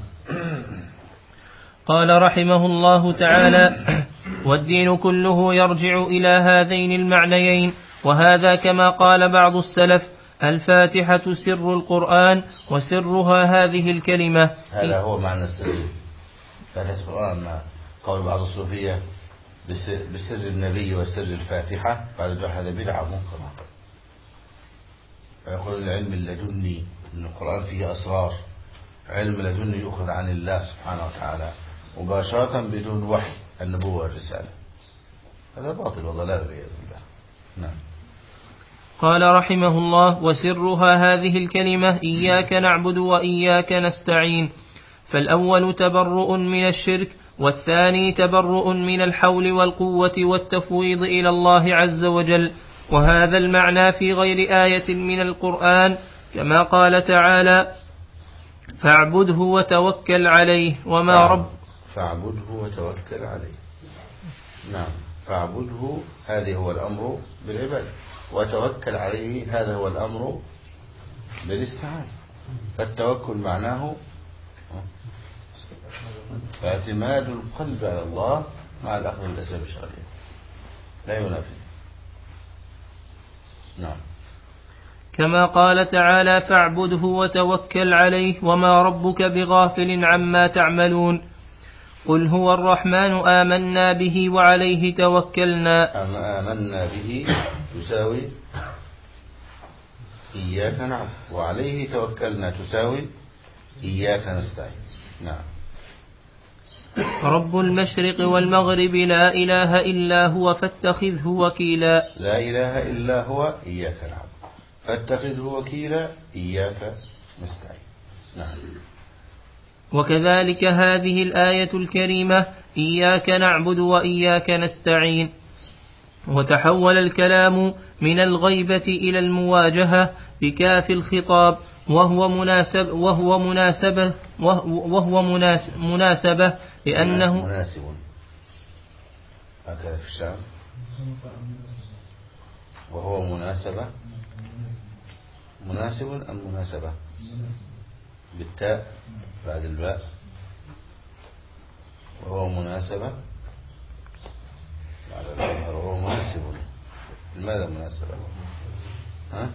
قال رحمه الله تعالى: والدين كله يرجع إلى هذين المعنيين، وهذا كما قال بعض السلف: الفاتحة سر القرآن وسرها هذه الكلمة. هذا هو معنى السر. فاتحة القرآن مع قول بعض الصوفية بسر النبي وسر الفاتحة، بعد هذا بدعة منكرة. فيقول العلم اللدني أن القرآن فيه أسرار، علم لدني يؤخذ عن الله سبحانه وتعالى مباشرة بدون وحي، النبوة والرسالة. هذا باطل وضلال والعياذ بالله. نعم. قال رحمه الله: وسرها هذه الكلمة إياك نعبد وإياك نستعين. فالأول تبرؤ من الشرك، والثاني تبرؤ من الحول والقوة والتفويض إلى الله عز وجل. وهذا المعنى في غير آية من القرآن، كما قال تعالى: فاعبده وتوكل عليه وما رب فاعبده وتوكل عليه. نعم، فاعبده هذا هو الأمر بالعبادة، وتوكل عليه هذا هو الأمر بالاستعانة. فالتوكل معناه اعتماد القلب على الله مع الأخذ بالأسباب الشرعية، لا ينافي. نعم. كما قال تعالى: فاعبده وتوكل عليه وما ربك بغافل عما تعملون. قل هو الرحمن آمنا به وعليه توكلنا. آمنا به تساوي إياك نعبد، وعليه توكلنا تساوي إياك نستعين. نعم. رب المشرق والمغرب لا إله إلا هو فاتخذه وكيلا. لا إله إلا هو إياك نعبد فاتخذه وكيلا إياك نستعين. نعم. وكذلك هذه الآية الكريمة: إياك نعبد وإياك نستعين. وتحول الكلام من الغيبة إلى المواجهة بكاف الخطاب، وهو مناسب وهو مناسبة وهو مناسب مناسبة لأنه مناسب. هكذا في الشام. وهو مناسبة مناسب أم مناسبة بالتاء بعد الباء. وهو مناسبة بعد الباء. وهو مناسب. لماذا مناسبة؟ ها؟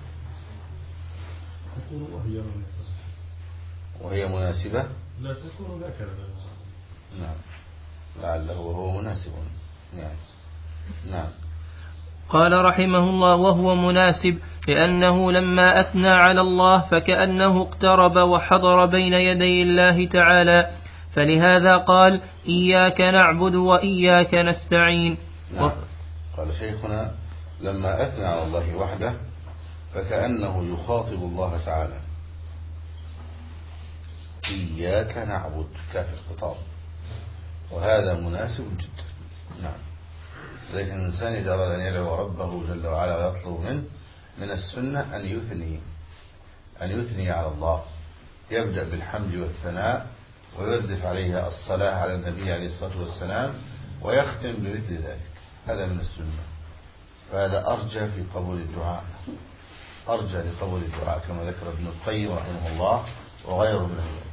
وهي مناسبة. وهي مناسبة لا تكون ذكرا. نعم، لعله وهو مناسب. نعم. نعم. قال رحمه الله: وهو مناسب لأنه لما أثنى على الله فكأنه اقترب وحضر بين يدي الله تعالى، فلهذا قال: إياك نعبد وإياك نستعين. نعم. قال شيخنا: لما أثنى على الله وحده فكأنه يخاطب الله تعالى. إياك نعبد كاف الخطاب، وهذا مناسب جدا. نعم. لكن الإنسان إذا أراد أن يدعو ربه جل وعلا ويطلب منه من السنة أن يثني أن يثني على الله، يبدأ بالحمد والثناء ويردف عليها الصلاة على النبي عليه الصلاة والسلام ويختم بمثل ذلك. هذا من السنة، فهذا أرجى في قبول الدعاء، أرجى لقبول الدعاء كما ذكر ابن القيم رحمه الله وغيره من أهله.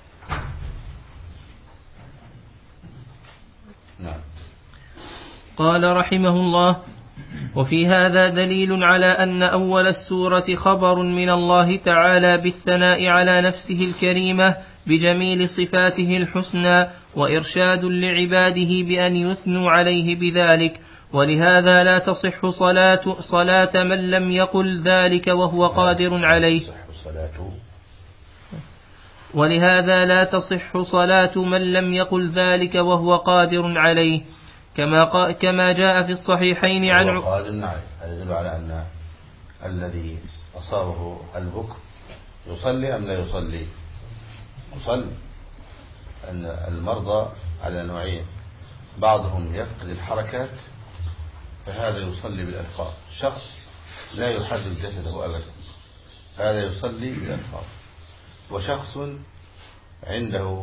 نعم. قال رحمه الله: وفي هذا دليل على أن أول السورة خبر من الله تعالى بالثناء على نفسه الكريمة بجميل صفاته الحسنى، وإرشاد لعباده بأن يثنوا عليه بذلك. ولهذا لا تصح صلاة, صلاة من لم يقل ذلك وهو قادر عليه. ولهذا لا تصح صلاة من لم يقل ذلك وهو قادر عليه، كما كما جاء في الصحيحين عن قادر عليه. هذا يدل على أن الذي أصابه البكر يصلي أم لا يصلي؟ يصلي. أن المرضى على نوعين: بعضهم يفقد الحركات فهذا يصلي بالألفاظ، شخص لا يحرك جسده أبدا هذا يصلي بالألفاظ، وشخص عنده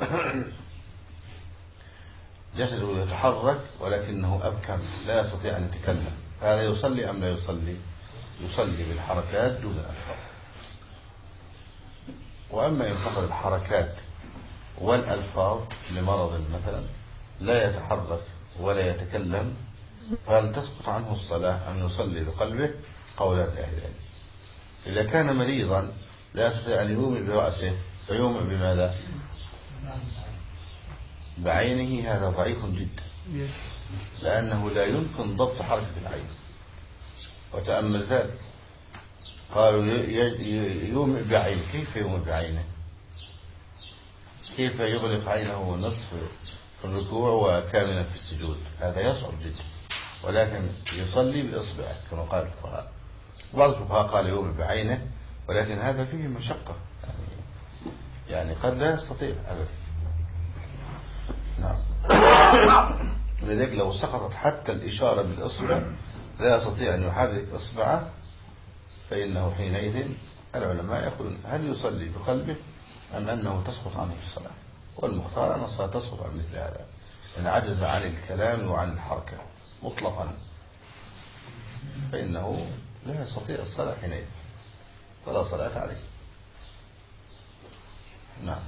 جسده يتحرك ولكنه أبكم لا يستطيع أن يتكلم، هذا يصلي أم لا يصلي؟ يصلي بالحركات دون الألفاظ. وأما إن فقد الحركات والألفاظ لمرض مثلا لا يتحرك ولا يتكلم، فهل تسقط عنه الصلاة أم يصلي بقلبه؟ قولات أهل العلم. إذا كان مريضا لا يستطيع أن يومئ برأسه فيومئ بماذا؟ بعينه، هذا ضعيف جدا، لأنه لا يمكن ضبط حركة العين. وتأمل ذلك، قالوا يومئ بعينه، كيف يومئ بعينه؟ كيف يغلق عينه نصف في الركوع وكاملا في السجود؟ هذا يصعب جدا، ولكن يصلي بإصبعه كما قال الفقهاء. بعض الفقهاء قال يومئ بعينه، ولكن هذا فيه مشقة، يعني, يعني قد لا يستطيع أبدا. نعم. لذلك لو سقطت حتى الإشارة بالإصبع لا يستطيع أن يحرك إصبعه، فإنه حينئذ العلماء يقولون هل يصلي بقلبه أم أنه تسقط عنه الصلاة؟ والمختار أن الصلاة تسقط عن مثل هذا، إن عجز عن الكلام وعن الحركة مطلقا، فإنه لا يستطيع الصلاة حينئذ ولا صلاة عليه. نعم.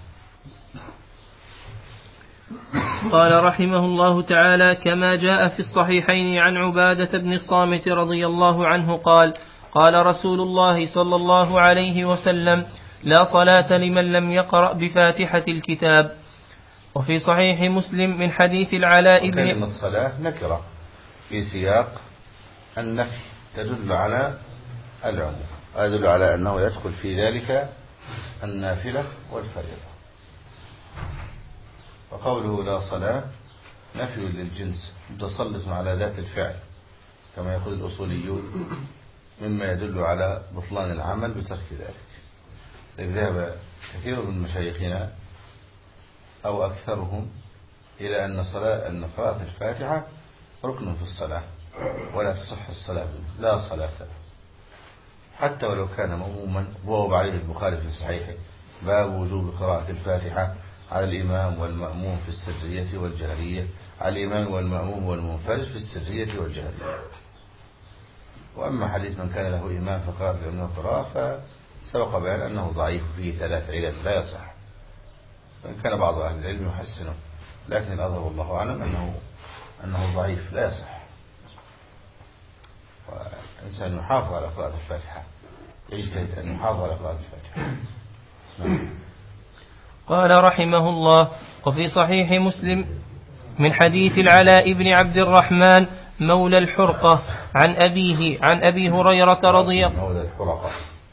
قال رحمه الله تعالى: كما جاء في الصحيحين عن عبادة بن الصامت رضي الله عنه قال: قال رسول الله صلى الله عليه وسلم: لا صلاة لمن لم يقرأ بفاتحة الكتاب. وفي صحيح مسلم من حديث العلاء بن كلمة صلاة نكرة في سياق النفي تدل على العموم، يدل على أنه يدخل في ذلك النافلة والفريضة. وقوله لا صلاة نفي للجنس متسلط على ذات الفعل كما يقول الأصوليون، مما يدل على بطلان العمل بترك ذلك. ذهب كثير من مشايخنا أو أكثرهم إلى أن صلاة أن قراءة الفاتحة ركن في الصلاة ولا تصح الصلاة منه، لا صلاة حتى ولو كان مأموما. وهو عليه البخاري في صحيحه باب وجوب قراءة الفاتحة على الإمام والمأموم في السرية والجهرية، على الإمام والمأموم والمنفرد في السرية والجهرية. وأما حديث من كان له إمام فقراءة الإمام القراءة فسبق بيان أنه ضعيف فيه ثلاث علل لا يصح، وإن كان بعض أهل العلم يحسنه، لكن الأظهر والله أعلم أنه أنه ضعيف لا يصح. والإنسان يحافظ على قراءة الفاتحة، يجتهد أن يحافظ على قراءة الفاتحة. قال رحمه الله: وفي صحيح مسلم من حديث العلاء بن عبد الرحمن مولى الحرقة عن أبيه عن أبي هريرة رضي مولى الحرقة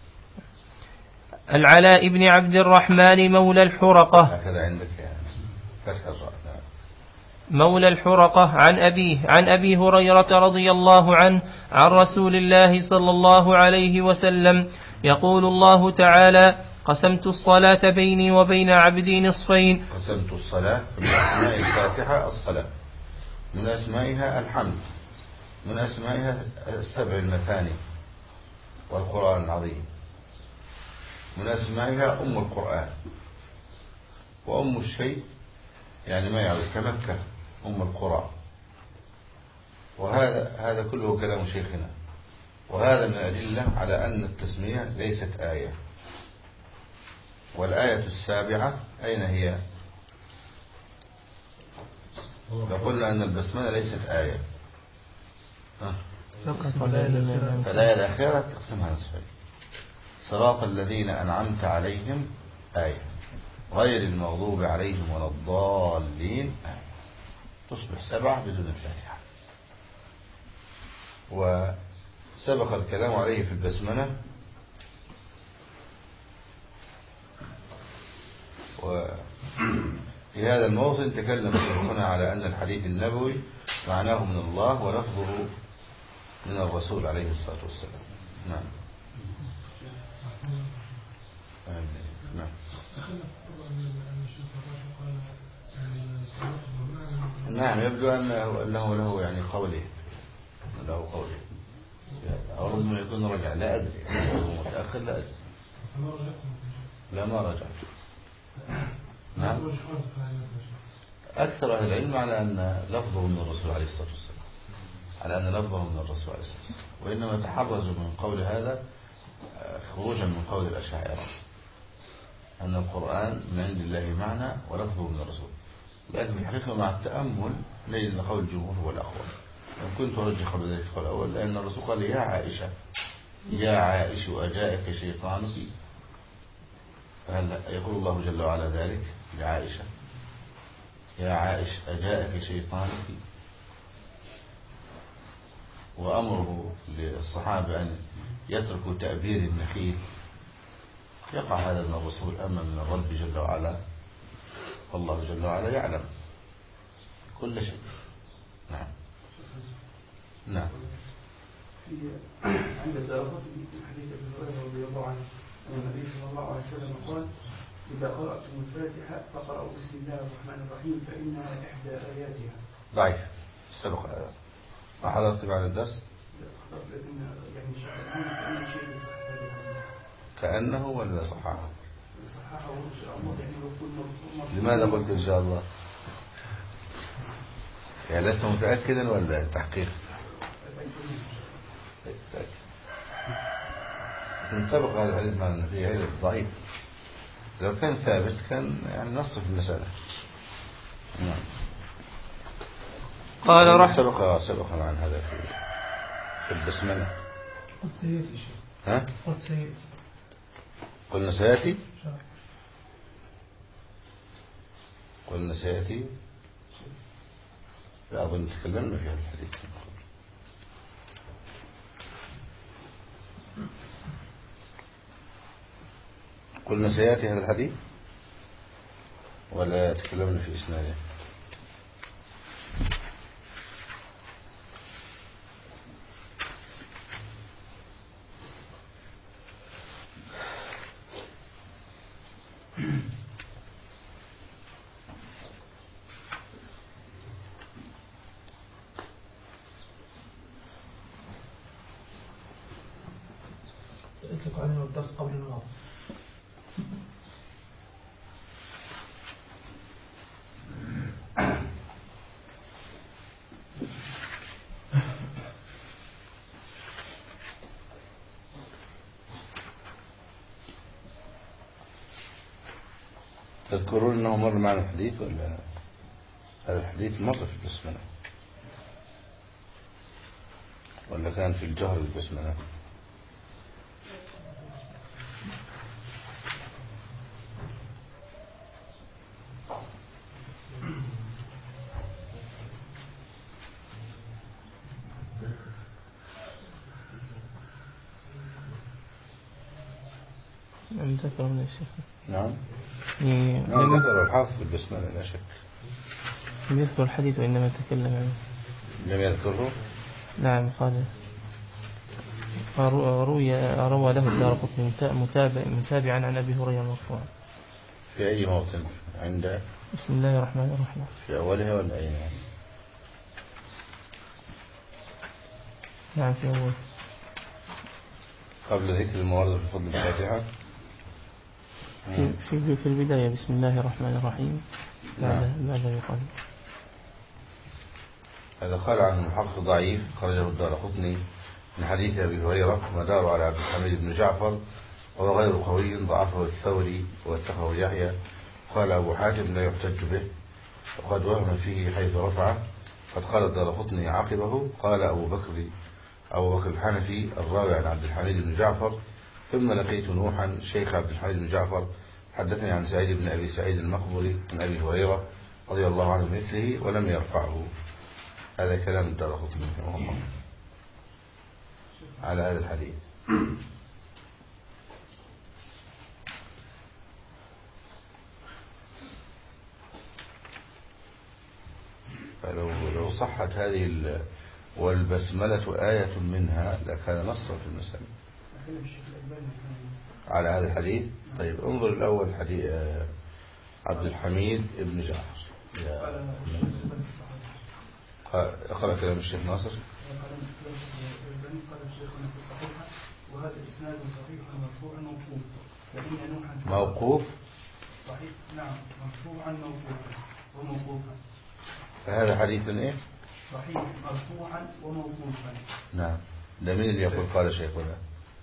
العلاء بن عبد الرحمن مولى الحرقة هكذا عندك يعني فتح الراء مولى الحرقة عن أبيه عن أبي هريرة رضي الله عنه عن رسول الله صلى الله عليه وسلم يقول الله تعالى: قسمت الصلاة بيني وبين عبدي نصفين. قسمت الصلاة من أسماء الفاتحة الصلاة، من أسمائها الحمد، من أسمائها السبع المثاني والقرآن العظيم، من أسمائها أم القرآن، وأم الشيء يعني ما يعرف كمكة أم القرى. وهذا هذا كله كلام شيخنا، وهذا من الأدلة على أن التسمية ليست آية. والآية السابعة أين هي؟ فقلنا أن البسملة ليست آية، فالآية الأخيرة تقسمها نصفين: صراط الذين أنعمت عليهم آية، غير المغضوب عليهم ولا الضالين آية، تصبح سبعة بدون الفاتحة. وسبق الكلام عليه في البسملة، وفي هذا الموطن تكلم شيخنا على أن الحديث النبوي معناه من الله ولفظه من الرسول عليه الصلاة والسلام. نعم. نعم. نعم يبدو أنه له يعني قوله له قوله أو ربما يكون رجع، لا أدري هو متأخر، لا أدري، لا ما رجع. نعم. أكثر أهل العلم على أن لفظه من الرسول عليه الصلاة والسلام، على أن لفظه من الرسول عليه الصلاة والسلام، وإنما يتحرز من قول هذا خروجا من قول الأشاعرة أن القرآن من عند الله معنى ولفظه من الرسول. لكن الحقيقة مع التأمل نجد أن قول الجمهور هو الأقوى، كنت أرجح قبل ذلك القول الأول، لأن الرسول قال يا عائشة يا عائش أجاءك شيطانك، فهل يقول الله جل وعلا ذلك لعائشة يا عائش أجاءك شيطانك؟ وأمره للصحابة أن يتركوا تأبير النخيل، يقع هذا من الرسول أما من الرب جل وعلا؟ والله جل وعلا يعلم كل شيء. نعم نعم. عند الدارقطني في حديث ابي هريره رضي الله عنه أن النبي صلى الله عليه وسلم قال: إذا قرأتم الفاتحة فقرأوا بسم الله الرحمن الرحيم فإنها إحدى آياتها. ضعيف سبق هذا. حضرت بعد الدرس؟ يعني شيء كأنه ولا صححه؟ صححه إن شاء الله. يعني لماذا قلت إن شاء الله؟ يعني لست متأكدا ولا تحقيق؟ لكن سبق هذا الحديث مع النبي عليه ضعيف. لو كان ثابت كان يعني نصف المسألة. نعم. قال رح سبق سبق عن هذا في في البسملة. قد سيأتي شيء. ها؟ قد سيأتي. قلنا سيأتي. قلنا سيأتي. لا أظن تكلمنا في هذا الحديث. قلنا سيأتي هذا الحديث ولا تكلمنا في إسناده؟ سألتك عنه الدرس قبل الماضي. تذكرون أنه مر معنا الحديث ولا هذا الحديث مر في البسملة ولا كان في الجهر بالبسملة؟ لم تذكرون يا شيخ. نعم يعني نعم ذكر الحافظ بالبسملة لا شك. لم يذكر الحديث وإنما تكلم عنه. لم يذكره؟ نعم قال روي روى له الدارقطني متابع متابعا عن أبي هريرة مرفوعا. في أي موطن؟ عند بسم الله الرحمن الرحيم. في أولها ولا أينها؟ نعم في أول. قبل ذكر الموارد في فضل الفاتحة في, في, في البداية بسم الله الرحمن الرحيم. بعد ماذا يقال؟ هذا قال عن المحقق ضعيف خرجه الدارقطني من حديث أبي هريرة مدار على عبد الحميد بن جعفر وهو غير قوي ضعفه الثوري واتخذه يحيى. قال أبو حاتم لا يحتج به وقد وهم فيه حيث رفعه. قد قال الدارقطني عقبه قال أبو بكر أبو بكر الحنفي الراوي عن عبد الحميد بن جعفر ثم لقيت نوحا شيخ عبد الحميد بن جعفر حدثني عن سعيد بن أبي سعيد المقبري من أبي هريرة رضي الله عنه مثله ولم يرفعه. هذا كلام الدارقطني رحمه الله على هذا الحديث. فلو لو صحت هذه والبسملة آية منها لكان نصا في المسألة على هذا الحديث. طيب انظر الأول حديث عبد الحميد ابن جعفر. اقرأ كلام الشيخ ناصر. قال الشيخنا في الصحيحة وهذا إسناد صحيح مرفوع موقوف فإن نوحا موقوف صحيح. نعم مرفوعا موقوفا وموقوفا. فهذا حديث ايه؟ صحيح مرفوعا وموقوفا. نعم. ده مين اللي يقول قال شيخنا؟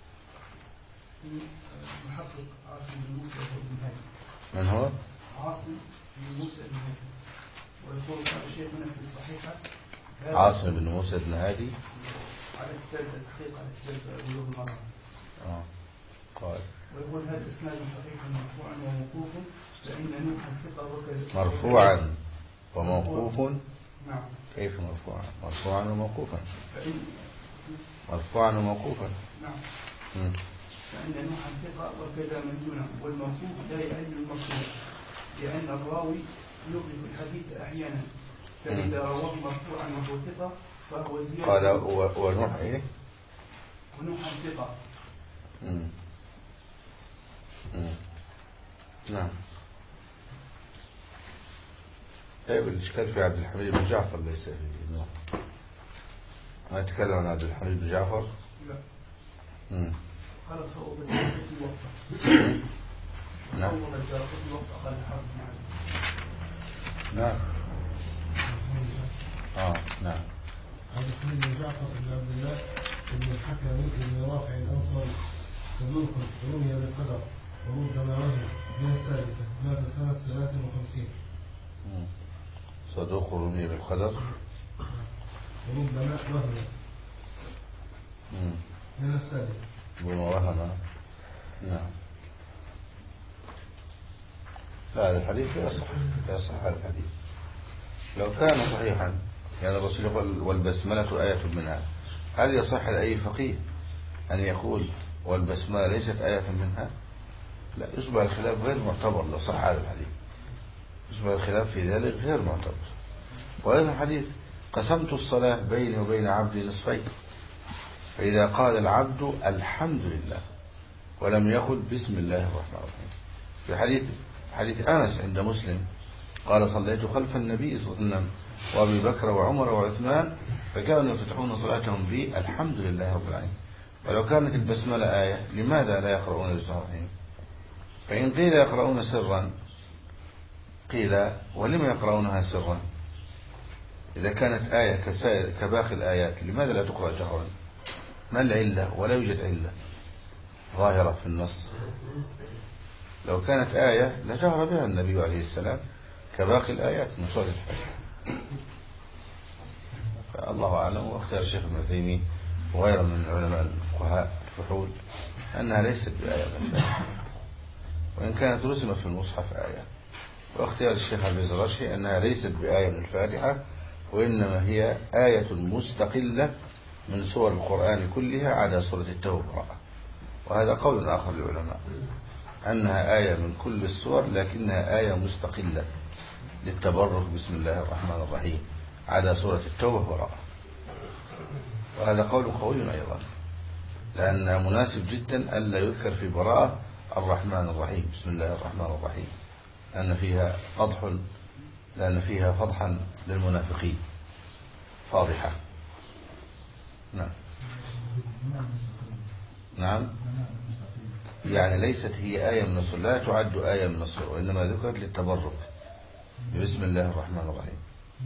محقق عاصم بن موسى بن هادي. من هو؟ عاصم بن موسى بن هادي. ويقول قال شيخنا في الصحيحة عاصم بن موسى بن هادي على كتاب التحقيق على كتاب بلوغ المرام. آه. قال ويقول هذا إسناد صحيح مرفوعا وموقوف فإن نوحا ثقة وكذا. مرفوعا وموقوف. نعم. كيف مرفوعا؟ مرفوعا وموقوفا. فإن مرفوعا وموقوفا. نعم. مم. فإن نوحا ثقة وكذا من دونه، والموقوف لا يعد المرفوع لأن الراوي يضيف الحديث أحيانا، فإذا رواه مرفوعا وهو ثقة فهو زيادة. قال ونوح إيه؟ ونوحا ثقة. مم. مم. نعم. طيب الإشكال في عبد الحميد بن جعفر ليس في نوح. ما يتكلم عن عبد الحميد بن جعفر؟ لا. مم. قال صوب الجارقطي وقت. نعم. صوب الجارقطي وقت قال الحرب. نعم. آه نعم. عبد الحميد بن جعفر بن عبد الله بن الحكم بن رافع الأنصاري صدوق رمي بالقدر وربما وهم من السادسة مات سنة ثلاث وخمسين. صدوق رمي بالقدر وربما وهم من السادسة ربما وهم. نعم. لا هذا الحديث لا يصح، لا يصح هذا الحديث. لو كان صحيحا يعني الرسول يقول والبسملة آية منها، هل يصح لأي فقيه أن يقول والبسملة ليست آية منها؟ لا، يصبح الخلاف غير معتبر لو صح هذا الحديث، يصبح الخلاف في ذلك غير معتبر. وهذا الحديث قسمت الصلاة بيني وبين عبدي نصفين، فإذا قال العبد الحمد لله ولم يقل بسم الله الرحمن الرحيم. في حديث حديث أنس عند مسلم قال صليت خلف النبي صلى الله عليه وسلم وأبي بكر وعمر وعثمان فكانوا يفتتحون صلاتهم بي الحمد لله رب العالمين. ولو كانت البسملة آية لماذا لا يقرؤون بسم الله الرحمن الرحيم؟ فإن قيل يقرؤون سرا قيل ولم يقرؤونها سرا؟ إذا كانت آية كباقي الآيات لماذا لا تقرأ جهرا؟ ما العلة؟ ولا يوجد علة ظاهرة في النص. لو كانت آية لجهر بها النبي عليه السلام كباقي الآيات من سورة الفاتحة. فالله أعلم. واختار الشيخ ابن عثيمين وغيره من العلماء الفقهاء الفحول أنها ليست بآية من الفاتحة، وإن كانت رسمت في المصحف آية. واختيار الشيخ البزرشي أنها ليست بآية من الفاتحة، وإنما هي آية مستقلة من سور القرآن كلها عدا سورة التوبة. وهذا قول آخر للعلماء أنها آية من كل السور لكنها آية مستقلة للتبرك بسم الله الرحمن الرحيم عدا سورة التوبة وراءه. وهذا قول قوي أيضا، لأن مناسب جدا ألا يذكر في براءة الرحمن الرحيم بسم الله الرحمن الرحيم، لأن فيها فضح لأن فيها فضحا للمنافقين فاضحة. نعم. نعم. يعني ليست هي آية من السور، لا تعد آية من السور، وإنما ذكرت للتبرك بسم الله الرحمن الرحيم.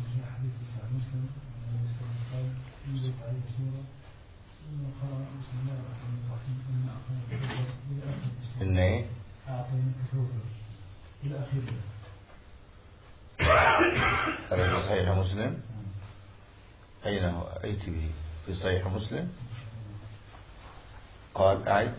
إن إيه؟ هذا في صحيح مسلم. أين هو؟ أيت به في صحيح مسلم. قال أعد.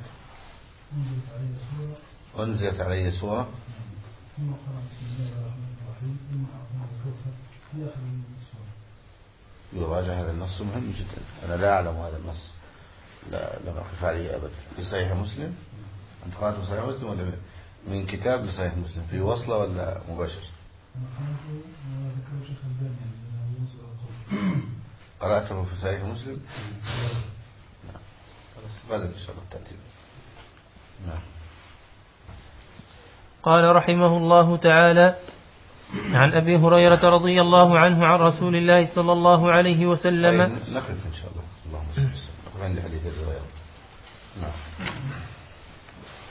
أنزلت علي سورة ثم قرأ بسم الله الرحمن الرحيم ثم أعطانا الكوثر في آخر السورة. يراجع هذا النص مهم جدا، أنا لا أعلم هذا النص، لا لم أقف عليه أبدا. في صحيح مسلم. أنت قرأت في صحيح مسلم ولا من كتاب لصحيح مسلم في وصلة ولا مباشر؟ أنا قرأته ما ذكره شيخ الباني يعني وصل القول. قرأته في صحيح مسلم. نعم. خلاص غدا إن شاء الله تأتي. نعم. قال رحمه الله تعالى: عن أبي هريرة رضي الله عنه عن رسول الله صلى الله عليه وسلم. نقف إن شاء الله. اللهم صل وسلم. عندي حديث أبي هريرة. نعم.